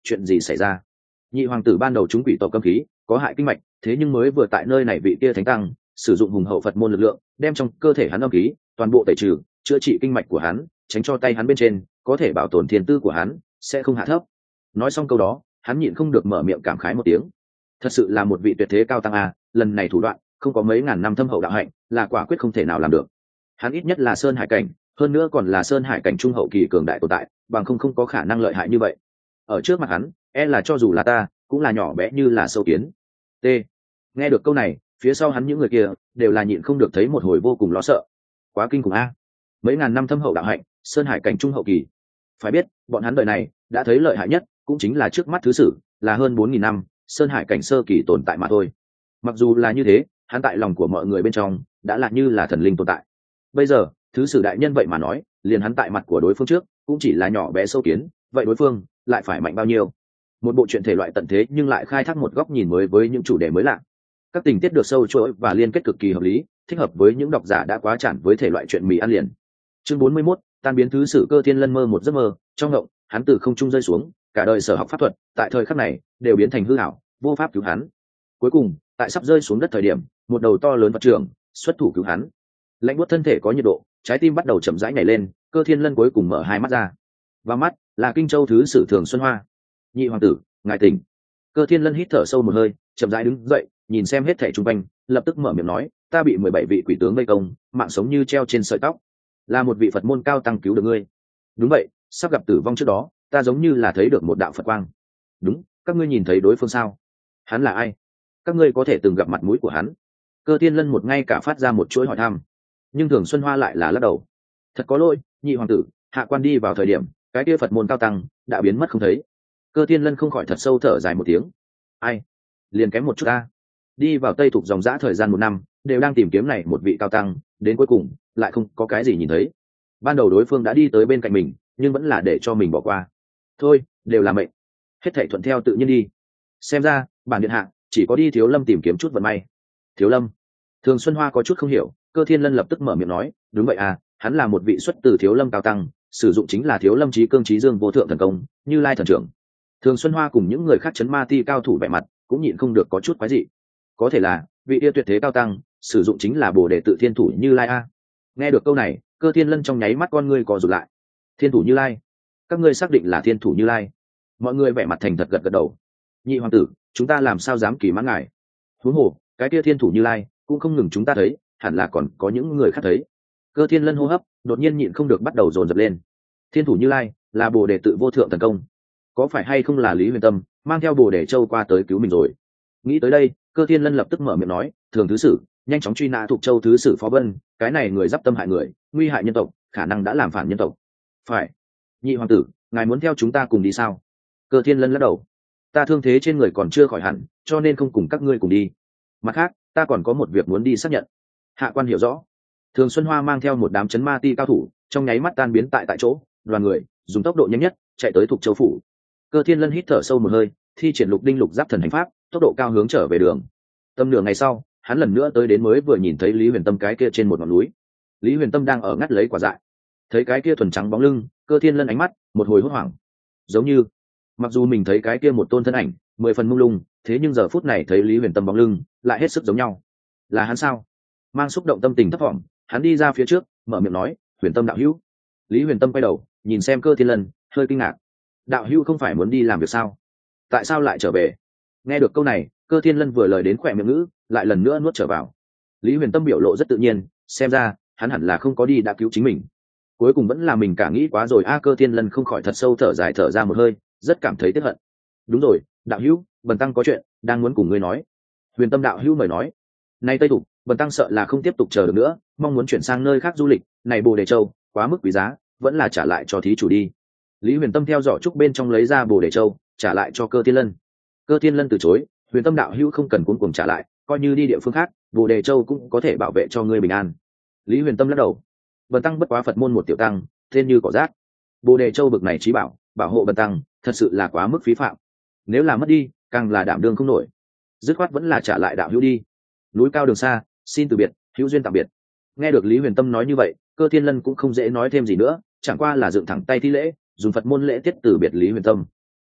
chuyện gì xảy ra? Nhị hoàng tử ban đầu chúng quỷ tộc cấm khí có hại kinh mạch, thế nhưng mới vừa tại nơi này vị kia thánh tăng sử dụng hùng hậu Phật môn lực lượng đem trong cơ thể hắn âm khí toàn bộ tẩy trừ, chữa trị kinh mạch của hắn, tránh cho tay hắn bên trên có thể bảo tồn thiên tư của hắn sẽ không hạ thấp. Nói xong câu đó, hắn nhịn không được mở miệng cảm khái một tiếng. Thật sự là một vị tuyệt thế cao tăng a, lần này thủ đoạn không có mấy ngàn năm thâm hậu đạo hạnh là quả quyết không thể nào làm được. Hắn ít nhất là sơn hải cảnh, hơn nữa còn là sơn hải cảnh trung hậu kỳ cường đại tồn tại, bằng không không có khả năng lợi hại như vậy. Ở trước mặt hắn, e là cho dù là ta cũng là nhỏ bé như là sâu kiến. T. Nghe được câu này, phía sau hắn những người kia đều là nhịn không được thấy một hồi vô cùng lo sợ. Quá kinh khủng a! Mấy ngàn năm thâm hậu đạo hạnh, sơn hải cảnh trung hậu kỳ. Phải biết, bọn hắn đời này đã thấy lợi hại nhất cũng chính là trước mắt thứ sử, là hơn bốn nghìn năm sơn hải cảnh sơ kỳ tồn tại mà thôi. Mặc dù là như thế, hắn tại lòng của mọi người bên trong đã là như là thần linh tồn tại. Bây giờ thứ sử đại nhân vậy mà nói liền hắn tại mặt của đối phương trước cũng chỉ là nhỏ bé sâu kiến, vậy đối phương lại phải mạnh bao nhiêu? Một bộ truyện thể loại tận thế nhưng lại khai thác một góc nhìn mới với những chủ đề mới lạ. Các tình tiết được sâu chuỗi và liên kết cực kỳ hợp lý, thích hợp với những độc giả đã quá chản với thể loại truyện mì ăn liền. Chương bốn mươi mốt, tan biến thứ sử Cơ Thiên Lân mơ một giấc mơ, trong ngộng, hắn từ không trung rơi xuống, cả đời sở học pháp thuật, tại thời khắc này đều biến thành hư ảo, vô pháp cứu hắn. Cuối cùng, tại sắp rơi xuống đất thời điểm, một đầu to lớn vật trưởng xuất thủ cứu hắn. Lạnh buốt thân thể có nhiệt độ, trái tim bắt đầu chậm rãi nhảy lên, Cơ Thiên Lân cuối cùng mở hai mắt ra. Và mắt là Kinh Châu thứ sử Thường Xuân Hoa. Nhị hoàng tử, ngài tỉnh. Cơ Thiên Lân hít thở sâu một hơi, chậm rãi đứng dậy, nhìn xem hết thảy xung quanh, lập tức mở miệng nói, ta bị mười bảy vị quỷ tướng vây công, mạng sống như treo trên sợi tóc. Là một vị Phật môn cao tăng cứu được ngươi. Đúng vậy, sắp gặp tử vong trước đó, ta giống như là thấy được một đạo Phật quang. Đúng, các ngươi nhìn thấy đối phương sao? Hắn là ai? Các ngươi có thể từng gặp mặt mũi của hắn? Cơ Thiên Lân một ngay cả phát ra một chuỗi hỏi thăm. Nhưng Thường Xuân Hoa lại là lắc đầu. Thật có lỗi, nhị hoàng tử, hạ quan đi vào thời điểm, cái kia Phật môn cao tăng đã biến mất không thấy. Cơ Thiên Lân không khỏi thật sâu thở dài một tiếng. Ai? Liền kém một chút ta. Đi vào Tây Thục dòng dã thời gian một năm, đều đang tìm kiếm này một vị cao tăng, đến cuối cùng lại không có cái gì nhìn thấy. Ban đầu đối phương đã đi tới bên cạnh mình, nhưng vẫn là để cho mình bỏ qua. Thôi, đều là mệnh, hết thảy thuận theo tự nhiên đi. Xem ra, bản điện hạ chỉ có đi Thiếu Lâm tìm kiếm chút vận may. Thiếu Lâm? Thường Xuân Hoa có chút không hiểu, Cơ Thiên Lân lập tức mở miệng nói, đúng vậy à, hắn là một vị xuất từ Thiếu Lâm cao tăng, sử dụng chính là Thiếu Lâm Chí Cương Chí Dương vô thượng thần công, Như Lai thần trưởng. Thường Xuân Hoa cùng những người khác chấn ma ti cao thủ vẻ mặt cũng nhịn không được có chút quái dị. Có thể là vị yêu tuyệt thế cao tăng sử dụng chính là Bồ Đề tự Thiên Thủ Như Lai a. Nghe được câu này, Cơ Thiên Lân trong nháy mắt con ngươi co rụt lại. Thiên Thủ Như Lai? Các ngươi xác định là Thiên Thủ Như Lai? Mọi người vẻ mặt thành thật gật gật đầu. Nhị hoàng tử, chúng ta làm sao dám kỳ mãn ngài? Huống hồ, cái kia Thiên Thủ Như Lai cũng không ngừng chúng ta thấy, hẳn là còn có những người khác thấy. Cơ Thiên Lân hô hấp đột nhiên nhịn không được bắt đầu dồn dập lên. Thiên Thủ Như Lai là Bồ Đề tự vô thượng thần công, có phải hay không là Lý Huyền Tâm mang theo Bồ Đề Châu qua tới cứu mình rồi? Nghĩ tới đây, Cơ Thiên Lân lập tức mở miệng nói, Thường thứ sử, nhanh chóng truy nã Thục Châu thứ sử Phó Vân, cái này người giáp tâm hại người, nguy hại nhân tộc, khả năng đã làm phản nhân tộc. Phải. Nhị hoàng tử, ngài muốn theo chúng ta cùng đi sao? Cơ Thiên Lân lắc đầu. Ta thương thế trên người còn chưa khỏi hẳn, cho nên không cùng các ngươi cùng đi. Mặt khác, ta còn có một việc muốn đi xác nhận. Hạ quan hiểu rõ. Thường Xuân Hoa mang theo một đám chấn ma ti cao thủ, trong nháy mắt tan biến tại tại chỗ, đoàn người dùng tốc độ nhanh nhất chạy tới Thục Châu phủ. Cơ Thiên Lân hít thở sâu một hơi, thi triển Lục Đinh Lục Giáp thần hành pháp, tốc độ cao hướng trở về đường. Tâm nửa ngày sau, hắn lần nữa tới đến mới vừa nhìn thấy Lý Huyền Tâm cái kia trên một ngọn núi. Lý Huyền Tâm đang ở ngắt lấy quả dại. Thấy cái kia thuần trắng bóng lưng, Cơ Thiên Lân ánh mắt một hồi hốt hoảng. Giống như, mặc dù mình thấy cái kia một tôn thân ảnh mười phần mông lung, thế nhưng giờ phút này thấy Lý Huyền Tâm bóng lưng lại hết sức giống nhau. Là hắn sao? Mang xúc động tâm tình thấp thỏm, hắn đi ra phía trước, mở miệng nói, Huyền Tâm đạo hữu. Lý Huyền Tâm quay đầu nhìn xem Cơ Thiên Lân, hơi kinh ngạc. Đạo hữu không phải muốn đi làm việc sao? Tại sao lại trở về? Nghe được câu này, Cơ Thiên Lân vừa lời đến khỏe miệng ngữ lại lần nữa nuốt trở vào. Lý Huyền Tâm biểu lộ rất tự nhiên, xem ra hắn hẳn là không có đi đã cứu chính mình. Cuối cùng vẫn là mình cả nghĩ quá rồi a. Cơ Thiên Lân không khỏi thật sâu thở dài thở ra một hơi, rất cảm thấy tiếc hận. Đúng rồi, đạo hữu, bần tăng có chuyện đang muốn cùng ngươi nói. Huyền Tâm đạo hữu mời nói. Nay Tây Thục, bần tăng sợ là không tiếp tục chờ được nữa, mong muốn chuyển sang nơi khác du lịch, này Bồ Đề Châu quá mức quý giá, vẫn là trả lại cho thí chủ đi. Lý Huyền Tâm theo giỏ trúc bên trong lấy ra Bồ Đề Châu, trả lại cho Cơ Thiên Lân. Cơ Thiên Lân từ chối, Huyền Tâm đạo hữu không cần cuống cuồng trả lại, coi như đi địa phương khác, Bồ Đề Châu cũng có thể bảo vệ cho ngươi bình an. Lý Huyền Tâm lắc đầu. Bần tăng bất quá Phật môn một tiểu tăng, tên như cỏ rác. Bồ Đề Châu bực này trí bảo, bảo hộ bần tăng, thật sự là quá mức phí phạm. Nếu là mất đi, càng là đảm đương không nổi. Dứt khoát vẫn là trả lại đạo hữu đi. Núi cao đường xa, xin từ biệt, hữu duyên tạm biệt. Nghe được Lý Huyền Tâm nói như vậy, Cơ Thiên Lân cũng không dễ nói thêm gì nữa, chẳng qua là dựng thẳng tay thi lễ, dùng Phật môn lễ tiết từ biệt Lý Huyền Tâm.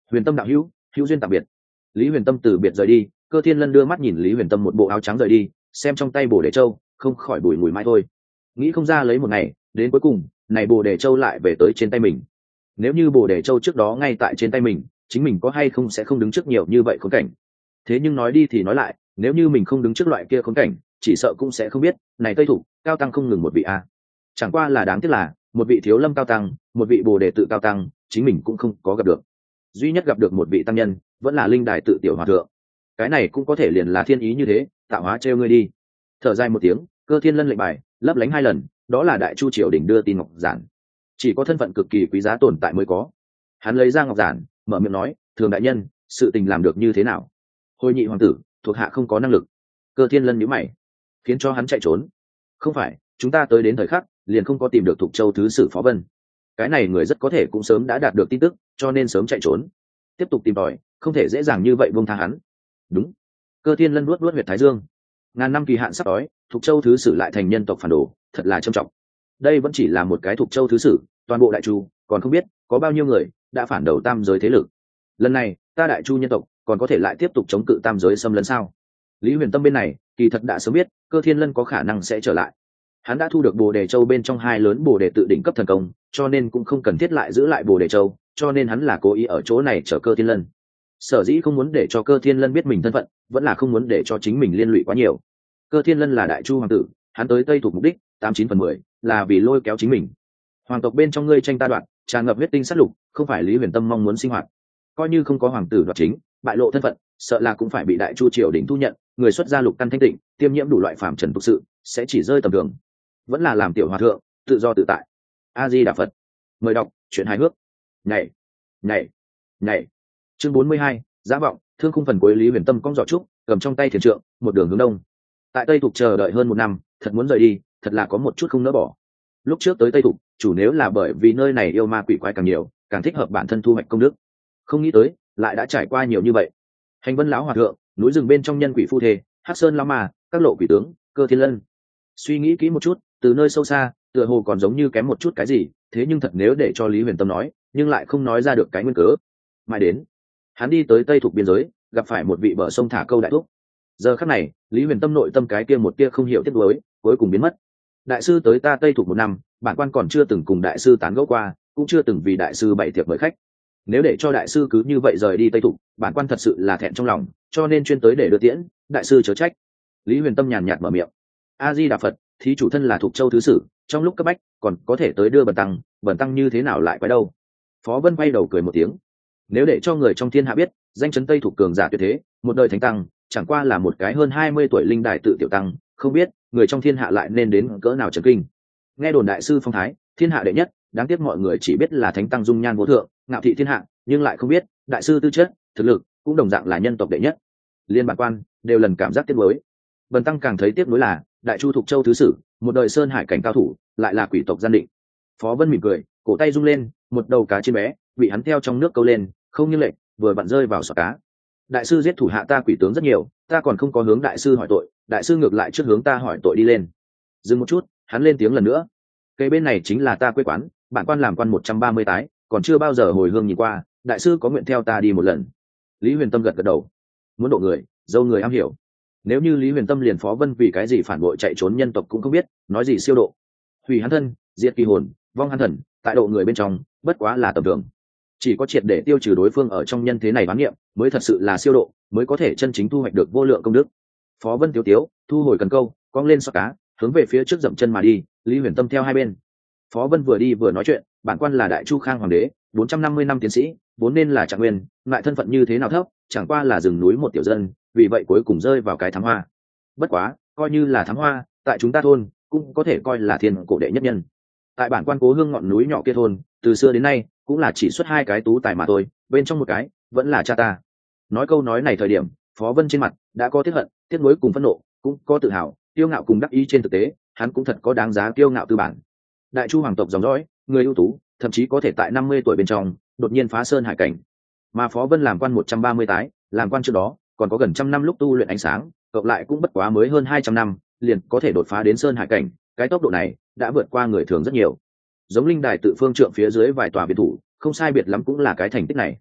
Huyền Tâm đạo hữu, hữu duyên tạm biệt. Lý Huyền Tâm từ biệt rời đi, Cơ Thiên Lân đưa mắt nhìn Lý Huyền Tâm một bộ áo trắng rời đi, xem trong tay bồ đề châu, không khỏi bùi ngùi mãi thôi. Nghĩ không ra lấy một ngày, đến cuối cùng, này bồ đề châu lại về tới trên tay mình. Nếu như bồ đề châu trước đó ngay tại trên tay mình, chính mình có hay không sẽ không đứng trước nhiều như vậy khốn cảnh. Thế nhưng nói đi thì nói lại, nếu như mình không đứng trước loại kia khốn cảnh, chỉ sợ cũng sẽ không biết, này Tây Thủ, cao tăng không ngừng một vị a. Chẳng qua là đáng tiếc là, một vị thiếu lâm cao tăng, một vị bồ đề tự cao tăng, chính mình cũng không có gặp được. Duy nhất gặp được một vị tăng nhân, vẫn là linh đài tự tiểu hòa thượng. Cái này cũng có thể liền là thiên ý như thế, tạo hóa trêu ngươi đi. Thở dài một tiếng, Cơ Thiên Lân lệnh bài lấp lánh hai lần, đó là Đại Chu triều đình đưa tin ngọc giản, chỉ có thân phận cực kỳ quý giá tồn tại mới có. Hắn lấy ra ngọc giản, mở miệng nói, thường đại nhân, sự tình làm được như thế nào? Hồi nhị hoàng tử, thuộc hạ không có năng lực. Cơ Thiên Lân nhíu mày, khiến cho hắn chạy trốn. Không phải, chúng ta tới đến thời khắc liền không có tìm được Thục Châu thứ sử Phó Vân. Cái này người rất có thể cũng sớm đã đạt được tin tức, cho nên sớm chạy trốn. Tiếp tục tìm tòi, không thể dễ dàng như vậy buông tha hắn. Đúng. Cơ Thiên Lân nuốt nuốt huyệt thái dương. Ngàn năm kỳ hạn sắp đói, Thục Châu thứ sử lại thành nhân tộc phản đồ, thật là trầm trọng. Đây vẫn chỉ là một cái Thục Châu thứ sử, toàn bộ Đại Chu còn không biết có bao nhiêu người đã phản đầu tam giới thế lực. Lần này, ta Đại Chu nhân tộc còn có thể lại tiếp tục chống cự tam giới xâm lấn sao? Lý Huyền Tâm bên này, kỳ thật đã sớm biết, Cơ Thiên Lân có khả năng sẽ trở lại. Hắn đã thu được Bồ Đề Châu bên trong hai lớn Bồ Đề tự đỉnh cấp thần công, cho nên cũng không cần thiết lại giữ lại Bồ Đề Châu, cho nên hắn là cố ý ở chỗ này chờ Cơ Thiên Lân. Sở dĩ không muốn để cho Cơ Thiên Lân biết mình thân phận, vẫn là không muốn để cho chính mình liên lụy quá nhiều. Cơ Thiên Lân là Đại Chu hoàng tử, hắn tới Tây thuộc mục đích tám chín phần mười là vì lôi kéo chính mình. Hoàng tộc bên trong ngươi tranh ta đoạt, tràn ngập huyết tinh sát lục, không phải Lý Huyền Tâm mong muốn sinh hoạt. Coi như không có hoàng tử đoạt chính, bại lộ thân phận, sợ là cũng phải bị Đại Chu triều đình thu nhận, người xuất gia lục căn thanh tịnh, tiêm nhiễm đủ loại phàm trần tục sự, sẽ chỉ rơi tầm thường. Vẫn là làm tiểu hòa thượng, tự do tự tại. A Di Đà Phật. Mời đọc truyện hài hước. Nhảy, nhảy, nhảy. Chương bốn mươi hai, Giá vọng, thương khung phần cuối. Lý Huyền Tâm cong giỏ trúc, cầm trong tay thiền trượng, một đường hướng đông. Tại Tây Thục chờ đợi hơn một năm, thật muốn rời đi, thật là có một chút không nỡ bỏ. Lúc trước tới Tây Thục, chủ nếu là bởi vì nơi này yêu ma quỷ quái càng nhiều, càng thích hợp bản thân thu hoạch công đức. Không nghĩ tới, lại đã trải qua nhiều như vậy. Hành Vân lão hòa thượng, núi rừng bên trong nhân quỷ phu thê, Hắc Sơn lão ma, các lộ quỷ tướng, Cơ Thiên Lân. Suy nghĩ kỹ một chút, từ nơi sâu xa, tựa hồ còn giống như kém một chút cái gì, thế nhưng thật nếu để cho Lý Huyền Tâm nói, nhưng lại không nói ra được cái nguyên cớ. Mãi đến, hắn đi tới Tây Thục biên giới, gặp phải một vị bờ sông thả câu đại thúc. Giờ khắc này, Lý Huyền Tâm nội tâm cái kia một kia không hiểu tiếc nuối, cuối cùng biến mất. Đại sư tới ta Tây Thục một năm, bản quan còn chưa từng cùng đại sư tán gẫu qua, cũng chưa từng vì đại sư bày tiệc mời khách. Nếu để cho đại sư cứ như vậy rời đi Tây Thục, bản quan thật sự là thẹn trong lòng, cho nên chuyên tới để đưa tiễn, đại sư chớ trách. Lý Huyền Tâm nhàn nhạt mở miệng. A Di Đà Phật, thí chủ thân là Thục Châu thứ sử, trong lúc cấp bách còn có thể tới đưa bần tăng, bần tăng như thế nào lại quay đâu? Phó Vân quay đầu cười một tiếng. Nếu để cho người trong thiên hạ biết, danh chấn Tây Thục cường giả tuyệt thế, một đời thánh tăng, chẳng qua là một cái hơn hai mươi tuổi linh đài tự tiểu tăng, không biết người trong thiên hạ lại nên đến cỡ nào chấn kinh. Nghe đồn đại sư phong thái, thiên hạ đệ nhất, đáng tiếc mọi người chỉ biết là thánh tăng dung nhan vô thượng, ngạo thị thiên hạ, nhưng lại không biết đại sư tư chất, thực lực cũng đồng dạng là nhân tộc đệ nhất. Liên bản quan đều lần cảm giác tiếc nuối. Bần tăng càng thấy tiếc nuối là Đại Chu Thục Châu thứ sử, một đời sơn hải cảnh cao thủ, lại là quỷ tộc gian định. Phó Vân mỉm cười, cổ tay rung lên, một đầu cá trên bé bị hắn theo trong nước câu lên, không như lệnh, vừa vặn rơi vào sọ cá. Đại sư giết thủ hạ ta quỷ tướng rất nhiều, ta còn không có hướng đại sư hỏi tội, đại sư ngược lại trước hướng ta hỏi tội đi lên. Dừng một chút, hắn lên tiếng lần nữa. Cây bên này chính là ta quê quán, bản quan làm quan một trăm ba mươi tái, còn chưa bao giờ hồi hương nhìn qua, đại sư có nguyện theo ta đi một lần. Lý Huyền Tâm gật gật đầu. Muốn độ người, dâu người am hiểu. Nếu như Lý Huyền Tâm liền Phó Vân vì cái gì phản bội chạy trốn nhân tộc cũng không biết, nói gì siêu độ, hủy hắn thân, diệt kỳ hồn, vong hắn thần, tại độ người bên trong, bất quá là tầm thường. Chỉ có triệt để tiêu trừ đối phương ở trong nhân thế này bán nghiệm, mới thật sự là siêu độ, mới có thể chân chính thu hoạch được vô lượng công đức. Phó Vân tiếu tiếu, thu hồi cần câu, cong lên sọ cá, hướng về phía trước dậm chân mà đi. Lý Huyền Tâm theo hai bên. Phó Vân vừa đi vừa nói chuyện, bản quan là Đại Chu Khang hoàng đế, bốn trăm năm mươi năm tiến sĩ, vốn nên là trạng nguyên, lại thân phận như thế nào thấp, chẳng qua là rừng núi một tiểu dân, vì vậy cuối cùng rơi vào cái thám hoa. Bất quá, coi như là thám hoa, tại chúng ta thôn cũng có thể coi là thiên cổ đệ nhất nhân. Tại bản quan cố hương ngọn núi nhỏ kia thôn, từ xưa đến nay cũng là chỉ xuất hai cái tú tài mà thôi, bên trong một cái vẫn là cha ta. Nói câu nói này thời điểm, Phó Vân trên mặt đã có tiếc hận, tiếc nuối cùng phẫn nộ, cũng có tự hào, kiêu ngạo cùng đắc ý. Trên thực tế, hắn cũng thật có đáng giá kiêu ngạo tư bản. Đại Chu hoàng tộc dòng dõi, người ưu tú, thậm chí có thể tại năm mươi tuổi bên trong đột nhiên phá sơn hải cảnh. Mà Phó Vân làm quan một trăm ba mươi tái, làm quan trước đó còn có gần trăm năm lúc tu luyện ánh sáng, cộng lại cũng bất quá mới hơn hai trăm năm, liền có thể đột phá đến sơn hải cảnh, cái tốc độ này đã vượt qua người thường rất nhiều. Giống linh đài tự phương trượng phía dưới vài tòa biệt thủ, không sai biệt lắm cũng là cái thành tích này.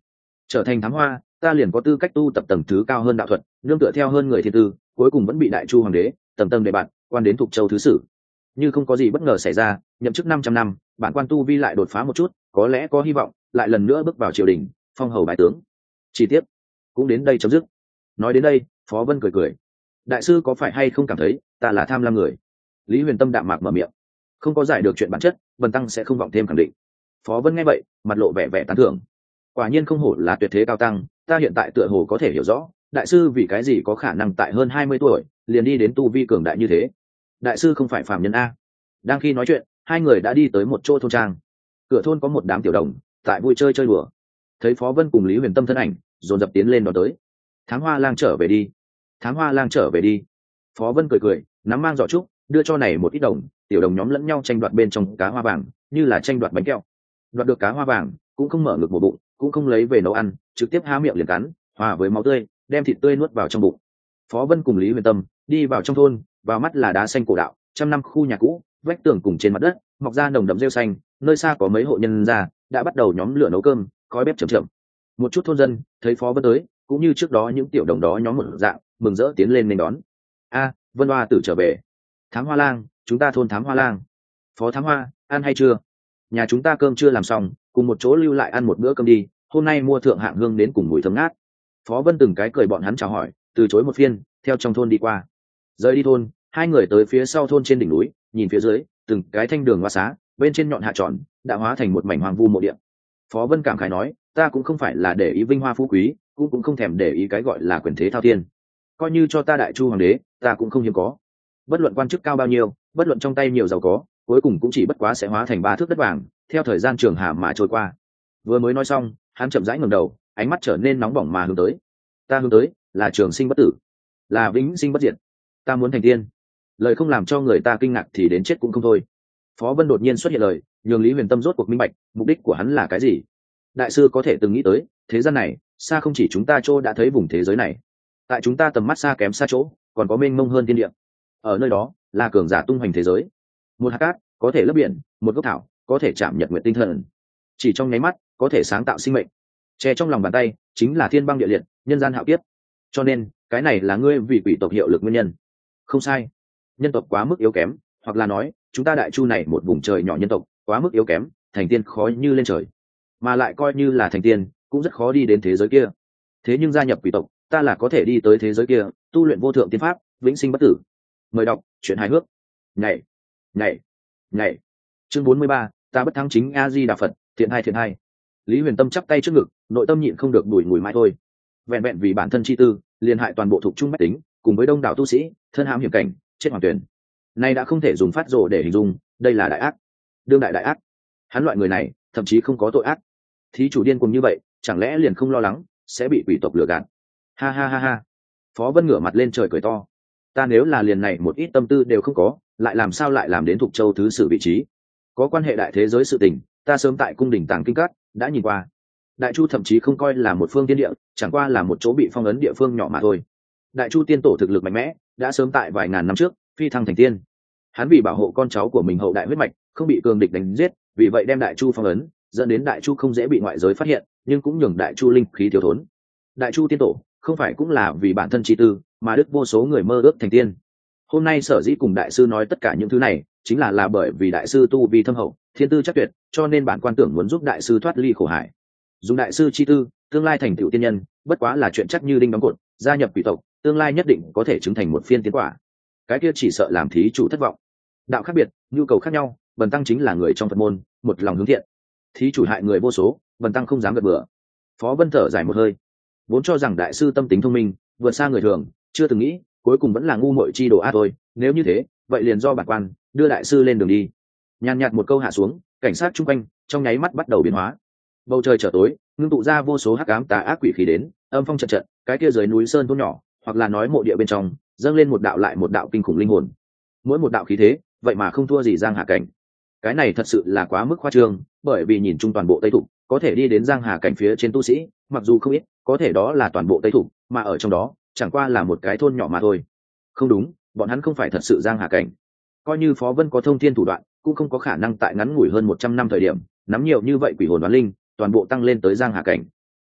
trở thành thám hoa ta liền có tư cách tu tập tầng thứ cao hơn đạo thuật, nương tựa theo hơn người thiên tư, cuối cùng vẫn bị đại chu hoàng đế tầm tầng đề bạt quan đến Thục Châu thứ sử. Như không có gì bất ngờ xảy ra, nhậm chức năm trăm năm, bản quan tu vi lại đột phá một chút, có lẽ có hy vọng lại lần nữa bước vào triều đình, phong hầu bái tướng. Chi tiết cũng đến đây chấm dứt. Nói đến đây, Phó Vân cười cười. Đại sư có phải hay không cảm thấy ta là tham lam người? Lý Huyền Tâm đạm mạc mở miệng. Không có giải được chuyện bản chất, Vân Tăng sẽ không vọng thêm khẳng định. Phó Vân nghe vậy, mặt lộ vẻ vẻ tán thưởng. Quả nhiên không hổ là tuyệt thế cao tăng, ta hiện tại tựa hồ có thể hiểu rõ, đại sư vì cái gì có khả năng tại hơn hai mươi tuổi liền đi đến tu vi cường đại như thế. Đại sư không phải phàm nhân a. Đang khi nói chuyện, hai người đã đi tới một chỗ thôn trang. Cửa thôn có một đám tiểu đồng tại vui chơi chơi đùa. Thấy Phó Vân cùng Lý Huyền Tâm thân ảnh, dồn dập tiến lên đón tới. Thám Hoa Lang trở về đi, Thám Hoa Lang trở về đi. Phó Vân cười cười, nắm mang giỏ trúc, đưa cho này một ít đồng. Tiểu đồng nhóm lẫn nhau tranh đoạt bên trong cá hoa vàng, như là tranh đoạt bánh kẹo. Đoạt được cá hoa vàng, cũng không mở ngực một bụng, cũng không lấy về nấu ăn, trực tiếp há miệng liền cắn, hòa với máu tươi, đem thịt tươi nuốt vào trong bụng. Phó Vân cùng Lý Huyền Tâm đi vào trong thôn, vào mắt là đá xanh cổ đạo, trăm năm khu nhà cũ, vách tường cùng trên mặt đất mọc ra nồng đậm rêu xanh, nơi xa có mấy hộ nhân gia đã bắt đầu nhóm lửa nấu cơm, khói bếp chậm chậm. Một chút thôn dân thấy Phó Vân tới, cũng như trước đó những tiểu đồng đó nhóm một dạng, mừng rỡ tiến lên nên đón. A, Vân Hoa tử trở về. Thám Hoa Lang, chúng ta thôn Thám Hoa Lang. Phó Thám Hoa, ăn hay chưa? Nhà chúng ta cơm chưa làm xong, cùng một chỗ lưu lại ăn một bữa cơm đi, hôm nay mua thượng hạng hương đến cùng mùi thơm ngát. Phó Vân từng cái cười bọn hắn chào hỏi, từ chối một phiên, theo trong thôn đi qua. Rời đi thôn, hai người tới phía sau thôn trên đỉnh núi, nhìn phía dưới, từng cái thanh đường hoa xá, bên trên nhọn hạ tròn, đã hóa thành một mảnh hoang vu mộ địa. Phó Vân cảm khái nói, ta cũng không phải là để ý vinh hoa phú quý, cũng cũng không thèm để ý cái gọi là quyền thế thao thiên. Coi như cho ta đại chu hoàng đế, ta cũng không hiếm có. Bất luận quan chức cao bao nhiêu, bất luận trong tay nhiều giàu có, cuối cùng cũng chỉ bất quá sẽ hóa thành ba thước đất vàng, theo thời gian trường hà mà trôi qua. Vừa mới nói xong, hắn chậm rãi ngẩng đầu, ánh mắt trở nên nóng bỏng mà hướng tới. Ta hướng tới là trường sinh bất tử, là vĩnh sinh bất diệt. Ta muốn thành tiên. Lời không làm cho người ta kinh ngạc thì đến chết cũng không thôi. Phó Vân đột nhiên xuất hiện lời, nhường Lý Huyền Tâm rốt cuộc minh bạch, mục đích của hắn là cái gì. Đại sư có thể từng nghĩ tới, thế gian này xa không chỉ chúng ta chỗ đã thấy vùng thế giới này, tại chúng ta tầm mắt xa kém xa chỗ, còn có mênh mông hơn thiên địa. Ở nơi đó là cường giả tung hoành thế giới. Một hạt cát có thể lấp biển, một gốc thảo có thể chạm nhật nguyệt tinh thần, chỉ trong nháy mắt có thể sáng tạo sinh mệnh. Che trong lòng bàn tay chính là thiên băng địa liệt, nhân gian hạo kiếp. Cho nên cái này là ngươi vì quỷ tộc hiệu lực nguyên nhân. Không sai, nhân tộc quá mức yếu kém, hoặc là nói chúng ta đại chu này một vùng trời nhỏ nhân tộc quá mức yếu kém, thành tiên khó như lên trời, mà lại coi như là thành tiên cũng rất khó đi đến thế giới kia. Thế nhưng gia nhập quỷ tộc, ta là có thể đi tới thế giới kia, tu luyện vô thượng tiên pháp, vĩnh sinh bất tử. Mời đọc chuyện hài hước. Nhảy, nhảy, nhảy. Chương bốn mươi ba, ta bất thắng chính A Di Đà Phật, thiện hai thiện hai. Lý Huyền Tâm chắp tay trước ngực, nội tâm nhịn không được đùi ngùi mãi thôi. Vẹn vẹn vì bản thân chi tư, liền hại toàn bộ thuộc trung bách tính, cùng với đông đảo tu sĩ, thân hãm hiểm cảnh, chết hoàn tuyển. Nay đã không thể dùng phát rồ để hình dung, đây là đại ác, đương đại đại ác. Hắn loại người này, thậm chí không có tội ác. Thí chủ điên cùng như vậy, chẳng lẽ liền không lo lắng sẽ bị quỷ tộc lừa gạt? Ha ha ha ha. Phó Vân ngửa mặt lên trời cười to. Ta nếu là liền này một ít tâm tư đều không có, lại làm sao lại làm đến Thục Châu thứ sử vị trí? Có quan hệ đại thế giới sự tình, ta sớm tại cung đình Tàng Kinh Các đã nhìn qua. Đại chu thậm chí không coi là một phương tiên địa, chẳng qua là một chỗ bị phong ấn địa phương nhỏ mà thôi. Đại chu tiên tổ thực lực mạnh mẽ, đã sớm tại vài ngàn năm trước phi thăng thành tiên. Hắn vì bảo hộ con cháu của mình hậu đại huyết mạch không bị cường địch đánh giết, vì vậy đem đại chu phong ấn, dẫn đến đại chu không dễ bị ngoại giới phát hiện, nhưng cũng nhường đại chu linh khí thiếu thốn. Đại chu tiên tổ không phải cũng là vì bản thân chi tư, mà đức vô số người mơ ước thành tiên. Hôm nay sở dĩ cùng đại sư nói tất cả những thứ này, chính là là bởi vì đại sư tu vi thâm hậu, thiên tư chắc tuyệt, cho nên bản quan tưởng muốn giúp đại sư thoát ly khổ hải. Dùng đại sư chi tư, tương lai thành tựu tiên nhân, bất quá là chuyện chắc như đinh đóng cột, gia nhập quỷ tộc, tương lai nhất định có thể chứng thành một phiên tiến quả. Cái kia chỉ sợ làm thí chủ thất vọng. Đạo khác biệt, nhu cầu khác nhau, Bần tăng chính là người trong Phật môn, một lòng hướng thiện. Thí chủ hại người vô số, Bần tăng không dám gật bừa. Phó Vân thở dài một hơi, vốn cho rằng đại sư tâm tính thông minh, vượt xa người thường, chưa từng nghĩ, cuối cùng vẫn là ngu muội chi đồ ác thôi. Nếu như thế, vậy liền do bản quan đưa đại sư lên đường đi. Nhàn nhạt một câu hạ xuống, cảnh sát chung quanh trong nháy mắt bắt đầu biến hóa. Bầu trời trở tối, ngưng tụ ra vô số hắc ám tà ác quỷ khí đến, âm phong trận trận, cái kia dưới núi sơn thôn nhỏ, hoặc là nói mộ địa bên trong, dâng lên một đạo lại một đạo kinh khủng linh hồn. Mỗi một đạo khí thế, vậy mà không thua gì Giang Hà cảnh. Cái này thật sự là quá mức khoa trương, bởi vì nhìn chung toàn bộ Tây Thục, có thể đi đến Giang Hà cảnh phía trên tu sĩ, mặc dù không ít, có thể đó là toàn bộ Tây Thục, mà ở trong đó, chẳng qua là một cái thôn nhỏ mà thôi. Không đúng, bọn hắn không phải thật sự Giang Hà cảnh. Coi như Phó Vân có thông thiên thủ đoạn, cũng không có khả năng tại ngắn ngủi hơn một trăm năm thời điểm, nắm nhiều như vậy quỷ hồn đoán linh, toàn bộ tăng lên tới Giang Hà cảnh.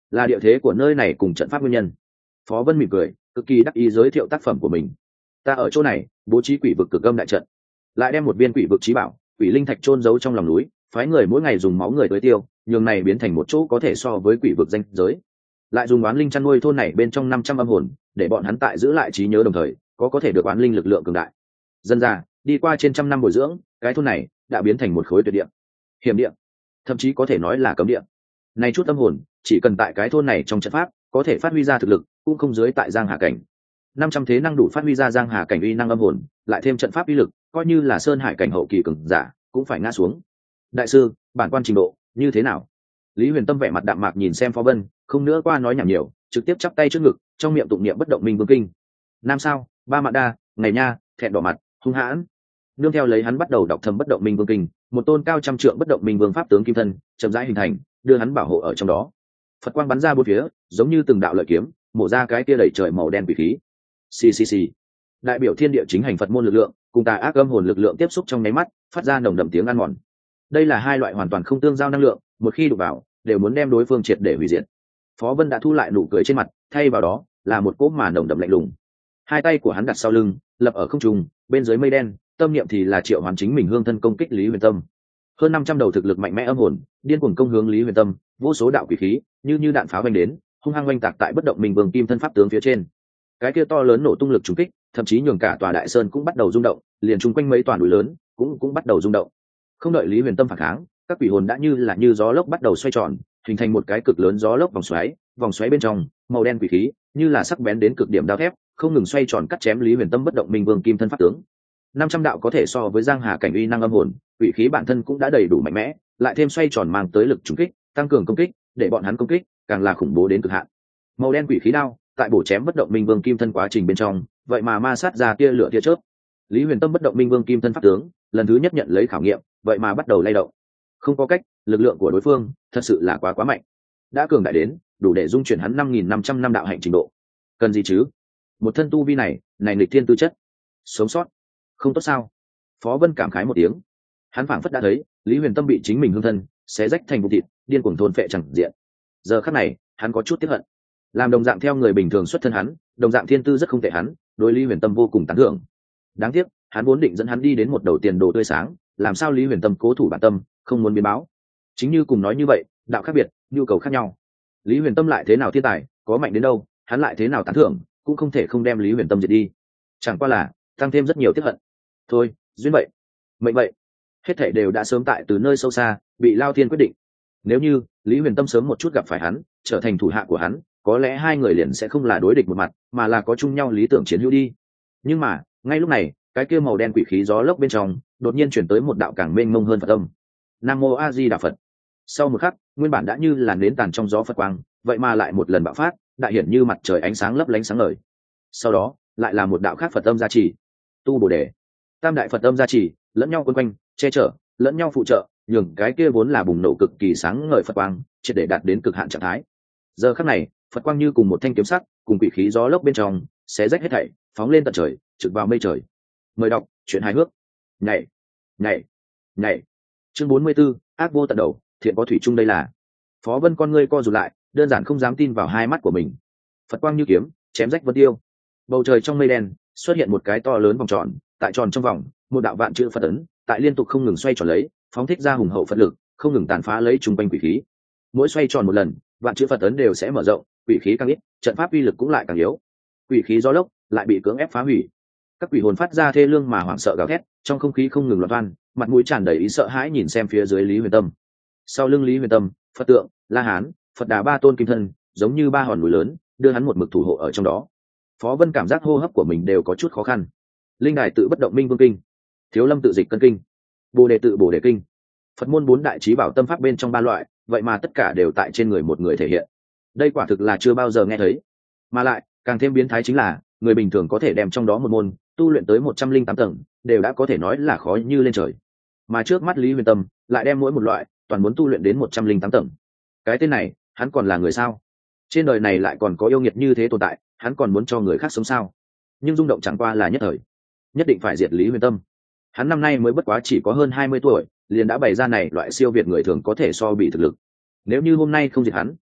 là địa thế của nơi này cùng trận pháp nguyên nhân. Phó Vân mỉm cười, cực kỳ đắc ý giới thiệu tác phẩm của mình. Ta ở chỗ này bố trí quỷ vực cực âm đại trận, lại đem một viên quỷ vực trí bảo quỷ linh thạch chôn giấu trong lòng núi, phái người mỗi ngày dùng máu người tới tiêu, nhường này biến thành một chỗ có thể so với quỷ vực danh giới. Lại dùng oán linh chăn nuôi thôn này bên trong năm trăm âm hồn, để bọn hắn tại giữ lại trí nhớ đồng thời có có thể được oán linh lực lượng cường đại. Dân ra đi qua trên trăm năm bồi dưỡng, cái thôn này đã biến thành một khối tuyệt địa, hiểm địa, thậm chí có thể nói là cấm địa. Này chút âm hồn chỉ cần tại cái thôn này trong trận pháp có thể phát huy ra thực lực, cũng không dưới tại giang hà cảnh. Năm trăm thế năng đủ phát huy ra giang hà cảnh uy năng âm hồn, lại thêm trận pháp uy lực, coi như là sơn hải cảnh hậu kỳ cường giả cũng phải ngã xuống. Đại sư, bản quan trình độ như thế nào? Lý Huyền Tâm vẻ mặt đạm mạc nhìn xem Phó Vân, không nữa qua nói nhảm nhiều, trực tiếp chắp tay trước ngực, trong miệng tụng niệm bất động minh vương kinh. Nam sao, ba mạn đa, ngày nha, thẹn đỏ mặt, hung hãn. Nương theo lấy hắn bắt đầu đọc thầm bất động minh vương kinh, một tôn cao trăm trượng bất động minh vương pháp tướng kim thân chậm rãi hình thành, đưa hắn bảo hộ ở trong đó. Phật quang bắn ra bốn phía, giống như từng đạo lợi kiếm, mổ ra cái tia đầy trời màu đen quỷ khí. Xì xì xì. Đại biểu thiên địa chính hành Phật môn lực lượng, cùng tà ác âm hồn lực lượng tiếp xúc trong nháy mắt, phát ra nồng đậm tiếng ăn mòn. Đây là hai loại hoàn toàn không tương giao năng lượng, một khi đụng vào, đều muốn đem đối phương triệt để hủy diệt. Phó Vân đã thu lại nụ cười trên mặt, thay vào đó là một cỗ mà nồng đậm lạnh lùng. Hai tay của hắn đặt sau lưng, lập ở không trung, bên dưới mây đen, tâm niệm thì là triệu hoàn chính mình hương thân công kích Lý Huyền Tâm. Hơn năm trăm đầu thực lực mạnh mẽ âm hồn, điên cuồng công hướng Lý Huyền Tâm, vô số đạo quỷ khí, như như đạn pháo vang đến, hung hăng oanh tạc tại bất động minh vương kim thân pháp tướng phía trên. Cái kia to lớn nổ tung lực trùng kích, thậm chí nhường cả tòa đại sơn cũng bắt đầu rung động, liền chung quanh mấy tòa núi lớn cũng cũng bắt đầu rung động. Không đợi Lý Huyền Tâm phản kháng, các quỷ hồn đã như là như gió lốc bắt đầu xoay tròn, hình thành một cái cực lớn gió lốc vòng xoáy, vòng xoáy bên trong màu đen quỷ khí như là sắc bén đến cực điểm đao thép, không ngừng xoay tròn cắt chém Lý Huyền Tâm bất động minh vương kim thân pháp tướng. Năm trăm đạo có thể so với giang hà cảnh uy năng âm hồn, quỷ khí bản thân cũng đã đầy đủ mạnh mẽ, lại thêm xoay tròn mang tới lực trùng kích, tăng cường công kích, để bọn hắn công kích càng là khủng bố đến cực hạn. Màu đen quỷ khí đao tại bổ chém bất động minh vương kim thân quá trình bên trong, vậy mà ma sát ra tia lửa tia chớp. Lý Huyền Tâm bất động minh vương kim thân pháp tướng lần thứ nhất nhận lấy khảo nghiệm, vậy mà bắt đầu lay động. Không có cách, lực lượng của đối phương thật sự là quá quá mạnh, đã cường đại đến đủ để dung chuyển hắn năm nghìn năm trăm năm đạo hạnh trình độ. Cần gì chứ? Một thân tu vi này, này nghịch thiên tư chất, sống sót không tốt sao? Phó Vân cảm khái một tiếng. Hắn phảng phất đã thấy Lý Huyền Tâm bị chính mình hương thân xé rách thành vụn thịt, điên cuồng thôn phệ chẳng diện. Giờ khắc này, hắn có chút tiếc hận. Làm đồng dạng theo người bình thường xuất thân hắn, đồng dạng thiên tư rất không tệ hắn, đối Lý Huyền Tâm vô cùng tán thưởng. Đáng tiếc, hắn vốn định dẫn hắn đi đến một đầu tiền đồ tươi sáng, làm sao Lý Huyền Tâm cố thủ bản tâm, không muốn biến báo. Chính như cùng nói như vậy, đạo khác biệt, nhu cầu khác nhau. Lý Huyền Tâm lại thế nào thiên tài, có mạnh đến đâu, hắn lại thế nào tán thưởng, cũng không thể không đem Lý Huyền Tâm diệt đi. Chẳng qua là tăng thêm rất nhiều tiếc hận. Thôi, duyên vậy, mệnh vậy, hết thảy đều đã sớm tại từ nơi sâu xa bị Lao Thiên quyết định. Nếu như Lý Huyền Tâm sớm một chút gặp phải hắn, trở thành thủ hạ của hắn, có lẽ hai người liền sẽ không là đối địch một mặt, mà là có chung nhau lý tưởng chiến hữu đi. Nhưng mà ngay lúc này, cái kia màu đen quỷ khí gió lốc bên trong đột nhiên chuyển tới một đạo càng mênh mông hơn Phật âm. Nam mô A Di Đà Phật. Sau một khắc, nguyên bản đã như là nến tàn trong gió Phật quang, vậy mà lại một lần bạo phát, đại hiển như mặt trời ánh sáng lấp lánh sáng ngời. Sau đó lại là một đạo khác Phật âm gia trì. Tu Bồ Đề. Tam đại Phật âm gia trì, lẫn nhau quấn quanh, che chở, lẫn nhau phụ trợ, nhường cái kia vốn là bùng nổ cực kỳ sáng ngời Phật quang, triệt để đạt đến cực hạn trạng thái. Giờ khắc này, Phật quang như cùng một thanh kiếm sắc, cùng quỷ khí gió lốc bên trong, xé rách hết thảy, phóng lên tận trời, trực vào mây trời. Mời đọc truyện hài hước. Nhảy, nhảy, nhảy. Chương bốn mươi 44, ác vô tận đầu, thiện có thủy chung đây là. Phó Vân con ngươi co rụt lại, đơn giản không dám tin vào hai mắt của mình. Phật quang như kiếm, chém rách vân tiêu. Bầu trời trong mây đen xuất hiện một cái to lớn vòng tròn, tại tròn trong vòng, một đạo vạn chữ Phật ấn, tại liên tục không ngừng xoay tròn lấy, phóng thích ra hùng hậu Phật lực, không ngừng tàn phá lấy trung quanh quỷ khí. Mỗi xoay tròn một lần, vạn chữ Phật ấn đều sẽ mở rộng, quỷ khí càng ít, trận pháp uy lực cũng lại càng yếu. Quỷ khí gió lốc lại bị cưỡng ép phá hủy. Các quỷ hồn phát ra thê lương mà hoảng sợ gào thét, trong không khí không ngừng loạn toan, mặt mũi tràn đầy ý sợ hãi nhìn xem phía dưới Lý Huyền Tâm. Sau lưng Lý Huyền Tâm, Phật tượng, La Hán, Phật Đà ba tôn kim thân, giống như ba hòn núi lớn, đưa hắn một mực thủ hộ ở trong đó. Phó Vân cảm giác hô hấp của mình đều có chút khó khăn. Linh đài tự bất động minh vương kinh, Thiếu Lâm tự dịch cân kinh, Bồ Đề tự Bồ Đề kinh, Phật môn bốn đại trí bảo tâm pháp bên trong ba loại, vậy mà tất cả đều tại trên người một người thể hiện. Đây quả thực là chưa bao giờ nghe thấy. Mà lại, càng thêm biến thái chính là, người bình thường có thể đem trong đó một môn tu luyện tới một trăm linh tám tầng, đều đã có thể nói là khó như lên trời. Mà trước mắt Lý Huyền Tâm lại đem mỗi một loại toàn muốn tu luyện đến một trăm linh tám tầng. Cái tên này, hắn còn là người sao? Trên đời này lại còn có yêu nghiệt như thế tồn tại, hắn còn muốn cho người khác sống sao? Nhưng rung động chẳng qua là nhất thời, nhất định phải diệt Lý Huyền Tâm. Hắn năm nay mới bất quá chỉ có hơn hai mươi tuổi, liền đã bày ra này loại siêu việt người thường có thể so bị thực lực. Nếu như hôm nay không diệt hắn,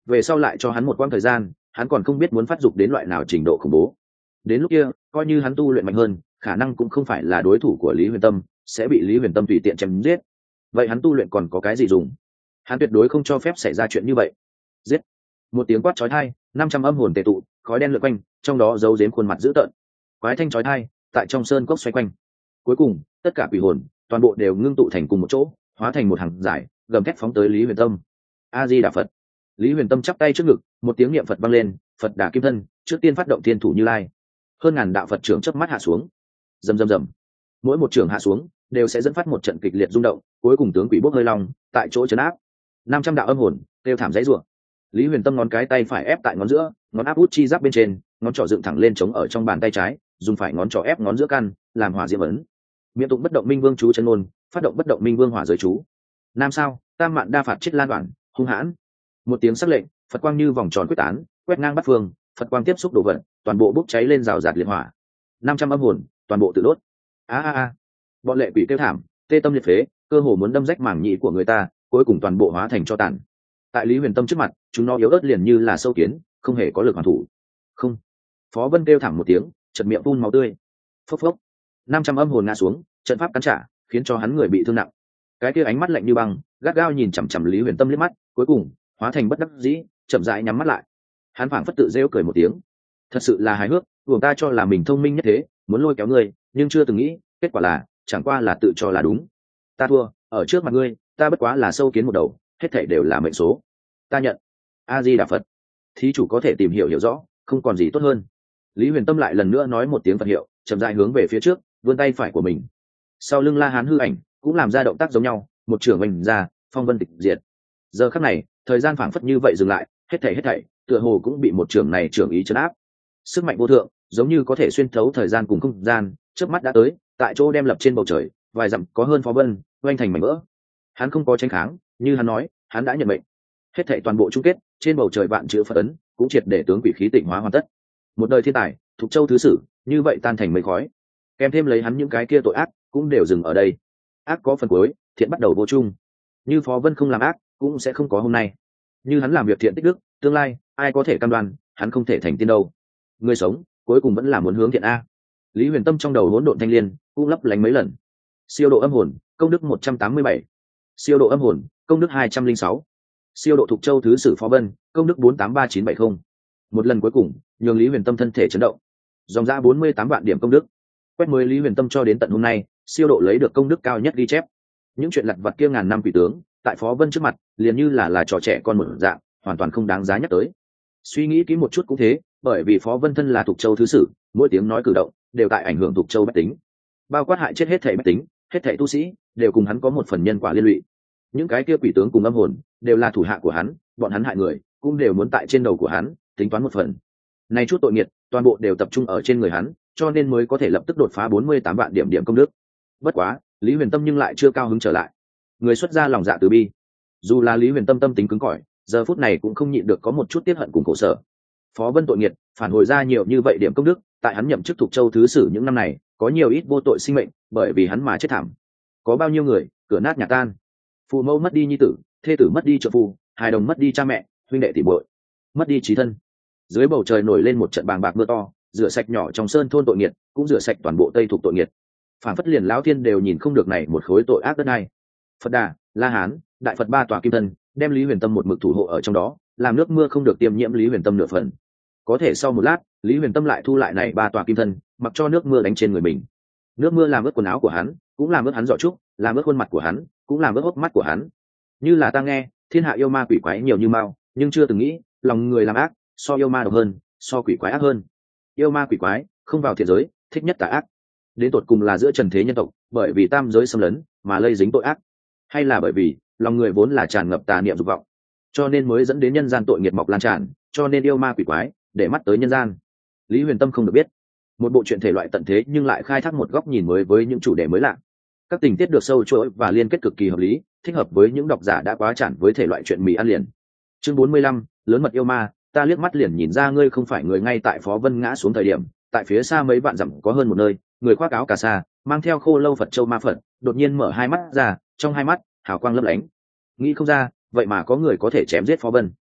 về sau lại cho hắn một quãng thời gian, hắn còn không biết muốn phát dục đến loại nào trình độ khủng bố. Đến lúc kia coi như hắn tu luyện mạnh hơn, khả năng cũng không phải là đối thủ của Lý Huyền Tâm, sẽ bị Lý Huyền Tâm tùy tiện chém giết. Vậy hắn tu luyện còn có cái gì dùng? Hắn tuyệt đối không cho phép xảy ra chuyện như vậy. Giết! Một tiếng quát chói tai, năm trăm âm hồn tề tụ, khói đen lượn quanh, trong đó giấu giếm khuôn mặt dữ tợn. Quái thanh chói tai, tại trong sơn cốc xoay quanh. Cuối cùng, tất cả quỷ hồn, toàn bộ đều ngưng tụ thành cùng một chỗ, hóa thành một hàng giải, gầm thét phóng tới Lý Huyền Tâm. A Di Đà Phật. Lý Huyền Tâm chắp tay trước ngực, một tiếng niệm Phật vang lên, Phật Đà Kim Thân, trước tiên phát động thiên thủ Như Lai. Hơn ngàn đạo Phật trưởng chớp mắt hạ xuống. Rầm rầm rầm. Mỗi một trưởng hạ xuống, đều sẽ dẫn phát một trận kịch liệt rung động, cuối cùng tướng quỷ bốc hơi long, tại chỗ chấn áp. năm trăm đạo âm hồn, kêu thảm dãy rủa. Lý Huyền Tâm ngón cái tay phải ép tại ngón giữa, ngón áp út chi giáp bên trên, ngón trỏ dựng thẳng lên chống ở trong bàn tay trái, dùng phải ngón trỏ ép ngón giữa căn, làm hỏa diễm ấn. Miệng tụng bất động minh vương chú chân ngôn, phát động bất động minh vương hỏa giới chú. Nam sao, tam mạn đa phạt chết lan đoạn, hung hãn. Một tiếng sắc lệnh, Phật quang như vòng tròn quyết tán, quét ngang bát phương, Phật quang tiếp xúc đồ vật, toàn bộ bốc cháy lên rào rạt liệt hỏa. năm trăm âm hồn, toàn bộ tự đốt. A a a. Bọn lệ quỷ kêu thảm, tê tâm liệt phế, cơ hồ muốn đâm rách màng nhĩ của người ta, cuối cùng toàn bộ hóa thành tro tàn. Tại Lý Huyền Tâm trước mặt, chúng nó yếu ớt liền như là sâu kiến, không hề có lực hoàn thủ. Không. Phó Vân kêu thảm một tiếng, chật miệng phun máu tươi. Phốc phốc. năm trăm âm hồn ngã xuống, trận pháp cắn trả, khiến cho hắn người bị thương nặng. Cái kia ánh mắt lạnh như băng, gắt gao nhìn chằm chằm Lý Huyền Tâm liếc mắt, cuối cùng hóa thành bất đắc dĩ, chậm rãi nhắm mắt lại. Hắn phảng phất tự rêu cười một tiếng. Thật sự là hài hước, buồng ta cho là mình thông minh nhất thế, muốn lôi kéo ngươi, nhưng chưa từng nghĩ, kết quả là chẳng qua là tự cho là đúng. Ta thua, ở trước mặt ngươi, ta bất quá là sâu kiến một đầu, hết thảy đều là mệnh số. Ta nhận. A Di Đà Phật. Thí chủ có thể tìm hiểu hiểu rõ, không còn gì tốt hơn. Lý Huyền Tâm lại lần nữa nói một tiếng Phật hiệu, chậm rãi hướng về phía trước, vươn tay phải của mình. Sau lưng La Hán hư ảnh cũng làm ra động tác giống nhau, một trường oanh ra, phong vân tịch diệt. Giờ khắc này, thời gian phảng phất như vậy dừng lại, hết thảy hết thảy, tựa hồ cũng bị một trường này trường ý trấn áp. Sức mạnh vô thượng, giống như có thể xuyên thấu thời gian cùng không gian, chớp mắt đã tới, tại chỗ đem lập trên bầu trời, vài dặm có hơn phó vân, oanh thành mảnh vỡ. Hắn không có tranh kháng, như hắn nói, hắn đã nhận mệnh. Hết thảy toàn bộ chung kết, trên bầu trời vạn chữ Phật ấn, cũng triệt để tướng quỷ khí tịnh hóa hoàn tất. Một đời thiên tài, Thục Châu thứ sử, như vậy tan thành mây khói. Kèm thêm lấy hắn những cái kia tội ác, cũng đều dừng ở đây. Ác có phần cuối, thiện bắt đầu vô chung. Như Phó Vân không làm ác, cũng sẽ không có hôm nay. Như hắn làm việc thiện tích đức, tương lai ai có thể cam đoan hắn không thể thành tiên đâu. Người sống cuối cùng vẫn là muốn hướng thiện a. Lý Huyền Tâm trong đầu hỗn độn thanh liên cũng lấp lánh mấy lần. Siêu độ âm hồn, công đức một trăm tám mươi bảy. Siêu độ âm hồn, công đức hai trăm linh sáu. Siêu độ Thục Châu thứ sử Phó Vân, công đức bốn tám ba chín bảy không. Một lần cuối cùng, nhường Lý Huyền Tâm thân thể chấn động. Dòng ra bốn mươi tám vạn điểm công đức. Quét mới Lý Huyền Tâm cho đến tận hôm nay, siêu độ lấy được công đức cao nhất ghi chép. Những chuyện lặt vặt kia ngàn năm quỷ tướng, tại Phó Vân trước mặt, liền như là là trò trẻ con một dạng, hoàn toàn không đáng giá nhắc tới. Suy nghĩ kỹ một chút cũng thế, bởi vì Phó Vân thân là Thục Châu thứ sử, mỗi tiếng nói cử động đều tại ảnh hưởng Thục Châu bách tính. Bao quát hại chết hết thảy bách tính, hết thảy tu sĩ, đều cùng hắn có một phần nhân quả liên lụy. Những cái kia quỷ tướng cùng âm hồn, đều là thủ hạ của hắn, bọn hắn hại người, cũng đều muốn tại trên đầu của hắn tính toán một phần. Này chút tội nghiệt, toàn bộ đều tập trung ở trên người hắn, cho nên mới có thể lập tức đột phá bốn mươi tám vạn điểm điểm công đức. Bất quá, Lý Huyền Tâm nhưng lại chưa cao hứng trở lại. Người xuất ra lòng dạ từ bi. Dù là Lý Huyền Tâm tâm tính cứng cỏi, giờ phút này cũng không nhịn được có một chút tiết hận cùng khổ sở. Phó Vân tội nghiệt, phản hồi ra nhiều như vậy điểm công đức, tại hắn nhậm chức Thục Châu thứ sử những năm này, có nhiều ít vô tội sinh mệnh, bởi vì hắn mà chết thảm. Có bao nhiêu người, cửa nát nhà tan. Phụ mẫu mất đi nhi tử, thê tử mất đi trợ phu, hài đồng mất đi cha mẹ, huynh đệ tỷ muội mất đi chí thân. Dưới bầu trời nổi lên một trận bàng bạc mưa to, rửa sạch nhỏ trong sơn thôn tội nghiệt, cũng rửa sạch toàn bộ Tây Thục tội nghiệt. Phản phất liền lão thiên đều nhìn không được này một khối tội ác đất này. Phật Đà, La Hán, Đại Phật ba tòa kim thân, đem Lý Huyền Tâm một mực thủ hộ ở trong đó, làm nước mưa không được tiêm nhiễm Lý Huyền Tâm nửa phần. Có thể sau một lát, Lý Huyền Tâm lại thu lại này ba tòa kim thân, mặc cho nước mưa đánh trên người mình. Nước mưa làm ướt quần áo của hắn, cũng làm ướt hắn giỏ trúc, làm ướt khuôn mặt của hắn, cũng làm ướt hốc mắt của hắn. Như là ta nghe, thiên hạ yêu ma quỷ quái nhiều như mao, nhưng chưa từng nghĩ, lòng người làm ác, so yêu ma độc hơn, so quỷ quái ác hơn. Yêu ma quỷ quái, không vào thiện giới, thích nhất tà ác. Đến tột cùng là giữa trần thế nhân tộc, bởi vì tam giới xâm lấn mà lây dính tội ác, hay là bởi vì lòng người vốn là tràn ngập tà niệm dục vọng, cho nên mới dẫn đến nhân gian tội nghiệt mọc lan tràn, cho nên yêu ma quỷ quái để mắt tới nhân gian. Lý Huyền Tâm không được biết. Một bộ truyện thể loại tận thế nhưng lại khai thác một góc nhìn mới với những chủ đề mới lạ. Các tình tiết được sâu chuỗi và liên kết cực kỳ hợp lý, thích hợp với những độc giả đã quá chản với thể loại truyện mì ăn liền. Chương bốn mươi lăm, lớn mật yêu ma, ta liếc mắt liền nhìn ra ngươi không phải người. Ngay tại Phó Vân ngã xuống thời điểm, tại phía xa mấy vạn dặm có hơn một nơi, người khoác áo cà sa, mang theo khô lâu Phật châu ma Phật, đột nhiên mở hai mắt ra, trong hai mắt hào quang lấp lánh. Nghĩ không ra, vậy mà có người có thể chém giết Phó Vân.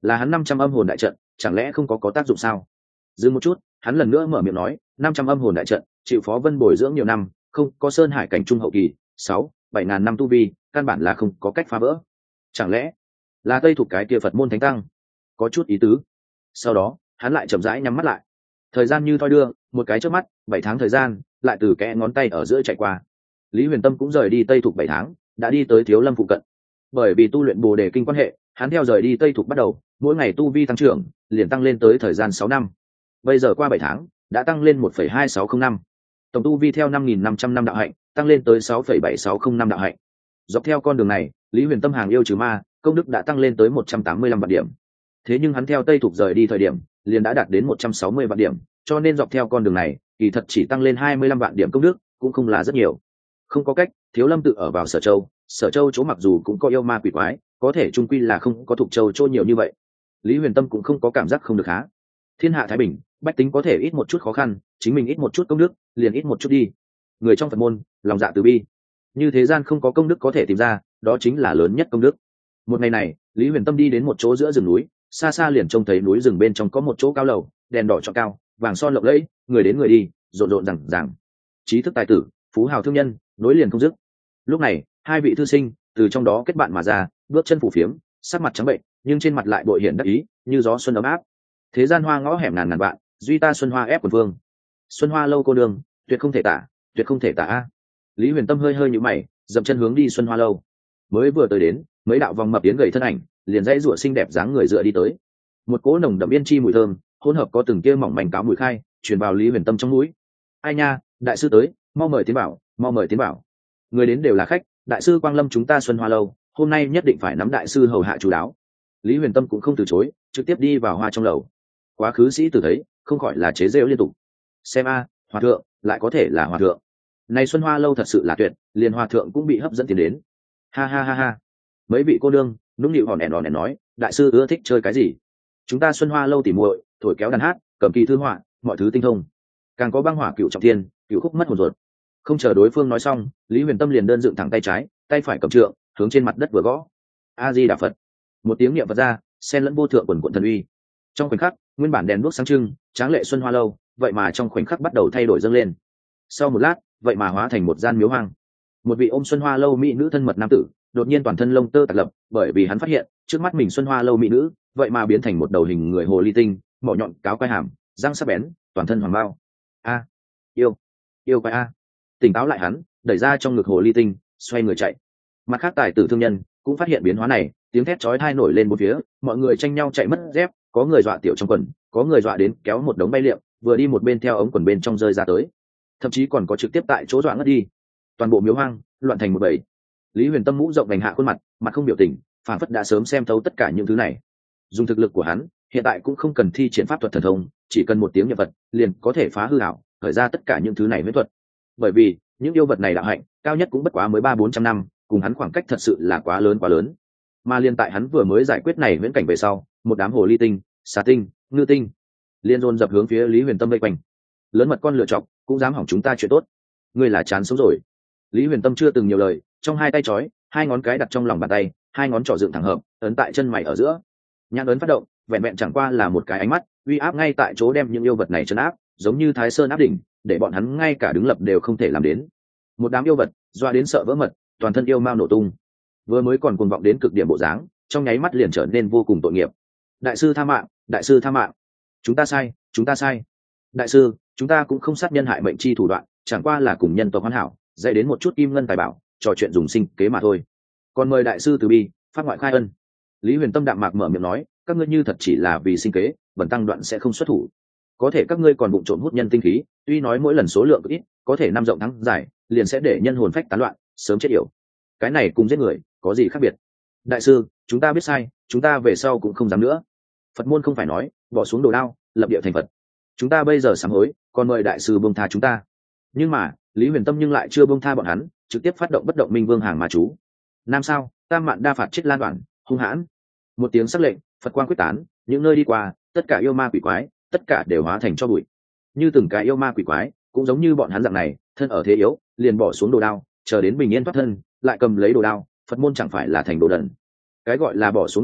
là hắn năm trăm âm hồn đại trận chẳng lẽ không có có tác dụng sao? Dừng một chút, hắn lần nữa mở miệng nói, năm trăm âm hồn đại trận chịu phó vân bồi dưỡng nhiều năm, không có sơn hải cảnh trung hậu kỳ sáu bảy ngàn năm tu vi, căn bản là không có cách phá vỡ. Chẳng lẽ là tây thuộc cái kia Phật môn thánh tăng? Có chút ý tứ. Sau đó hắn lại chậm rãi nhắm mắt lại. Thời gian như thoi đưa, một cái trước mắt, bảy tháng thời gian lại từ kẽ ngón tay ở giữa chạy qua. Lý Huyền Tâm cũng rời đi tây thuộc bảy tháng, đã đi tới Thiếu Lâm phụ cận. Bởi vì tu luyện Bồ Đề kinh quan hệ, hắn theo rời đi tây thuộc bắt đầu, mỗi ngày tu vi tăng trưởng liền tăng lên tới thời gian sáu năm. Bây giờ qua bảy tháng đã tăng lên một phẩy hai sáu không năm. Tổng tu vi theo năm nghìn năm trăm năm đạo hạnh tăng lên tới sáu phẩy bảy sáu không năm đạo hạnh. Dọc theo con đường này, Lý Huyền Tâm hàng yêu trừ ma công đức đã tăng lên tới một trăm tám mươi lăm vạn điểm. Thế nhưng hắn theo tây thuộc rời đi thời điểm liền đã đạt đến một trăm sáu mươi vạn điểm, cho nên dọc theo con đường này kỳ thật chỉ tăng lên hai mươi lăm vạn điểm công đức, cũng không là rất nhiều. Không có cách, Thiếu Lâm tự ở vào Sở Châu, Sở Châu chỗ mặc dù cũng có yêu ma quỷ quái, có thể trung quy là không có thuộc châu chỗ nhiều như vậy. Lý Huyền Tâm cũng không có cảm giác không được há. Thiên hạ thái bình, bách tính có thể ít một chút khó khăn, chính mình ít một chút công đức, liền ít một chút đi. Người trong Phật môn, lòng dạ từ bi. Như thế gian không có công đức có thể tìm ra, đó chính là lớn nhất công đức. Một ngày này, Lý Huyền Tâm đi đến một chỗ giữa rừng núi, xa xa liền trông thấy núi rừng bên trong có một chỗ cao lầu, đèn đỏ chót cao, vàng son lộng lẫy, người đến người đi, rộn rộn rằng rằng. Trí thức tài tử, phú hào thương nhân, nối liền không dứt. Lúc này, hai vị thư sinh từ trong đó kết bạn mà ra, bước chân phủ phiếm, sắc mặt trắng bệnh, nhưng trên mặt lại bội hiển đắc ý, như gió xuân ấm áp. Thế gian hoa ngõ hẻm ngàn ngàn vạn, duy ta Xuân Hoa ép quần vương. Xuân Hoa lâu cô đường, tuyệt không thể tả, tuyệt không thể tả a. Lý Huyền Tâm hơi hơi nhíu mày, dậm chân hướng đi Xuân Hoa lâu. Mới vừa tới đến, mấy đạo vòng mập tiến gầy thân ảnh, liền dãy rủa xinh đẹp dáng người dựa đi tới. Một cỗ nồng đậm yên chi mùi thơm, hỗn hợp có từng tia mỏng manh cáo mùi khai, truyền vào Lý Huyền Tâm trong mũi. Ai nha, đại sư tới, mau mời tiến bảo, mau mời tiến bảo. Người đến đều là khách, đại sư quang lâm chúng ta Xuân Hoa lâu, hôm nay nhất định phải nắm đại sư hầu hạ chú đáo. Lý Huyền Tâm cũng không từ chối, trực tiếp đi vào hoa trong lầu. Quá khứ sĩ tử thấy, không khỏi là chế giễu liên tục. Xem a, hòa thượng, lại có thể là hòa thượng. Này Xuân Hoa lâu thật sự là tuyệt, liền hòa thượng cũng bị hấp dẫn tiền đến. Ha ha ha ha. Mấy vị cô nương nũng nịu hòn đèn đòn đèn nói, đại sư ưa thích chơi cái gì? Chúng ta Xuân Hoa lâu tỉ muội, thổi kéo đàn hát, cầm kỳ thư họa, mọi thứ tinh thông. Càng có băng hỏa cựu trọng thiên, cựu khúc mất hồn ruột. Không chờ đối phương nói xong, Lý Huyền Tâm liền đơn dựng thẳng tay trái, tay phải cầm trượng, hướng trên mặt đất vừa gõ. A Di Đà Phật. Một tiếng niệm Phật ra, xen lẫn vô thượng quần quần thần uy. Trong khoảnh khắc, nguyên bản đèn đuốc sáng trưng, tráng lệ Xuân Hoa lâu, vậy mà trong khoảnh khắc bắt đầu thay đổi dâng lên. Sau một lát, vậy mà hóa thành một gian miếu hoang. Một vị ôm Xuân Hoa lâu mỹ nữ thân mật nam tử, đột nhiên toàn thân lông tơ tạc lập, bởi vì hắn phát hiện, trước mắt mình Xuân Hoa lâu mỹ nữ, vậy mà biến thành một đầu hình người hồ ly tinh, mỏ nhọn cáo quai hàm, răng sắc bén, toàn thân hoàng bao. A, yêu, yêu quái a. Tỉnh táo lại hắn, đẩy ra trong ngực hồ ly tinh, xoay người chạy. Mặt khác tài tử thương nhân cũng phát hiện biến hóa này, tiếng thét chói tai nổi lên bốn phía, mọi người tranh nhau chạy mất dép, có người dọa tiểu trong quần, có người dọa đến kéo một đống bay liệm, vừa đi một bên theo ống quần bên trong rơi ra tới, thậm chí còn có trực tiếp tại chỗ dọa ngất đi. Toàn bộ miếu hoang loạn thành một bầy. Lý Huyền Tâm mũ rộng vành hạ khuôn mặt, mặt không biểu tình, phản phất đã sớm xem thấu tất cả những thứ này. Dùng thực lực của hắn, hiện tại cũng không cần thi triển pháp thuật thần thông, chỉ cần một tiếng niệm vật, liền có thể phá hư ảo, khởi ra tất cả những thứ này huyễn thuật. Bởi vì những yêu vật này đạo hạnh cao nhất cũng bất quá mới ba bốn trăm năm, cùng hắn khoảng cách thật sự là quá lớn quá lớn. Mà liên tại hắn vừa mới giải quyết này viễn cảnh về sau, một đám hồ ly tinh, xà tinh, ngư tinh liên dồn dập hướng phía Lý Huyền Tâm vây quanh. Lớn mật con lựa chọc, cũng dám hỏng chúng ta chuyện tốt. Ngươi là chán sống rồi. Lý Huyền Tâm chưa từng nhiều lời, trong hai tay trói, hai ngón cái đặt trong lòng bàn tay, hai ngón trỏ dựng thẳng hợp, ấn tại chân mày ở giữa. Nhãn ấn phát động, vẹn vẹn chẳng qua là một cái ánh mắt, uy áp ngay tại chỗ đem những yêu vật này trấn áp, giống như Thái Sơn áp đỉnh, để bọn hắn ngay cả đứng lập đều không thể làm đến. Một đám yêu vật, doa đến sợ vỡ mật, toàn thân yêu mao nổ tung. Vừa mới còn cuồng vọng đến cực điểm bộ dáng, trong nháy mắt liền trở nên vô cùng tội nghiệp. Đại sư tha mạng, đại sư tha mạng. Chúng ta sai, chúng ta sai. Đại sư, chúng ta cũng không sát nhân hại mệnh chi thủ đoạn, chẳng qua là cùng nhân tộc hoàn hảo, dạy đến một chút kim ngân tài bảo, trò chuyện dùng sinh kế mà thôi. Còn mời đại sư từ bi, phát ngoại khai ân. Lý Huyền Tâm đạm mạc mở miệng nói, các ngươi như thật chỉ là vì sinh kế, bần tăng đoạn sẽ không xuất thủ. Có thể các ngươi còn bụng trộm hút nhân tinh khí, tuy nói mỗi lần số lượng ít, có thể năm rộng thắng dài, liền sẽ để nhân hồn phách tán loạn, sớm chết yểu. Cái này cùng giết người có gì khác biệt? Đại sư, chúng ta biết sai, chúng ta về sau cũng không dám nữa. Phật môn không phải nói bỏ xuống đồ đao, lập địa thành Phật. Chúng ta bây giờ sám hối, còn mời đại sư buông tha chúng ta. Nhưng mà Lý Huyền Tâm nhưng lại chưa buông tha bọn hắn, trực tiếp phát động bất động minh vương hàng ma chú. Nam sao, tam mạn đa phạt chết lan đoạn, hung hãn. Một tiếng sắc lệnh, Phật quang quyết tán, những nơi đi qua, tất cả yêu ma quỷ quái, tất cả đều hóa thành cho bụi. Như từng cái yêu ma quỷ quái, cũng giống như bọn hắn dạng này, thân ở thế yếu, liền bỏ xuống đồ đao, chờ đến bình yên thoát thân, lại cầm lấy đồ đao, Phật môn chẳng phải là thành đồ đần. Cái gọi là bỏ xuống đồ đao,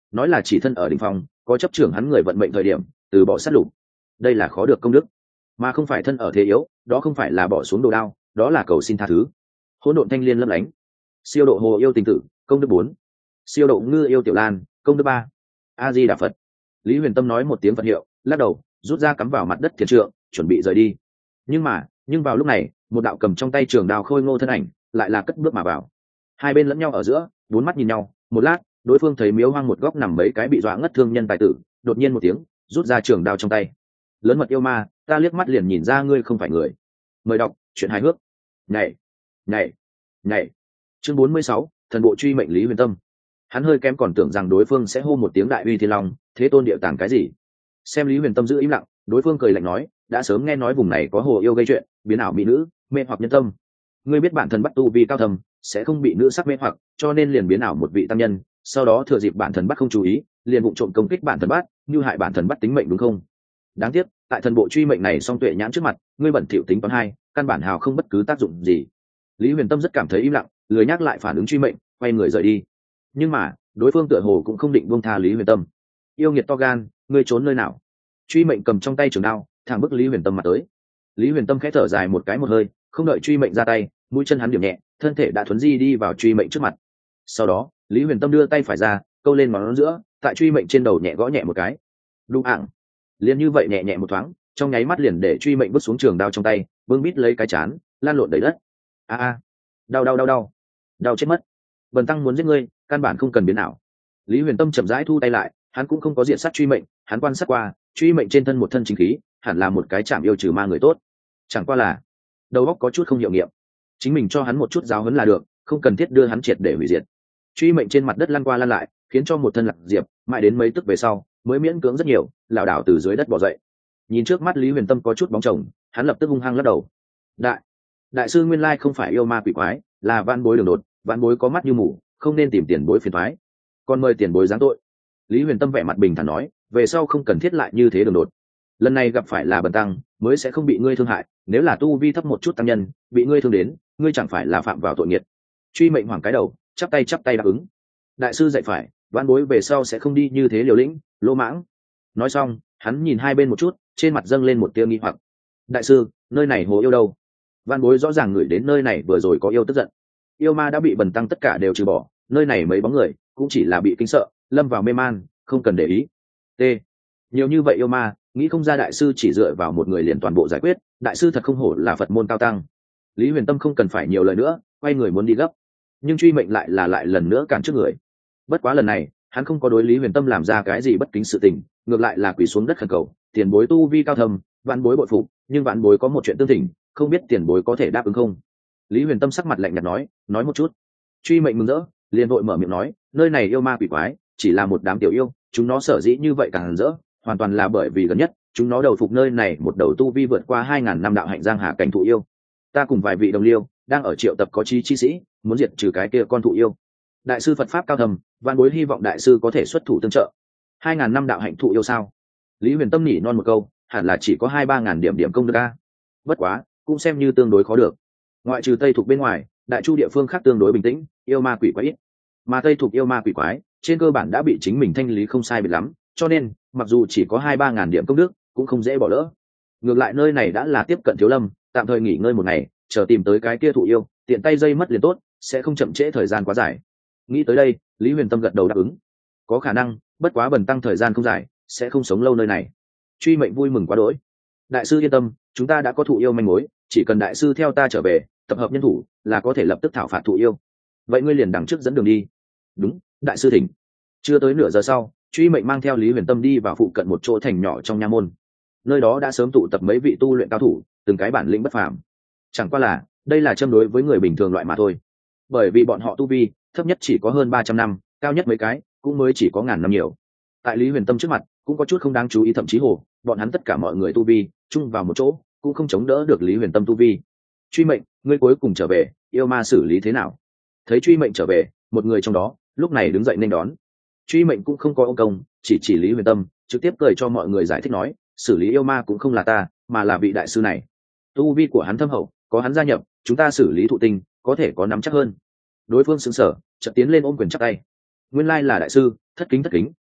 nói là chỉ thân ở đỉnh phong, có chấp trưởng hắn người vận mệnh thời điểm từ bỏ sát lục, đây là khó được công đức, mà không phải thân ở thế yếu, đó không phải là bỏ xuống đồ đao, đó là cầu xin tha thứ. Hỗn độn thanh liên lấp lánh. Siêu độ hồ yêu tình tử, công đức bốn. Siêu độ ngư yêu tiểu lan, công đức ba. A Di Đà Phật. Lý Huyền Tâm nói một tiếng Phật hiệu, lắc đầu, rút ra cắm vào mặt đất thiền trượng, chuẩn bị rời đi. Nhưng mà, nhưng vào lúc này, một đạo cầm trong tay trường đao khôi ngô thân ảnh, lại là cất bước mà vào. Hai bên lẫn nhau ở giữa, bốn mắt nhìn nhau, một lát, đối phương thấy miếu hoang một góc nằm mấy cái bị dọa ngất thương nhân tài tử, đột nhiên một tiếng, rút ra trường đao trong tay. Lớn mật yêu ma, ta liếc mắt liền nhìn ra ngươi không phải người. Mời đọc truyện hài hước. Nhảy, nhảy, nhảy. Chương bốn mươi sáu, thần bộ truy mệnh Lý Huyền Tâm. Hắn hơi kém còn tưởng rằng đối phương sẽ hô một tiếng đại uy thiên long, thế tôn địa tàng cái gì. Xem Lý Huyền Tâm giữ im lặng, đối phương cười lạnh nói, đã sớm nghe nói vùng này có hồ yêu gây chuyện, biến ảo mỹ nữ, mê hoặc nhân tâm. Ngươi biết bản thân bắt tu vi cao thầm, sẽ không bị nữ sắc mê hoặc, cho nên liền biến ảo một vị tăng nhân, sau đó thừa dịp bản thân bắt không chú ý, liền vụng trộm công kích bản thân bắt, như hại bản thân bắt tính mệnh đúng không? Đáng tiếc, tại thần bộ truy mệnh này song tuệ nhãn trước mặt, ngươi bẩn thỉu tính toán hai, căn bản hào không bất cứ tác dụng gì. Lý Huyền Tâm rất cảm thấy im lặng, lười nhắc lại phản ứng truy mệnh, quay người rời đi. Nhưng mà, đối phương tựa hồ cũng không định buông tha Lý Huyền Tâm. Yêu nghiệt to gan, ngươi trốn nơi nào? Truy mệnh cầm trong tay trường đao, thẳng bức Lý Huyền Tâm mặt tới. Lý Huyền Tâm khẽ thở dài một cái một hơi, không đợi truy mệnh ra tay, mũi chân hắn điểm nhẹ, thân thể đã thuấn di đi vào truy mệnh trước mặt. Sau đó, Lý Huyền Tâm đưa tay phải ra, câu lên ngón giữa, tại truy mệnh trên đầu nhẹ gõ nhẹ một cái. Đụng ảng. Liền như vậy nhẹ nhẹ một thoáng, trong nháy mắt liền để truy mệnh vứt xuống trường đao trong tay, bưng bít lấy cái chán, lan lộn đầy đất. A a, đau đau đau đau, đau chết mất. Bần tăng muốn giết ngươi, căn bản không cần biến ảo. Lý Huyền Tâm chậm rãi thu tay lại, hắn cũng không có diện sát truy mệnh, hắn quan sát qua, truy mệnh trên thân một thân chính khí, hẳn là một cái chạm yêu trừ ma người tốt. Chẳng qua là đầu óc có chút không hiệu nghiệm, chính mình cho hắn một chút giáo huấn là được, không cần thiết đưa hắn triệt để hủy diệt. Truy mệnh trên mặt đất lăn qua lăn lại, khiến cho một thân lạc diệp, mãi đến mấy tức về sau, mới miễn cưỡng rất nhiều, lảo đảo từ dưới đất bò dậy. Nhìn trước mắt Lý Huyền Tâm có chút bóng chồng, hắn lập tức hung hăng lắc đầu. Đại, đại sư nguyên lai không phải yêu ma quỷ quái, là vãn bối đường đột, vãn bối có mắt như mù, không nên tìm tiền bối phiền toái. Còn mời tiền bối giáng tội. Lý Huyền Tâm vẻ mặt bình thản nói, về sau không cần thiết lại như thế đường đột. Lần này gặp phải là bần tăng, mới sẽ không bị ngươi thương hại, nếu là tu vi thấp một chút tăng nhân, bị ngươi thương đến, ngươi chẳng phải là phạm vào tội nghiệt. Truy mệnh hoảng cái đầu, chắp tay chắp tay đáp ứng. Đại sư dạy phải, vãn bối về sau sẽ không đi như thế liều lĩnh, lỗ mãng. Nói xong, hắn nhìn hai bên một chút, trên mặt dâng lên một tia nghi hoặc. Đại sư, nơi này hồ yêu đâu? Vãn bối rõ ràng ngửi đến nơi này vừa rồi có yêu tức giận. Yêu ma đã bị bần tăng tất cả đều trừ bỏ, nơi này mấy bóng người cũng chỉ là bị kinh sợ, lâm vào mê man, không cần để ý. T. Nhiều như vậy yêu ma, nghĩ không ra đại sư chỉ dựa vào một người liền toàn bộ giải quyết, đại sư thật không hổ là Phật môn cao tăng. Lý Huyền Tâm không cần phải nhiều lời nữa, quay người muốn đi gấp, nhưng truy mệnh lại là lại lần nữa cản trước người. Bất quá lần này, hắn không có đối Lý Huyền Tâm làm ra cái gì bất kính sự tình, ngược lại là quỳ xuống đất khẩn cầu, tiền bối tu vi cao thâm, vãn bối bội phục, nhưng vãn bối có một chuyện tương thỉnh, không biết tiền bối có thể đáp ứng không? Lý Huyền Tâm sắc mặt lạnh nhạt nói, nói một chút. Truy mệnh mừng rỡ, liền vội mở miệng nói, nơi này yêu ma quỷ quái, chỉ là một đám tiểu yêu, chúng nó sở dĩ như vậy càng rỡ, hoàn toàn là bởi vì gần nhất, chúng nó đầu phục nơi này một đầu tu vi vượt qua hai ngàn năm đạo hạnh giang hà cảnh thụ yêu. Ta cùng vài vị đồng liêu, đang ở triệu tập có chi chi sĩ, muốn diệt trừ cái kia con thụ yêu. Đại sư Phật pháp cao thầm, vạn bối hy vọng đại sư có thể xuất thủ tương trợ. Hai ngàn năm đạo hạnh thụ yêu sao? Lý Huyền Tâm nhỉ non một câu, hẳn là chỉ có hai ba ngàn điểm điểm công đức a. Bất quá, cũng xem như tương đối khó được. Ngoại trừ Tây thuộc bên ngoài, đại chu địa phương khác tương đối bình tĩnh, yêu ma quỷ quái ít. Mà Tây thuộc yêu ma quỷ quái, trên cơ bản đã bị chính mình thanh lý không sai biệt lắm, cho nên, mặc dù chỉ có hai ba ngàn điểm công đức, cũng không dễ bỏ lỡ. Ngược lại nơi này đã là tiếp cận Thiếu Lâm, tạm thời nghỉ ngơi một ngày, chờ tìm tới cái kia thụ yêu, tiện tay dây mất liền tốt, sẽ không chậm trễ thời gian quá dài. Nghĩ tới đây, Lý Huyền Tâm gật đầu đáp ứng. Có khả năng, bất quá bần tăng thời gian không dài, sẽ không sống lâu nơi này. Truy mệnh vui mừng quá đỗi. Đại sư yên tâm, chúng ta đã có thụ yêu manh mối, chỉ cần đại sư theo ta trở về, tập hợp nhân thủ, là có thể lập tức thảo phạt thụ yêu. Vậy ngươi liền đằng trước dẫn đường đi. Đúng, đại sư thỉnh. Chưa tới nửa giờ sau, Truy mệnh mang theo Lý Huyền Tâm đi vào phụ cận một chỗ thành nhỏ trong nha môn. Nơi đó đã sớm tụ tập mấy vị tu luyện cao thủ, từng cái bản lĩnh bất phàm. Chẳng qua là, đây là châm đối với người bình thường loại mà thôi. Bởi vì bọn họ tu vi thấp nhất chỉ có hơn ba trăm năm, cao nhất mấy cái cũng mới chỉ có ngàn năm nhiều. Tại Lý Huyền Tâm trước mặt, cũng có chút không đáng chú ý, thậm chí hồ, bọn hắn tất cả mọi người tu vi chung vào một chỗ, cũng không chống đỡ được Lý Huyền Tâm tu vi. Truy mệnh, ngươi cuối cùng trở về, yêu ma xử lý thế nào? Thấy Truy mệnh trở về, một người trong đó lúc này đứng dậy nên đón. Truy mệnh cũng không có ông công, chỉ chỉ Lý Huyền Tâm, trực tiếp cười cho mọi người giải thích nói, xử lý yêu ma cũng không là ta, mà là vị đại sư này. Tu vi của hắn thâm hậu, có hắn gia nhập, chúng ta xử lý thụ tinh có thể có nắm chắc hơn. Đối phương sững sờ, chợt tiến lên ôm quyền chắp tay. Nguyên lai là đại sư, thất kính thất kính,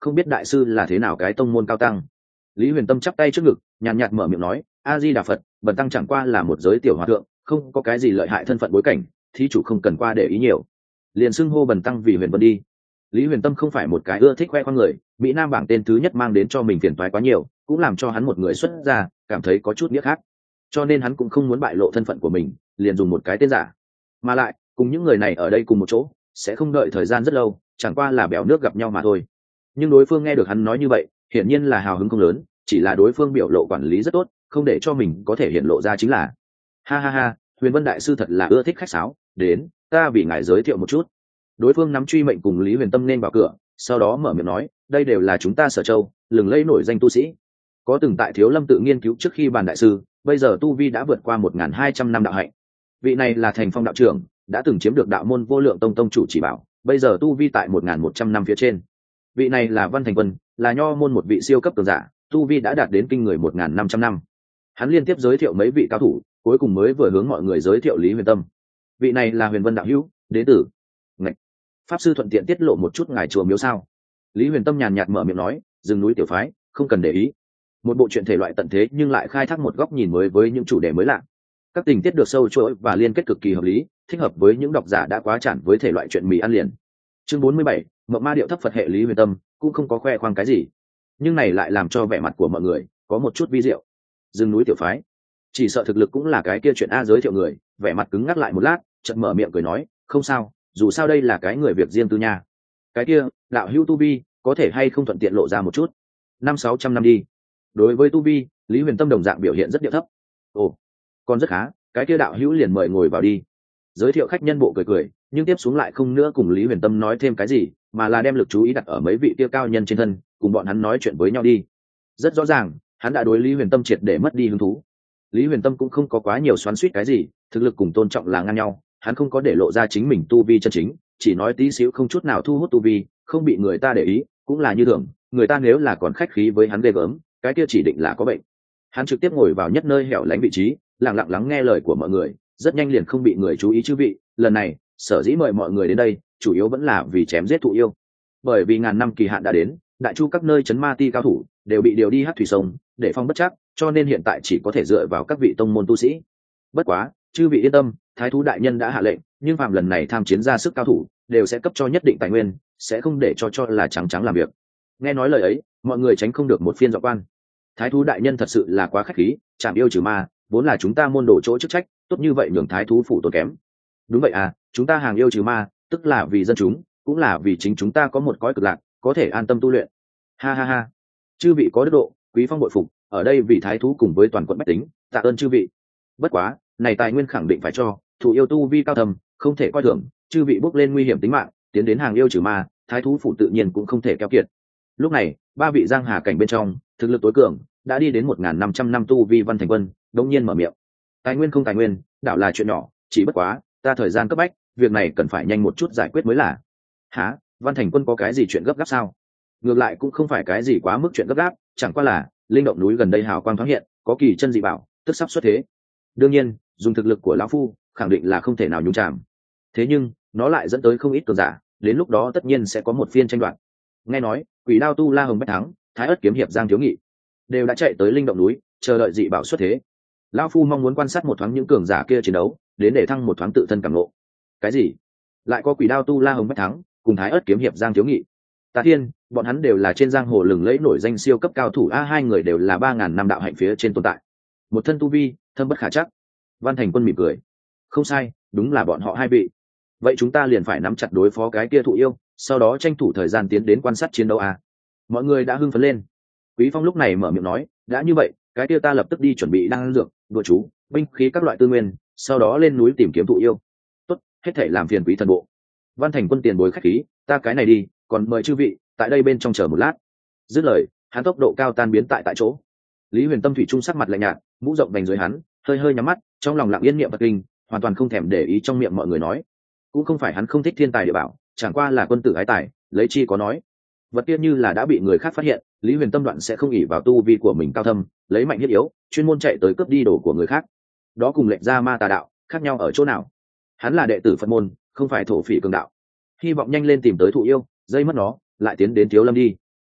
không biết đại sư là thế nào cái tông môn cao tăng. Lý Huyền Tâm chắp tay trước ngực, nhàn nhạt mở miệng nói, a di đà Phật, bần tăng chẳng qua là một giới tiểu hòa thượng, không có cái gì lợi hại thân phận bối cảnh, thí chủ không cần qua để ý nhiều, liền xưng hô bần tăng vì Huyền Vân đi. Lý Huyền Tâm không phải một cái ưa thích khoe khoang người, mỹ nam bảng tên thứ nhất mang đến cho mình phiền toái quá nhiều, cũng làm cho hắn một người xuất gia cảm thấy có chút nghĩa khác, cho nên hắn cũng không muốn bại lộ thân phận của mình, liền dùng một cái tên giả. Mà lại cùng những người này ở đây cùng một chỗ sẽ không đợi thời gian rất lâu, chẳng qua là bèo nước gặp nhau mà thôi. Nhưng đối phương nghe được hắn nói như vậy, hiển nhiên là hào hứng không lớn, chỉ là đối phương biểu lộ quản lý rất tốt, không để cho mình có thể hiện lộ ra chính là. Ha ha ha, Huyền Vân đại sư thật là ưa thích khách sáo, đến, ta vì ngài giới thiệu một chút. Đối phương nắm truy mệnh cùng Lý Huyền Tâm nên vào cửa, sau đó mở miệng nói, đây đều là chúng ta Sở Châu lừng lẫy nổi danh tu sĩ, có từng tại Thiếu Lâm tự nghiên cứu trước khi bàn đại sư, bây giờ tu vi đã vượt qua một nghìn hai trăm năm đạo hạnh. Vị này là Thành Phong đạo trưởng, đã từng chiếm được đạo môn Vô Lượng Tông tông chủ chỉ bảo, bây giờ tu vi tại một nghìn một trăm năm phía trên. Vị này là Văn Thành Quân, là nho môn một vị siêu cấp cường giả, tu vi đã đạt đến kinh người một nghìn năm trăm năm. Hắn liên tiếp giới thiệu mấy vị cao thủ, cuối cùng mới vừa hướng mọi người giới thiệu Lý Huyền Tâm. Vị này là Huyền Vân đạo hữu, đệ tử. Ngạch. Pháp sư thuận tiện tiết lộ một chút ngài chùa miếu sao? Lý Huyền Tâm nhàn nhạt mở miệng nói, rừng núi tiểu phái, không cần để ý. Một bộ truyện thể loại tận thế nhưng lại khai thác một góc nhìn mới với những chủ đề mới lạ. Các tình tiết được sâu chuỗi và liên kết cực kỳ hợp lý, thích hợp với những độc giả đã quá chản với thể loại truyện mì ăn liền. Chương bốn mươi bảy, Mộng Ma điệu thấp Phật hệ Lý Huyền Tâm cũng không có khoe khoang cái gì, nhưng này lại làm cho vẻ mặt của mọi người có một chút vi diệu. Rừng núi tiểu phái, chỉ sợ thực lực cũng là cái kia chuyện a giới thiệu người, vẻ mặt cứng ngắc lại một lát, chợt mở miệng cười nói, không sao, dù sao đây là cái người việc riêng tư nha. Cái kia, đạo hữu tu vi, có thể hay không thuận tiện lộ ra một chút? Năm sáu trăm năm đi. Đối với tu vi, Lý Huyền Tâm đồng dạng biểu hiện rất điệu thấp. Ồ, còn rất khá, cái kia đạo hữu liền mời ngồi vào đi. Giới thiệu khách nhân bộ cười cười, nhưng tiếp xuống lại không nữa cùng Lý Huyền Tâm nói thêm cái gì, mà là đem lực chú ý đặt ở mấy vị kia cao nhân trên thân, cùng bọn hắn nói chuyện với nhau đi. Rất rõ ràng, hắn đã đối Lý Huyền Tâm triệt để mất đi hứng thú. Lý Huyền Tâm cũng không có quá nhiều xoắn xuýt cái gì, thực lực cùng tôn trọng là ngang nhau, hắn không có để lộ ra chính mình tu vi chân chính, chỉ nói tí xíu không chút nào thu hút tu vi, không bị người ta để ý, cũng là như thường, người ta nếu là còn khách khí với hắn ghê gớm, cái kia chỉ định là có bệnh. Hắn trực tiếp ngồi vào nhất nơi hẻo lánh vị trí, lặng lặng lắng nghe lời của mọi người, rất nhanh liền không bị người chú ý chư vị, lần này, sở dĩ mời mọi người đến đây, chủ yếu vẫn là vì chém giết thụ yêu. Bởi vì ngàn năm kỳ hạn đã đến, đại chu các nơi chấn ma ti cao thủ đều bị điều đi hắc thủy sông, để phong bất chắc, cho nên hiện tại chỉ có thể dựa vào các vị tông môn tu sĩ. Bất quá, chư vị yên tâm, thái thú đại nhân đã hạ lệnh, nhưng phạm lần này tham chiến ra sức cao thủ, đều sẽ cấp cho nhất định tài nguyên, sẽ không để cho cho là trắng trắng làm việc. Nghe nói lời ấy, mọi người tránh không được một phiên dọa quan. Thái thú đại nhân thật sự là quá khách khí, chạm yêu trừ ma, vốn là chúng ta môn đồ chỗ chức trách, tốt như vậy nhường thái thú phủ tốn kém. Đúng vậy à, chúng ta hàng yêu trừ ma, tức là vì dân chúng, cũng là vì chính chúng ta có một cõi cực lạc, có thể an tâm tu luyện. Ha ha ha, chư vị có đức độ, quý phong bội phục, ở đây vì thái thú cùng với toàn quận bách tính, tạ ơn chư vị. Bất quá, này tài nguyên khẳng định phải cho, thủ yêu tu vi cao thầm, không thể coi thường, chư vị bước lên nguy hiểm tính mạng, tiến đến hàng yêu trừ ma, thái thú phủ tự nhiên cũng không thể keo kiệt. Lúc này, ba vị giang hà cảnh bên trong, thực lực tối cường, đã đi đến một nghìn năm trăm năm tu vi Văn Thành Quân, đống nhiên mở miệng. Tài nguyên không tài nguyên, đảo là chuyện nhỏ, chỉ bất quá, ta thời gian cấp bách, việc này cần phải nhanh một chút giải quyết mới là. Hả? Văn Thành Quân có cái gì chuyện gấp gáp sao? Ngược lại cũng không phải cái gì quá mức chuyện gấp gáp, chẳng qua là linh động núi gần đây hào quang thoáng hiện, có kỳ chân dị bảo, tức sắp xuất thế. Đương nhiên, dùng thực lực của lão phu, khẳng định là không thể nào nhúng chàm. Thế nhưng, nó lại dẫn tới không ít cường giả, đến lúc đó tất nhiên sẽ có một phiên tranh đoạt. Nghe nói, Quỷ Đao tu La Hồng Bách Thắng, Thái Ức kiếm hiệp Giang Thiếu Nghị, đều đã chạy tới linh động núi, chờ đợi dị bảo xuất thế. Lão phu mong muốn quan sát một thoáng những cường giả kia chiến đấu, đến để thăng một thoáng tự thân cảm ngộ. Cái gì? Lại có Quỷ Đao tu La Hồng Bách Thắng, cùng Thái Ức kiếm hiệp Giang Thiếu Nghị. Tà Thiên, bọn hắn đều là trên giang hồ lừng lẫy nổi danh siêu cấp cao thủ a, hai người đều là ba ngàn năm đạo hạnh phía trên tồn tại. Một thân tu vi, thâm bất khả trắc. Văn Thành Quân mỉm cười. Không sai, đúng là bọn họ hai vị. Vậy chúng ta liền phải nắm chặt đối phó cái kia thụ yêu, sau đó tranh thủ thời gian tiến đến quan sát chiến đấu a. Mọi người đã hưng phấn lên. Quý Phong lúc này mở miệng nói, đã như vậy, cái kia ta lập tức đi chuẩn bị đan dược, đùa chú, binh khí các loại tư nguyên, sau đó lên núi tìm kiếm thụ yêu. Tốt, hết thảy làm phiền quý thần bộ. Văn Thành Quân tiền bối khách khí, ta cái này đi, còn mời chư vị tại đây bên trong chờ một lát. Dứt lời, hắn tốc độ cao tan biến tại tại chỗ. Lý Huyền Tâm thủy trung sắc mặt lạnh nhạt, mũ rộng vành dưới hắn, hơi hơi nhắm mắt, trong lòng lặng yên niệm Phật kinh, hoàn toàn không thèm để ý trong miệng mọi người nói. Cũng không phải hắn không thích thiên tài địa bảo, chẳng qua là quân tử ái tài, lấy chi có nói. Vật kia như là đã bị người khác phát hiện, Lý Huyền Tâm đoạn sẽ không ỷ vào tu vi của mình cao thâm, lấy mạnh hiếp yếu, chuyên môn chạy tới cướp đi đồ của người khác. Đó cùng lệnh ra ma tà đạo, khác nhau ở chỗ nào? Hắn là đệ tử Phật môn, không phải thổ phỉ cường đạo. Hy vọng nhanh lên tìm tới thụ yêu, dây mất nó, lại tiến đến Thiếu Lâm đi.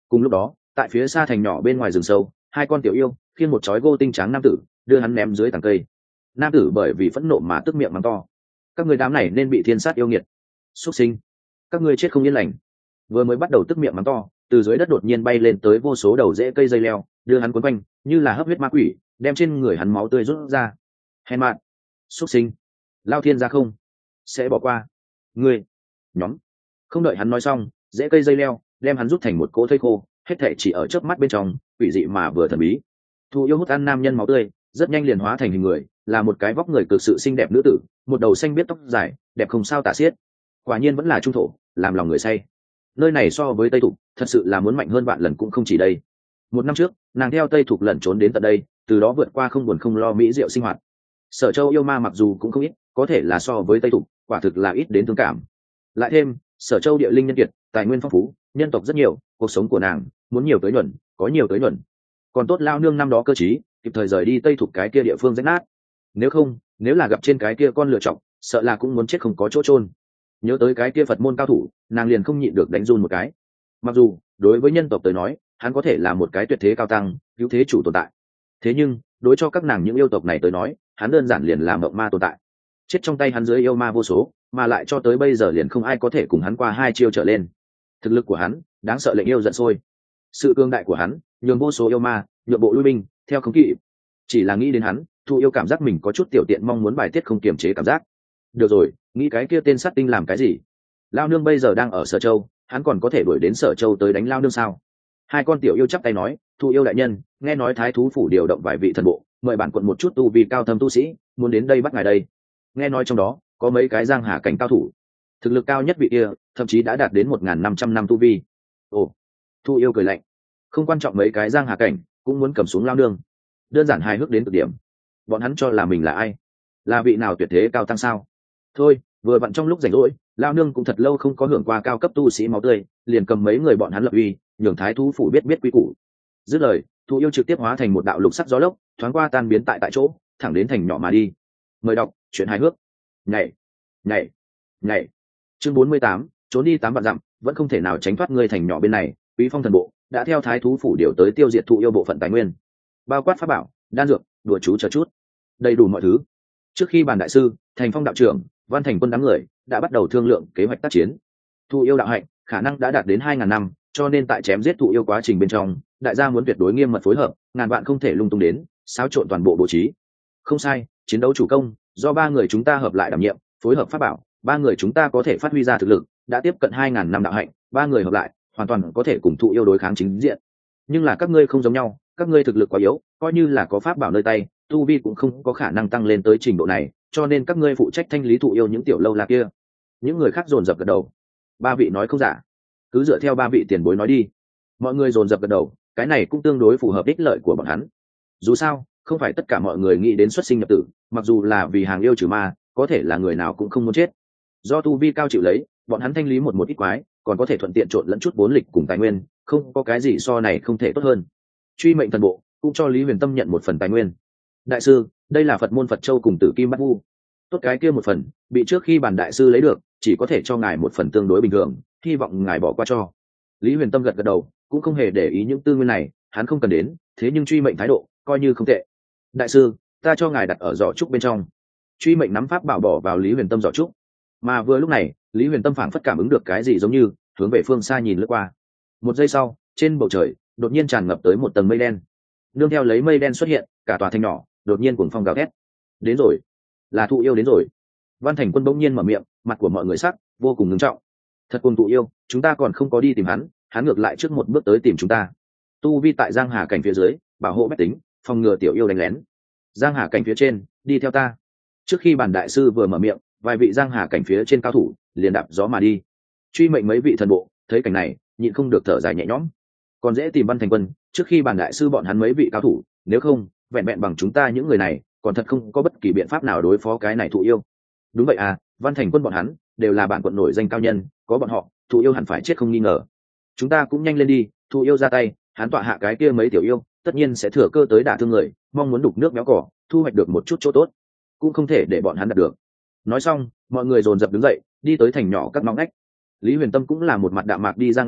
Cùng lúc đó tại phía xa thành nhỏ bên ngoài rừng sâu, hai con tiểu yêu khiêng một chói gô tinh trắng nam tử đưa hắn ném dưới tầng cây. Nam tử bởi vì phẫn nộ mà tức miệng mắng to: các người đám này nên bị thiên sát yêu nghiệt, xuất sinh, các ngươi chết không yên lành. Vừa mới bắt đầu tức miệng mắng to, từ dưới đất đột nhiên bay lên tới vô số đầu rễ cây dây leo, đưa hắn cuốn quanh như là hấp huyết ma quỷ, đem trên người hắn máu tươi rút ra. Hèn mạn, xuất sinh, lao thiên ra không sẽ bỏ qua ngươi. Nhóm. Không đợi hắn nói xong, rễ cây dây leo đem hắn rút thành một cỗ thây khô, hết thảy chỉ ở chớp mắt bên trong, quỷ dị mà vừa thần bí. Thụ yêu hút ăn nam nhân máu tươi, rất nhanh liền hóa thành hình người, là một cái vóc người cực sự xinh đẹp nữ tử, một đầu xanh biếc tóc dài, đẹp không sao tả xiết. Quả nhiên vẫn là trung thổ, làm lòng người say. Nơi này so với Tây Thục, thật sự là muốn mạnh hơn vạn lần cũng không chỉ đây. Một năm trước, nàng theo Tây Thục lẩn trốn đến tận đây, từ đó vượt qua không buồn không lo mỹ diệu sinh hoạt. Sở Châu yêu ma mặc dù cũng không ít, có thể là so với Tây Thục, quả thực là ít đến thương cảm. Lại thêm, Sở Châu địa linh nhân kiệt, tài nguyên phong phú, nhân tộc rất nhiều, cuộc sống của nàng muốn nhiều tới nhuận, có nhiều tới nhuận. Còn tốt lao nương năm đó cơ trí, kịp thời rời đi Tây Thục cái kia địa phương rách nát. Nếu không, nếu là gặp trên cái kia con lựa chọc, sợ là cũng muốn chết không có chỗ chôn. Nhớ tới cái kia Phật môn cao thủ, nàng liền không nhịn được đánh run một cái. Mặc dù đối với nhân tộc tới nói, hắn có thể là một cái tuyệt thế cao tăng, cứu thế chủ tồn tại. Thế nhưng, đối cho các nàng những yêu tộc này tới nói, hắn đơn giản liền là mộng ma tồn tại. Chết trong tay hắn dưới yêu ma vô số, mà lại cho tới bây giờ liền không ai có thể cùng hắn qua hai chiêu trở lên. Thực lực của hắn, đáng sợ lệnh yêu giận sôi. Sự cương đại của hắn, nhường vô số yêu ma, nhượng bộ lui binh, theo không kỵ. Chỉ là nghĩ đến hắn, Thu yêu cảm giác mình có chút tiểu tiện, mong muốn bài tiết không kiềm chế cảm giác. Được rồi, nghĩ cái kia tên sát tinh làm cái gì? Lao nương bây giờ đang ở Sở Châu, hắn còn có thể đuổi đến Sở Châu tới đánh lao nương sao? Hai con tiểu yêu chắp tay nói: Thu yêu đại nhân, nghe nói thái thú phủ điều động vài vị thần bộ, mời bản quận một chút tu vi cao thâm tu sĩ, muốn đến đây bắt ngài đây. Nghe nói trong đó có mấy cái giang hà cảnh cao thủ, thực lực cao nhất vị kia thậm chí đã đạt đến một nghìn năm trăm năm tu vi. Ồ. Thu yêu cười lạnh: không quan trọng mấy cái giang hà cảnh, cũng muốn cầm xuống lao nương. Đơn giản hài hước đến cực điểm. Bọn hắn cho là mình là ai? Là vị nào tuyệt thế cao tăng sao? Thôi, vừa vặn trong lúc rảnh rỗi, lao nương cũng thật lâu không có hưởng qua cao cấp tu sĩ máu tươi, liền cầm mấy người bọn hắn lập uy, nhường thái thú phủ biết biết quy củ. Dứt lời, Thu yêu trực tiếp hóa thành một đạo lục sắc gió lốc, thoáng qua tan biến tại tại chỗ, thẳng đến thành nhỏ mà đi. Mời đọc chuyện hài hước. Nhảy, nhảy, nhảy. Chương bốn mươi tám, trốn đi tám vạn dặm, vẫn không thể nào tránh thoát ngươi thành nhỏ bên này. Quý phong thần bộ đã theo thái thú phủ điều tới tiêu diệt Thu yêu bộ phận tài nguyên, bao quát pháp bảo, đan dược, đùa chú chờ chút, đầy đủ mọi thứ. Trước khi bàn đại sư, thành phong đạo trưởng, văn thành quân đám người đã bắt đầu thương lượng kế hoạch tác chiến. Thu yêu đạo hạnh khả năng đã đạt đến hai ngàn năm, cho nên tại chém giết Thu yêu quá trình bên trong, đại gia muốn tuyệt đối nghiêm mật phối hợp, ngàn vạn không thể lung tung đến xáo trộn toàn bộ bố trí. Không sai, chiến đấu chủ công do ba người chúng ta hợp lại đảm nhiệm, phối hợp pháp bảo, ba người chúng ta có thể phát huy ra thực lực đã tiếp cận hai ngàn năm đạo hạnh, ba người hợp lại hoàn toàn có thể cùng Thu yêu đối kháng chính diện. Nhưng là các ngươi không giống nhau, các ngươi thực lực quá yếu, coi như là có pháp bảo nơi tay, tu vi cũng không có khả năng tăng lên tới trình độ này, cho nên các ngươi phụ trách thanh lý Thu yêu những tiểu lâu la kia. Những người khác dồn dập gật đầu. Ba vị nói không giả, cứ dựa theo ba vị tiền bối nói đi. Mọi người dồn dập gật đầu, cái này cũng tương đối phù hợp ích lợi của bọn hắn. Dù sao, không phải tất cả mọi người nghĩ đến xuất sinh nhập tử, mặc dù là vì hàng yêu trừ ma, có thể là người nào cũng không muốn chết. Do tu vi cao chịu lấy, bọn hắn thanh lý một một ít quái, còn có thể thuận tiện trộn lẫn chút vốn lịch cùng tài nguyên, không có cái gì so này không thể tốt hơn. Truy mệnh thần bộ cũng cho Lý Huyền Tâm nhận một phần tài nguyên. Đại sư, đây là Phật môn Phật châu cùng Tử Kim Bát Vu. Tốt, cái kia một phần bị trước khi bàn đại sư lấy được, chỉ có thể cho ngài một phần tương đối bình thường, hy vọng ngài bỏ qua cho. Lý Huyền Tâm gật gật đầu, cũng không hề để ý những tư nguyên này, hắn không cần đến, thế nhưng truy mệnh thái độ coi như không tệ. Đại sư, ta cho ngài đặt ở giỏ trúc bên trong. Truy mệnh nắm pháp bảo bỏ vào Lý Huyền Tâm giỏ trúc. Mà vừa lúc này, Lý Huyền Tâm phảng phất cảm ứng được cái gì giống như hướng về phương xa nhìn lướt qua. Một giây sau, trên bầu trời đột nhiên tràn ngập tới một tầng mây đen. Nương theo lấy mây đen xuất hiện, cả tòa thành nhỏ đột nhiên cuồng phong gào thét. Đến rồi, là Thụ yêu đến rồi. Văn Thành Quân bỗng nhiên mở miệng, mặt của mọi người sắc vô cùng ngưng trọng. Thật cùng Thụ yêu, chúng ta còn không có đi tìm hắn, hắn ngược lại trước một bước tới tìm chúng ta. Tu vi tại Giang Hà cảnh phía dưới, bảo hộ bách tính, phòng ngừa tiểu yêu đánh lén. Giang Hà cảnh phía trên, đi theo ta. Trước khi bản đại sư vừa mở miệng, vài vị Giang Hà cảnh phía trên cao thủ liền đạp gió mà đi. Truy mệnh mấy vị thần bộ thấy cảnh này, nhịn không được thở dài nhẹ nhõm. Còn dễ tìm Văn Thành Quân, trước khi bản đại sư bọn hắn mấy vị cao thủ, nếu không vẹn vẹn bằng chúng ta những người này, còn thật không có bất kỳ biện pháp nào đối phó cái này Thụ yêu. Đúng vậy à, Văn Thành Quân bọn hắn đều là bản quận nổi danh cao nhân, có bọn họ, Thụ yêu hẳn phải chết không nghi ngờ. Chúng ta cũng nhanh lên đi, Thụ yêu ra tay, hắn tọa hạ cái kia mấy tiểu yêu, tất nhiên sẽ thừa cơ tới đả thương người, mong muốn đục nước béo cỏ, thu hoạch được một chút chỗ tốt, cũng không thể để bọn hắn đạt được. Nói xong, mọi người dồn dập đứng dậy, đi tới thành nhỏ các ngõ ngách. Lý Huyền Tâm cũng là một mặt đạm mạc đi ra ngoài,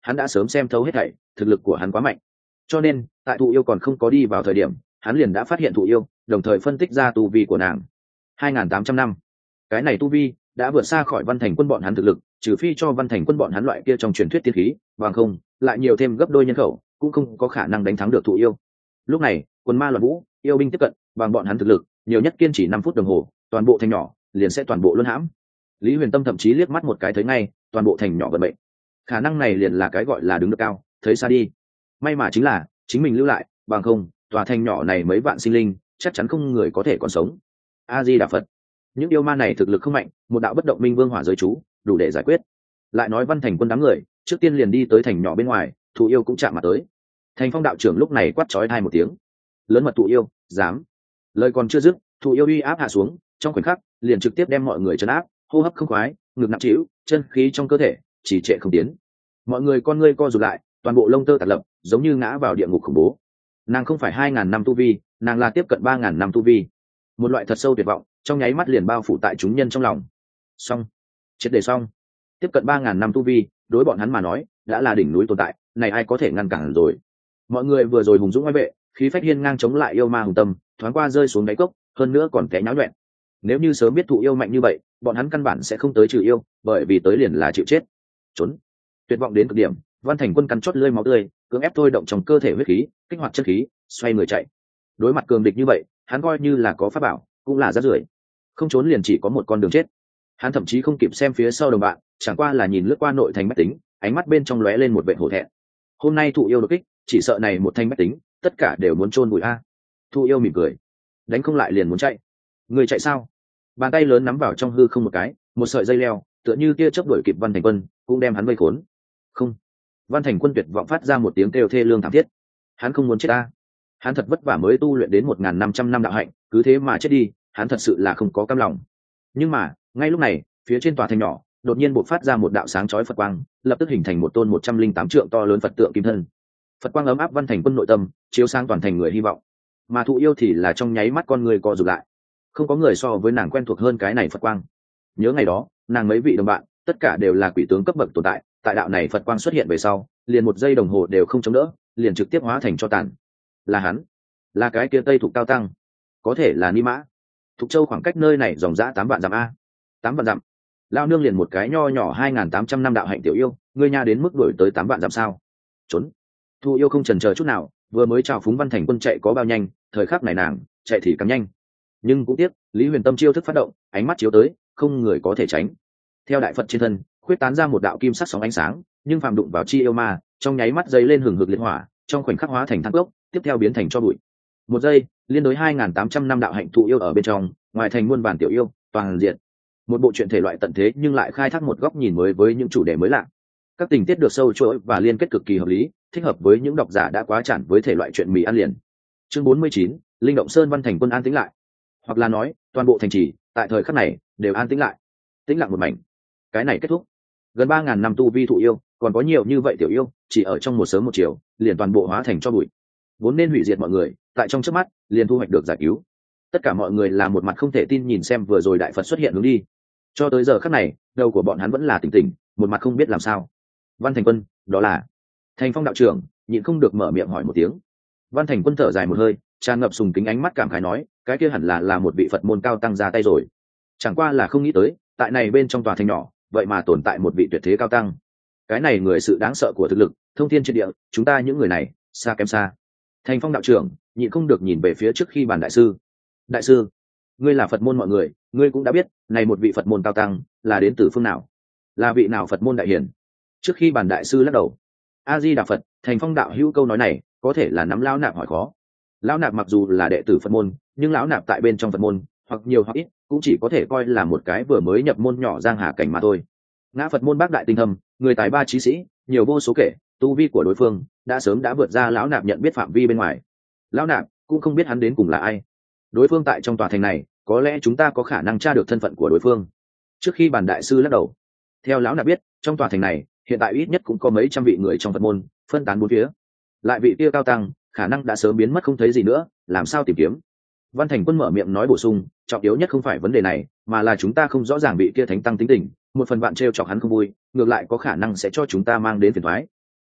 hắn đã sớm xem thấu hết thảy, thực lực của hắn quá mạnh. Cho nên tại thụ yêu còn không có đi vào thời điểm, hắn liền đã phát hiện thụ yêu, đồng thời phân tích ra tu vi của nàng. hai nghìn tám trăm năm, cái này tu vi đã vượt xa khỏi Văn Thành Quân bọn hắn thực lực, trừ phi cho Văn Thành Quân bọn hắn loại kia trong truyền thuyết tiên khí, bằng không lại nhiều thêm gấp đôi nhân khẩu cũng không có khả năng đánh thắng được thụ yêu. Lúc này quân ma loạn vũ, yêu binh tiếp cận, bằng bọn hắn thực lực nhiều nhất kiên trì năm phút đồng hồ, toàn bộ thành nhỏ liền sẽ toàn bộ luân hãm. Lý Huyền Tâm thậm chí liếc mắt một cái thấy ngay toàn bộ thành nhỏ vận mệnh. Khả năng này liền là cái gọi là đứng được cao thấy xa đi. May mà chính là chính mình lưu lại, bằng không tòa thành nhỏ này mấy vạn sinh linh chắc chắn không người có thể còn sống. A Di Đà Phật. Những yêu ma này thực lực không mạnh, một đạo bất động minh vương hỏa giới chú đủ để giải quyết. Lại nói Văn Thành Quân đám người trước tiên liền đi tới thành nhỏ bên ngoài, thụ yêu cũng chạm mặt tới. Thành Phong đạo trưởng lúc này quát chói tai một tiếng, lớn mật thụ yêu, dám. Lời còn chưa dứt, thụ yêu uy áp hạ xuống, trong khoảnh khắc liền trực tiếp đem mọi người trấn áp, hô hấp không khoái, ngực nặng trĩu, chân khí trong cơ thể chỉ trệ không tiến. Mọi người con ngươi co rụt lại, toàn bộ lông tơ tạt lập, giống như ngã vào địa ngục khủng bố. Nàng không phải hai ngàn năm tu vi, nàng là tiếp cận ba ngàn năm tu vi. Một loại thật sâu tuyệt vọng trong nháy mắt liền bao phủ tại chúng nhân trong lòng. Xong, triệt để xong. Tiếp cận ba ngàn năm tu vi, đối bọn hắn mà nói đã là đỉnh núi tồn tại, này ai có thể ngăn cản rồi. Mọi người vừa rồi hùng dũng ngoại vệ, khí phách hiên ngang chống lại yêu ma hùng tâm, thoáng qua rơi xuống đáy cốc, hơn nữa còn té nháo nhọẹn. Nếu như sớm biết thụ yêu mạnh như vậy, bọn hắn căn bản sẽ không tới trừ yêu, bởi vì tới liền là chịu chết. Trốn. Tuyệt vọng đến cực điểm, Văn Thành Quân cắn chót lưỡi máu tươi, cưỡng ép thôi động trong cơ thể huyết khí, kích hoạt chất khí, xoay người chạy. Đối mặt cường địch như vậy, hắn coi như là có pháp bảo, cũng là rác rưởi. Không trốn liền chỉ có một con đường chết. Hắn thậm chí không kịp xem phía sau đồng bạn, chẳng qua là nhìn lướt qua nội thành bách tính, ánh mắt bên trong lóe lên một vẻ hổ thẹn. Hôm nay thụ yêu đột kích, chỉ sợ này một thanh bách tính, tất cả đều muốn chôn bụi a. Thụ yêu mỉm cười, đánh không lại liền muốn chạy. Người chạy sao? Bàn tay lớn nắm vào trong hư không một cái, một sợi dây leo, tựa như tia chớp đuổi kịp Văn Thành Quân, cũng đem hắn vây khốn. Không. Văn Thành Quân tuyệt vọng phát ra một tiếng kêu thê lương thảm thiết. Hắn không muốn chết a. Hắn thật vất vả mới tu luyện đến một nghìn năm trăm năm đạo hạnh, cứ thế mà chết đi, hắn thật sự là không có cam lòng. Nhưng mà ngay lúc này, phía trên tòa thành nhỏ đột nhiên bộc phát ra một đạo sáng chói Phật quang, lập tức hình thành một tôn một trăm linh tám trượng to lớn Phật tượng kim thân. Phật quang ấm áp Văn Thành Quân nội tâm, chiếu sáng toàn thành người hy vọng. Mà thụ yêu thì là trong nháy mắt con người co rụt lại. Không có người so với nàng quen thuộc hơn cái này Phật quang. Nhớ ngày đó, nàng mấy vị đồng bạn, tất cả đều là quỷ tướng cấp bậc tồn tại, tại đạo này Phật quang xuất hiện về sau, liền một giây đồng hồ đều không chống đỡ, liền trực tiếp hóa thành cho tàn. Là hắn, là cái kia Tây Thục cao tăng, có thể là Ni Mã. Thục Châu khoảng cách nơi này dòng dã tám vạn dặm a. Tám vạn dặm. Lao nương liền một cái nho nhỏ hai nghìn tám trăm năm đạo hạnh tiểu yêu, ngươi nha đến mức đuổi tới tám vạn dặm sao? Trốn. Thu yêu không chần chờ chút nào, vừa mới chào phúng Văn Thành Quân chạy có bao nhanh, thời khắc này nàng chạy thì càng nhanh. Nhưng cũng tiếc, Lý Huyền Tâm chiêu thức phát động, ánh mắt chiếu tới, không người có thể tránh. Theo đại Phật trên thân, khuyết tán ra một đạo kim sắc sóng ánh sáng, nhưng phàm đụng vào chi yêu ma, trong nháy mắt dấy lên hừng hực liệt hỏa, trong khoảnh khắc hóa thành than gốc, tiếp theo biến thành cho bụi. Một giây, liên đối hai nghìn tám trăm năm đạo hạnh thụ yêu ở bên trong, ngoài thành muôn vàn tiểu yêu, toàn diện. Một bộ truyện thể loại tận thế nhưng lại khai thác một góc nhìn mới với những chủ đề mới lạ. Các tình tiết được sâu chuỗi và liên kết cực kỳ hợp lý, thích hợp với những độc giả đã quá chản với thể loại truyện mì ăn liền. Chương bốn mươi chín, Linh Động Sơn Văn Thành Quân an tĩnh lại. Hoặc là nói, toàn bộ thành trì tại thời khắc này đều an tĩnh lại. Tĩnh lặng một mảnh. Cái này kết thúc. Gần ba ngàn năm tu vi thụ yêu, còn có nhiều như vậy tiểu yêu, chỉ ở trong một sớm một chiều, liền toàn bộ hóa thành cho bụi. Vốn nên hủy diệt mọi người, tại trong chớp mắt, liền thu hoạch được giải cứu. Tất cả mọi người là một mặt không thể tin nhìn xem vừa rồi đại Phật xuất hiện hướng đi. Cho tới giờ khắc này, đầu của bọn hắn vẫn là tỉnh tỉnh, một mặt không biết làm sao. Văn Thành Quân, đó là Thành Phong đạo trưởng, nhịn không được mở miệng hỏi một tiếng. Văn Thành Quân thở dài một hơi, tràn ngập sùng kính ánh mắt cảm khái nói, cái kia hẳn là là một vị Phật môn cao tăng ra tay rồi. Chẳng qua là không nghĩ tới, tại này bên trong tòa thành nhỏ, vậy mà tồn tại một vị tuyệt thế cao tăng. Cái này người sự đáng sợ của thực lực, thông thiên trên địa, chúng ta những người này, xa kém xa. Thành Phong đạo trưởng, nhịn không được nhìn về phía trước khi bàn đại sư. Đại sư, ngươi là Phật môn mọi người, ngươi cũng đã biết, này một vị Phật môn cao tăng, là đến từ phương nào? Là vị nào Phật môn đại hiển? Trước khi bàn đại sư lắc đầu, A Di Đà Phật, Thành Phong đạo hữu câu nói này, có thể là nắm lão nạp hỏi khó. Lão nạp mặc dù là đệ tử Phật môn, nhưng lão nạp tại bên trong Phật môn, hoặc nhiều hoặc ít, cũng chỉ có thể coi là một cái vừa mới nhập môn nhỏ giang hà cảnh mà thôi. Ngã Phật môn bác đại tinh thâm, người tài ba trí sĩ, nhiều vô số kể, tu vi của đối phương đã sớm đã vượt ra lão nạp nhận biết phạm vi bên ngoài. Lão nạp cũng không biết hắn đến cùng là ai. Đối phương tại trong tòa thành này, có lẽ chúng ta có khả năng tra được thân phận của đối phương. Trước khi bàn đại sư lắc đầu, theo lão nạp biết, trong tòa thành này hiện tại ít nhất cũng có mấy trăm vị người trong Phật môn, phân tán bốn phía. Lại vị kia cao tăng, khả năng đã sớm biến mất không thấy gì nữa, làm sao tìm kiếm? Văn Thành Quân mở miệng nói bổ sung, trọng yếu nhất không phải vấn đề này, mà là chúng ta không rõ ràng vị kia thánh tăng tính tình, một phần bạn trêu chọc hắn không vui, ngược lại có khả năng sẽ cho chúng ta mang đến phiền toái.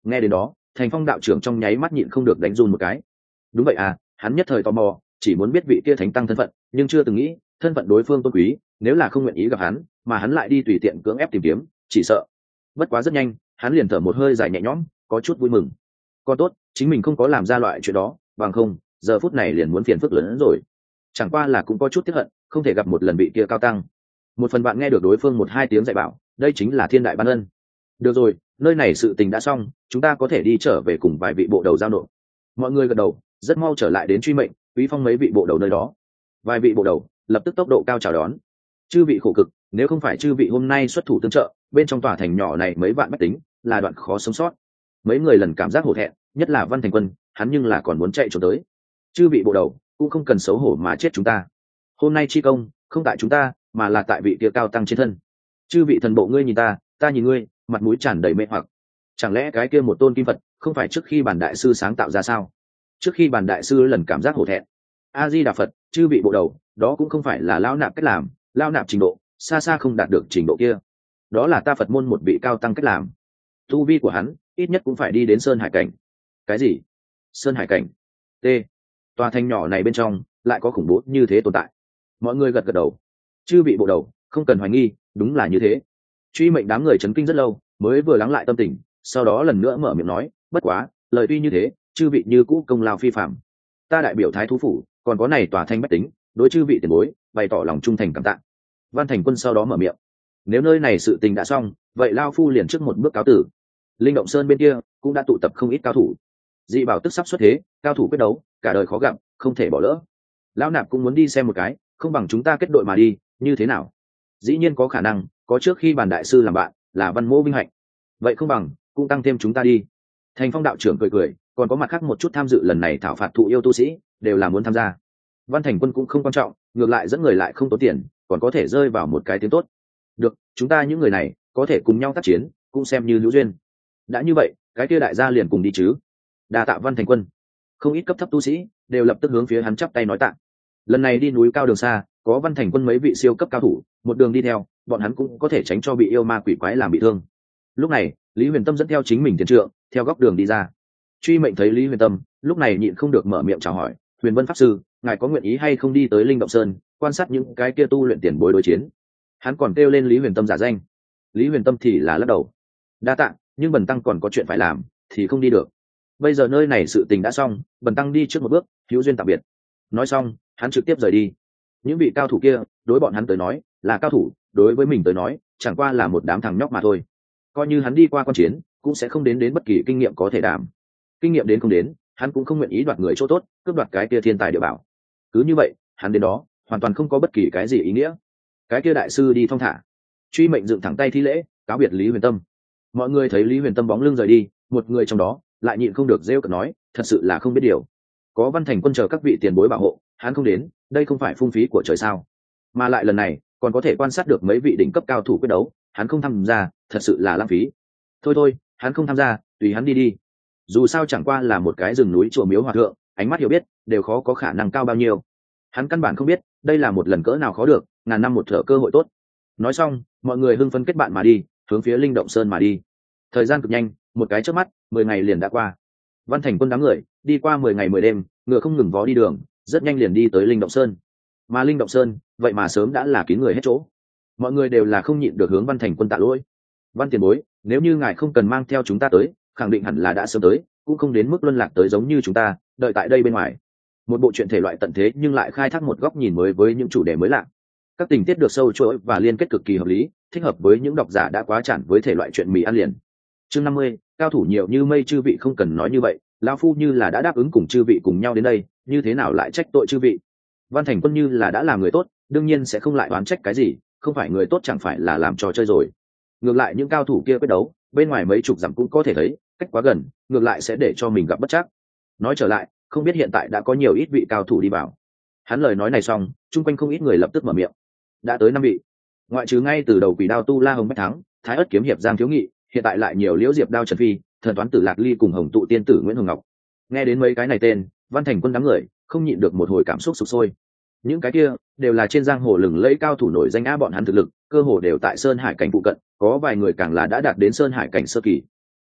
Nghe đến đó, Thành Phong đạo trưởng trong nháy mắt nhịn không được đánh run một cái. Đúng vậy à, hắn nhất thời tò mò, chỉ muốn biết vị kia thánh tăng thân phận, nhưng chưa từng nghĩ thân phận đối phương tôn quý, nếu là không nguyện ý gặp hắn, mà hắn lại đi tùy tiện cưỡng ép tìm kiếm, chỉ sợ. Bất quá rất nhanh, hắn liền thở một hơi dài nhẹ nhõm, có chút vui mừng. Còn tốt, chính mình không có làm ra loại chuyện đó, bằng không, giờ phút này liền muốn phiền phức lớn hơn rồi. Chẳng qua là cũng có chút tiếc hận, không thể gặp một lần vị kia cao tăng. Một phần bạn nghe được đối phương một hai tiếng dạy bảo, đây chính là thiên đại ban ân. Được rồi, nơi này sự tình đã xong, chúng ta có thể đi trở về cùng vài vị bộ đầu giao nộp. Mọi người gật đầu, rất mau trở lại đến truy mệnh, quý phong mấy vị bộ đầu nơi đó. Vài vị bộ đầu lập tức tốc độ cao chào đón. Chư vị khổ cực, nếu không phải chư vị hôm nay xuất thủ tương trợ, bên trong tòa thành nhỏ này mấy vạn bách tính là đoạn khó sống sót. Mấy người lần cảm giác hổ thẹn, nhất là Văn Thành Quân, hắn nhưng là còn muốn chạy trốn tới. Chư vị bộ đầu cũng không cần xấu hổ mà chết chúng ta. Hôm nay chi công không tại chúng ta, mà là tại vị kia cao tăng trên thân. Chư vị thần bộ ngươi nhìn ta, ta nhìn ngươi, mặt mũi tràn đầy mê hoặc. Chẳng lẽ cái kia một tôn kim Phật không phải trước khi bản đại sư sáng tạo ra sao? Trước khi bản đại sư lần cảm giác hổ thẹn. A Di Đà Phật, chư vị bộ đầu, đó cũng không phải là lao nạp cách làm, lao nạp trình độ xa xa không đạt được trình độ kia. Đó là ta Phật môn một vị cao tăng cách làm. Tu vi của hắn ít nhất cũng phải đi đến sơn hải cảnh. Cái gì? Sơn hải cảnh? T. Tòa thành nhỏ này bên trong lại có khủng bố như thế tồn tại. Mọi người gật gật đầu. Chư vị bộ đầu không cần hoài nghi, đúng là như thế. Truy mệnh đám người chấn kinh rất lâu, mới vừa lắng lại tâm tình, sau đó lần nữa mở miệng nói, bất quá lời tuy như thế, chư vị như cũ công lao phi phạm. Ta đại biểu Thái Thú phủ, còn có này tòa thanh bách tính, đối chư vị tiền bối bày tỏ lòng trung thành cảm tạ. Văn Thành Quân sau đó mở miệng, nếu nơi này sự tình đã xong, vậy lao phu liền trước một bước cáo tử. Linh Động Sơn bên kia cũng đã tụ tập không ít cao thủ, dị bảo tức sắp xuất thế, cao thủ quyết đấu, cả đời khó gặp, không thể bỏ lỡ. Lão nạp cũng muốn đi xem một cái, không bằng chúng ta kết đội mà đi, như thế nào? Dĩ nhiên có khả năng, có trước khi bàn đại sư làm bạn, là Văn Mỗ vinh hạnh. Vậy không bằng cũng tăng thêm chúng ta đi. Thành Phong đạo trưởng cười cười, còn có mặt khác một chút tham dự lần này thảo phạt thụ yêu tu sĩ, đều là muốn tham gia. Văn Thành Quân cũng không quan trọng, ngược lại dẫn người lại không tốn tiền, còn có thể rơi vào một cái tiếng tốt. Được, chúng ta những người này có thể cùng nhau tác chiến, cũng xem như hữu duyên. Đã như vậy, cái kia đại gia liền cùng đi chứ. Đa tạ Văn Thành Quân. Không ít cấp thấp tu sĩ đều lập tức hướng phía hắn chắp tay nói tạ. Lần này đi núi cao đường xa, có Văn Thành Quân mấy vị siêu cấp cao thủ, một đường đi theo, bọn hắn cũng có thể tránh cho bị yêu ma quỷ quái làm bị thương. Lúc này, Lý Huyền Tâm dẫn theo chính mình tiền trượng, theo góc đường đi ra. Truy mệnh thấy Lý Huyền Tâm, lúc này nhịn không được mở miệng chào hỏi, Huyền Vân pháp sư, ngài có nguyện ý hay không đi tới Linh Động Sơn, quan sát những cái kia tu luyện tiền bối đối chiến? Hắn còn kêu lên Lý Huyền Tâm giả danh. Lý Huyền Tâm thì là lắc đầu. Đa tạ, nhưng bần tăng còn có chuyện phải làm, thì không đi được. Bây giờ nơi này sự tình đã xong, bần tăng đi trước một bước, hữu duyên tạm biệt. Nói xong, hắn trực tiếp rời đi. Những vị cao thủ kia, đối bọn hắn tới nói là cao thủ, đối với mình tới nói chẳng qua là một đám thằng nhóc mà thôi. Coi như hắn đi qua quan chiến, cũng sẽ không đến đến bất kỳ kinh nghiệm có thể đảm. Kinh nghiệm đến không đến, hắn cũng không nguyện ý đoạt người chỗ tốt, cướp đoạt cái kia thiên tài địa bảo. Cứ như vậy, hắn đến đó hoàn toàn không có bất kỳ cái gì ý nghĩa. Cái kia đại sư đi thong thả. Truy mệnh dựng thẳng tay thi lễ, cáo biệt Lý Huyền Tâm. Mọi người thấy Lý Huyền Tâm bóng lưng rời đi, một người trong đó lại nhịn không được rêu cợt nói, thật sự là không biết điều. Có Văn Thành Quân chờ các vị tiền bối bảo hộ, hắn không đến, đây không phải phung phí của trời sao? Mà lại lần này còn có thể quan sát được mấy vị đỉnh cấp cao thủ quyết đấu, hắn không tham gia, thật sự là lãng phí. Thôi thôi, hắn không tham gia, tùy hắn đi đi. Dù sao chẳng qua là một cái rừng núi chùa miếu hòa thượng, ánh mắt hiểu biết đều khó có khả năng cao bao nhiêu. Hắn căn bản không biết, đây là một lần cỡ nào khó được, ngàn năm một thở cơ hội tốt. Nói xong, mọi người hưng phấn kết bạn mà đi, hướng phía Linh Động Sơn mà đi. Thời gian cực nhanh, một cái chớp mắt, mười ngày liền đã qua. Văn Thành Quân đám người đi qua mười ngày mười đêm, ngựa không ngừng vó đi đường, rất nhanh liền đi tới Linh Động Sơn. Mà Linh Động Sơn, vậy mà sớm đã là kín người hết chỗ. Mọi người đều là không nhịn được hướng Văn Thành Quân tạ lỗi. Văn tiền bối, nếu như ngài không cần mang theo chúng ta tới, khẳng định hẳn là đã sớm tới, cũng không đến mức luân lạc tới giống như chúng ta, đợi tại đây bên ngoài. Một bộ truyện thể loại tận thế nhưng lại khai thác một góc nhìn mới với những chủ đề mới lạ. Các tình tiết được sâu chuỗi và liên kết cực kỳ hợp lý, thích hợp với những độc giả đã quá chản với thể loại truyện mì ăn liền. Chương năm mươi, cao thủ nhiều như mây, chư vị không cần nói như vậy, lão phu như là đã đáp ứng cùng chư vị cùng nhau đến đây, như thế nào lại trách tội chư vị? Văn Thành Quân như là đã làm người tốt, đương nhiên sẽ không lại oán trách cái gì, không phải người tốt chẳng phải là làm trò chơi rồi. Ngược lại những cao thủ kia quyết đấu, bên ngoài mấy chục dặm cũng có thể thấy, cách quá gần, ngược lại sẽ để cho mình gặp bất trắc. Nói trở lại, không biết hiện tại đã có nhiều ít vị cao thủ đi vào. Hắn lời nói này xong, chung quanh không ít người lập tức mở miệng. Đã tới năm vị. Ngoại trừ ngay từ đầu Quỷ Đao tu La Hồng Bách Thắng, Thái Ức kiếm hiệp Giang Thiếu Nghị, hiện tại lại nhiều Liễu Diệp Đao Trần Phi, Thần Toán Tử Lạc Ly cùng Hồng Tụ Tiên Tử Nguyễn Hồng Ngọc. Nghe đến mấy cái này tên, Văn Thành Quân đám người không nhịn được một hồi cảm xúc sục sôi. Những cái kia đều là trên giang hồ lừng lẫy cao thủ nổi danh, á bọn hắn thực lực cơ hồ đều tại Sơn Hải cảnh phụ cận, có vài người càng là đã đạt đến Sơn Hải cảnh sơ kỳ.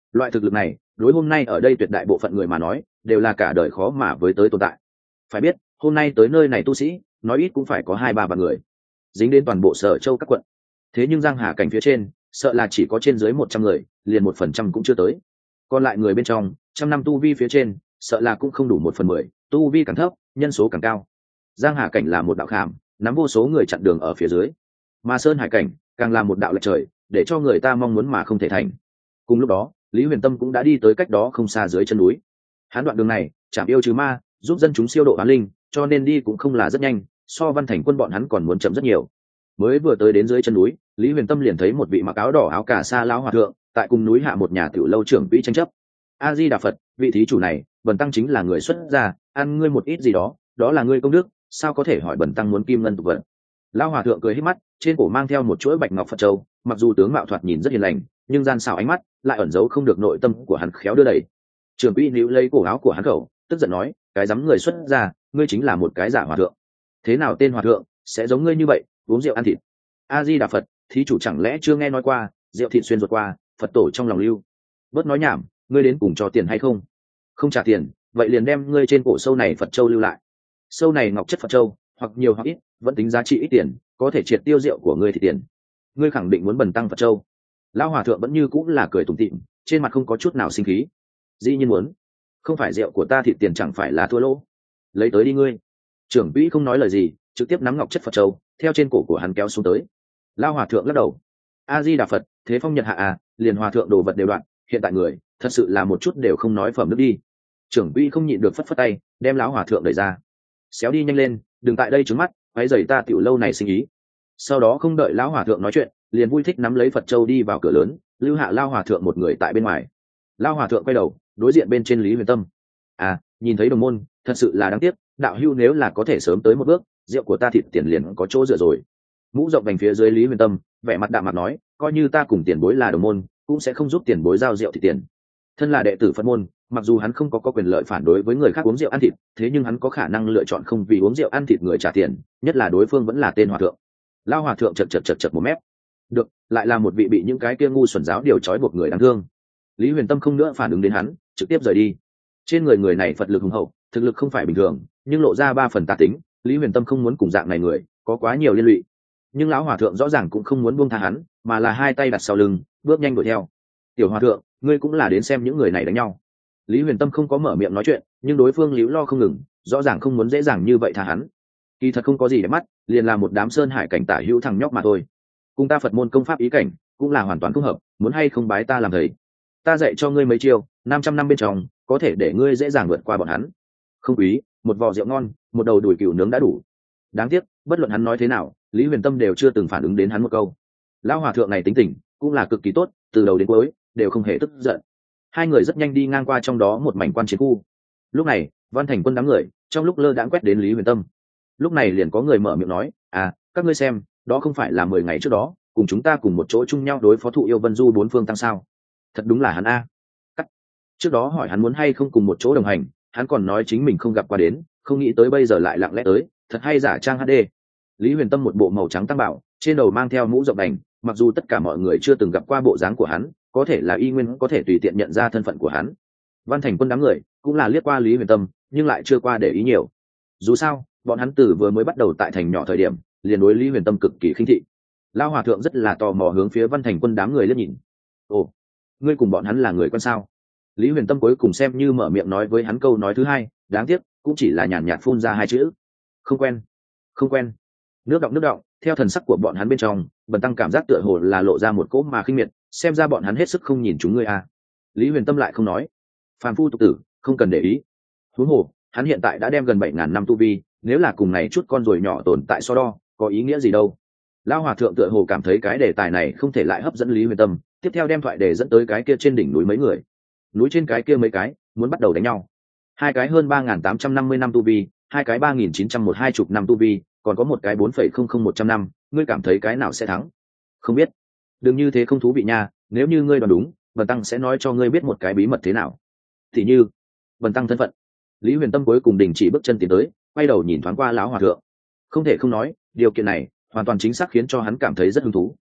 Loại thực lực này đối hôm nay ở đây tuyệt đại bộ phận người mà nói đều là cả đời khó mà với tới tồn tại. Phải biết hôm nay tới nơi này tu sĩ nói ít cũng phải có hai ba vạn người, dính đến toàn bộ Sở Châu các quận. Thế nhưng Giang Hà cảnh phía trên sợ là chỉ có trên dưới một trăm người, liền một phần trăm cũng chưa tới. Còn lại người bên trong trăm năm tu vi phía trên sợ là cũng không đủ một phần mười, tu vi càng thấp nhân số càng cao. Giang Hà cảnh là một đạo khảm, nắm vô số người chặn đường ở phía dưới, mà Sơn Hải cảnh càng là một đạo lệch trời, để cho người ta mong muốn mà không thể thành. Cùng lúc đó Lý Huyền Tâm cũng đã đi tới cách đó không xa dưới chân núi. Hắn đoạn đường này chạm yêu trừ ma, giúp dân chúng siêu độ oán linh, cho nên đi cũng không là rất nhanh, so Văn Thành Quân bọn hắn còn muốn chậm rất nhiều. Mới vừa tới đến dưới chân núi, Lý Huyền Tâm liền thấy một vị mặc áo đỏ áo cà sa lão hòa thượng tại cùng núi hạ một nhà tiểu lâu trưởng quỹ tranh chấp. A Di Đà Phật, vị thí chủ này bần tăng chính là người xuất gia, ăn ngươi một ít gì đó đó là ngươi công đức, sao có thể hỏi bần tăng muốn kim ngân tục vật. Lão hòa thượng cười hít mắt, trên cổ mang theo một chuỗi bạch ngọc Phật châu, mặc dù tướng mạo thoạt nhìn rất hiền lành, nhưng gian xảo ánh mắt lại ẩn giấu không được nội tâm của hắn khéo đưa đẩy. Trưởng quỹ níu lấy cổ áo của hắn khẩu, tức giận nói, cái dám người xuất gia, ngươi chính là một cái giả hòa thượng. Thế nào tên hòa thượng sẽ giống ngươi như vậy, uống rượu ăn thịt. A Di Đà Phật, thí chủ chẳng lẽ chưa nghe nói qua rượu thịt xuyên ruột qua, Phật tổ trong lòng lưu. Bớt nói nhảm, ngươi đến cùng cho tiền hay không? Không trả tiền, vậy liền đem ngươi trên cổ sâu này Phật châu lưu lại. Sâu này ngọc chất Phật châu, hoặc nhiều hoặc ít, vẫn tính giá trị ít tiền, có thể triệt tiêu rượu của ngươi thì tiền. Ngươi khẳng định muốn bần tăng Phật châu? Lão hòa thượng vẫn như cũng là cười tủm tỉm, trên mặt không có chút nào sinh khí. Dĩ nhiên muốn. Không phải rượu của ta thì tiền chẳng phải là thua lỗ. Lấy tới đi ngươi. Trưởng quỹ không nói lời gì, trực tiếp nắm ngọc chất Phật châu theo trên cổ của hắn kéo xuống tới. Lão hòa thượng lắc đầu. A Di Đà Phật, thế phong nhật hạ à, liền hòa thượng đồ vật đều đoạn, hiện tại người thật sự là một chút đều không nói phẩm nước đi. Trưởng quỹ không nhịn được phất phất tay, đem lão hòa thượng đẩy ra. Xéo đi nhanh lên, đừng tại đây trứng mắt, quấy rầy ta tiểu lâu này sinh ý. Sau đó không đợi lão hòa thượng nói chuyện, liền vui thích nắm lấy Phật châu đi vào cửa lớn, lưu hạ lão hòa thượng một người tại bên ngoài. Lão hòa thượng quay đầu đối diện bên trên Lý Huyền Tâm. À, nhìn thấy đồng môn thật sự là đáng tiếc, đạo hưu nếu là có thể sớm tới một bước, rượu của ta thịt tiền liền có chỗ dựa rồi. Mũ rộng vành phía dưới Lý Huyền Tâm vẻ mặt đạm mặt nói, coi như ta cùng tiền bối là đồng môn cũng sẽ không giúp tiền bối giao rượu thịt tiền. Thân là đệ tử Phật môn, mặc dù hắn không có, có quyền lợi phản đối với người khác uống rượu ăn thịt, thế nhưng hắn có khả năng lựa chọn không vì uống rượu ăn thịt người trả tiền, nhất là đối phương vẫn là tên hòa thượng. Lao hòa thượng chật chật chật chật một mép. Được, lại là một vị bị những cái kia ngu xuẩn giáo điều trói buộc người đáng thương. Lý Huyền Tâm không nữa phản ứng đến hắn, trực tiếp rời đi. Trên người người này Phật lực hùng hậu, thực lực không phải bình thường, nhưng lộ ra ba phần tà tính, Lý Huyền Tâm không muốn cùng dạng này người có quá nhiều liên lụy. Nhưng lão hòa thượng rõ ràng cũng không muốn buông tha hắn, mà là hai tay đặt sau lưng, bước nhanh đuổi theo. Tiểu hòa thượng, ngươi cũng là đến xem những người này đánh nhau. Lý Huyền Tâm không có mở miệng nói chuyện, nhưng đối phương líu lo không ngừng, rõ ràng không muốn dễ dàng như vậy tha hắn. Kỳ thật không có gì để mắt, liền là một đám sơn hải cảnh tả hữu thằng nhóc mà thôi. Cùng ta Phật môn công pháp ý cảnh cũng là hoàn toàn không hợp, muốn hay không bái ta làm thầy. Ta dạy cho ngươi mấy chiêu, năm trăm năm bên trong có thể để ngươi dễ dàng vượt qua bọn hắn. Không quý, một vò rượu ngon, một đầu đùi cừu nướng đã đủ. Đáng tiếc, bất luận hắn nói thế nào, Lý Huyền Tâm đều chưa từng phản ứng đến hắn một câu. Lão hòa thượng này tính tình cũng là cực kỳ tốt, từ đầu đến cuối đều không hề tức giận. Hai người rất nhanh đi ngang qua trong đó một mảnh quan chiến khu. Lúc này Văn Thành Quân đám người trong lúc lơ đãng quét đến Lý Huyền Tâm. Lúc này liền có người mở miệng nói, à, các ngươi xem, đó không phải là mười ngày trước đó cùng chúng ta cùng một chỗ chung nhau đối phó thụ yêu Vân Du bốn phương tăng sao? Thật đúng là hắn a. Cắt. Trước đó hỏi hắn muốn hay không cùng một chỗ đồng hành, hắn còn nói chính mình không gặp qua đến, không nghĩ tới bây giờ lại lặng lẽ tới, thật hay giả trang hát đê. Lý Huyền Tâm một bộ màu trắng tăng bảo, trên đầu mang theo mũ rộng đành, mặc dù tất cả mọi người chưa từng gặp qua bộ dáng của hắn, có thể là y nguyên có thể tùy tiện nhận ra thân phận của hắn. Văn Thành Quân đám người cũng là liếc qua Lý Huyền Tâm, nhưng lại chưa qua để ý nhiều. Dù sao, bọn hắn từ vừa mới bắt đầu tại thành nhỏ thời điểm, liền đối Lý Huyền Tâm cực kỳ khinh thị. Lão hòa thượng rất là tò mò hướng phía Văn Thành Quân đám người liếc nhìn. Ồ, ngươi cùng bọn hắn là người quen sao? Lý Huyền Tâm cuối cùng xem như mở miệng nói với hắn câu nói thứ hai, đáng tiếc cũng chỉ là nhàn nhạt phun ra hai chữ: không quen. Không quen. Nước động nước động, theo thần sắc của bọn hắn bên trong, bần tăng cảm giác tựa hồ là lộ ra một cỗ mà khinh miệt, xem ra bọn hắn hết sức không nhìn chúng ngươi à. Lý Huyền Tâm lại không nói. Phàm phu tục tử, không cần để ý. Huống hồ, hắn hiện tại đã đem gần bảy ngàn năm tu vi, nếu là cùng này chút con ruồi nhỏ tồn tại so đo, có ý nghĩa gì đâu. Lão hòa thượng tựa hồ cảm thấy cái đề tài này không thể lại hấp dẫn Lý Huyền Tâm, tiếp theo đem thoại đề dẫn tới cái kia trên đỉnh núi mấy người. Núi trên cái kia mấy cái muốn bắt đầu đánh nhau. Hai cái hơn ba nghìn tám trăm năm mươi năm tu vi, hai cái ba nghìn chín trăm một hai chục năm tu vi, còn có một cái bốn phẩy không không một trăm năm, ngươi cảm thấy cái nào sẽ thắng? Không biết. Đừng như thế không thú vị nha, nếu như ngươi đoán đúng, bần tăng sẽ nói cho ngươi biết một cái bí mật thế nào. Thì như, bần tăng thân phận. Lý Huyền Tâm cuối cùng đình chỉ bước chân tiến tới, quay đầu nhìn thoáng qua lão hòa thượng. Không thể không nói, điều kiện này hoàn toàn chính xác khiến cho hắn cảm thấy rất hứng thú.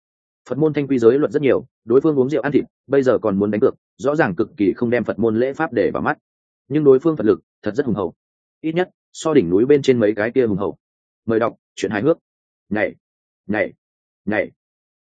Phật môn thanh quy giới luật rất nhiều, đối phương uống rượu ăn thịt, bây giờ còn muốn đánh cược, rõ ràng cực kỳ không đem Phật môn lễ pháp để vào mắt. Nhưng đối phương Phật lực thật rất hùng hậu, ít nhất so đỉnh núi bên trên mấy cái kia hùng hậu. Mời đọc truyện hài hước. Nhảy, nhảy, nhảy.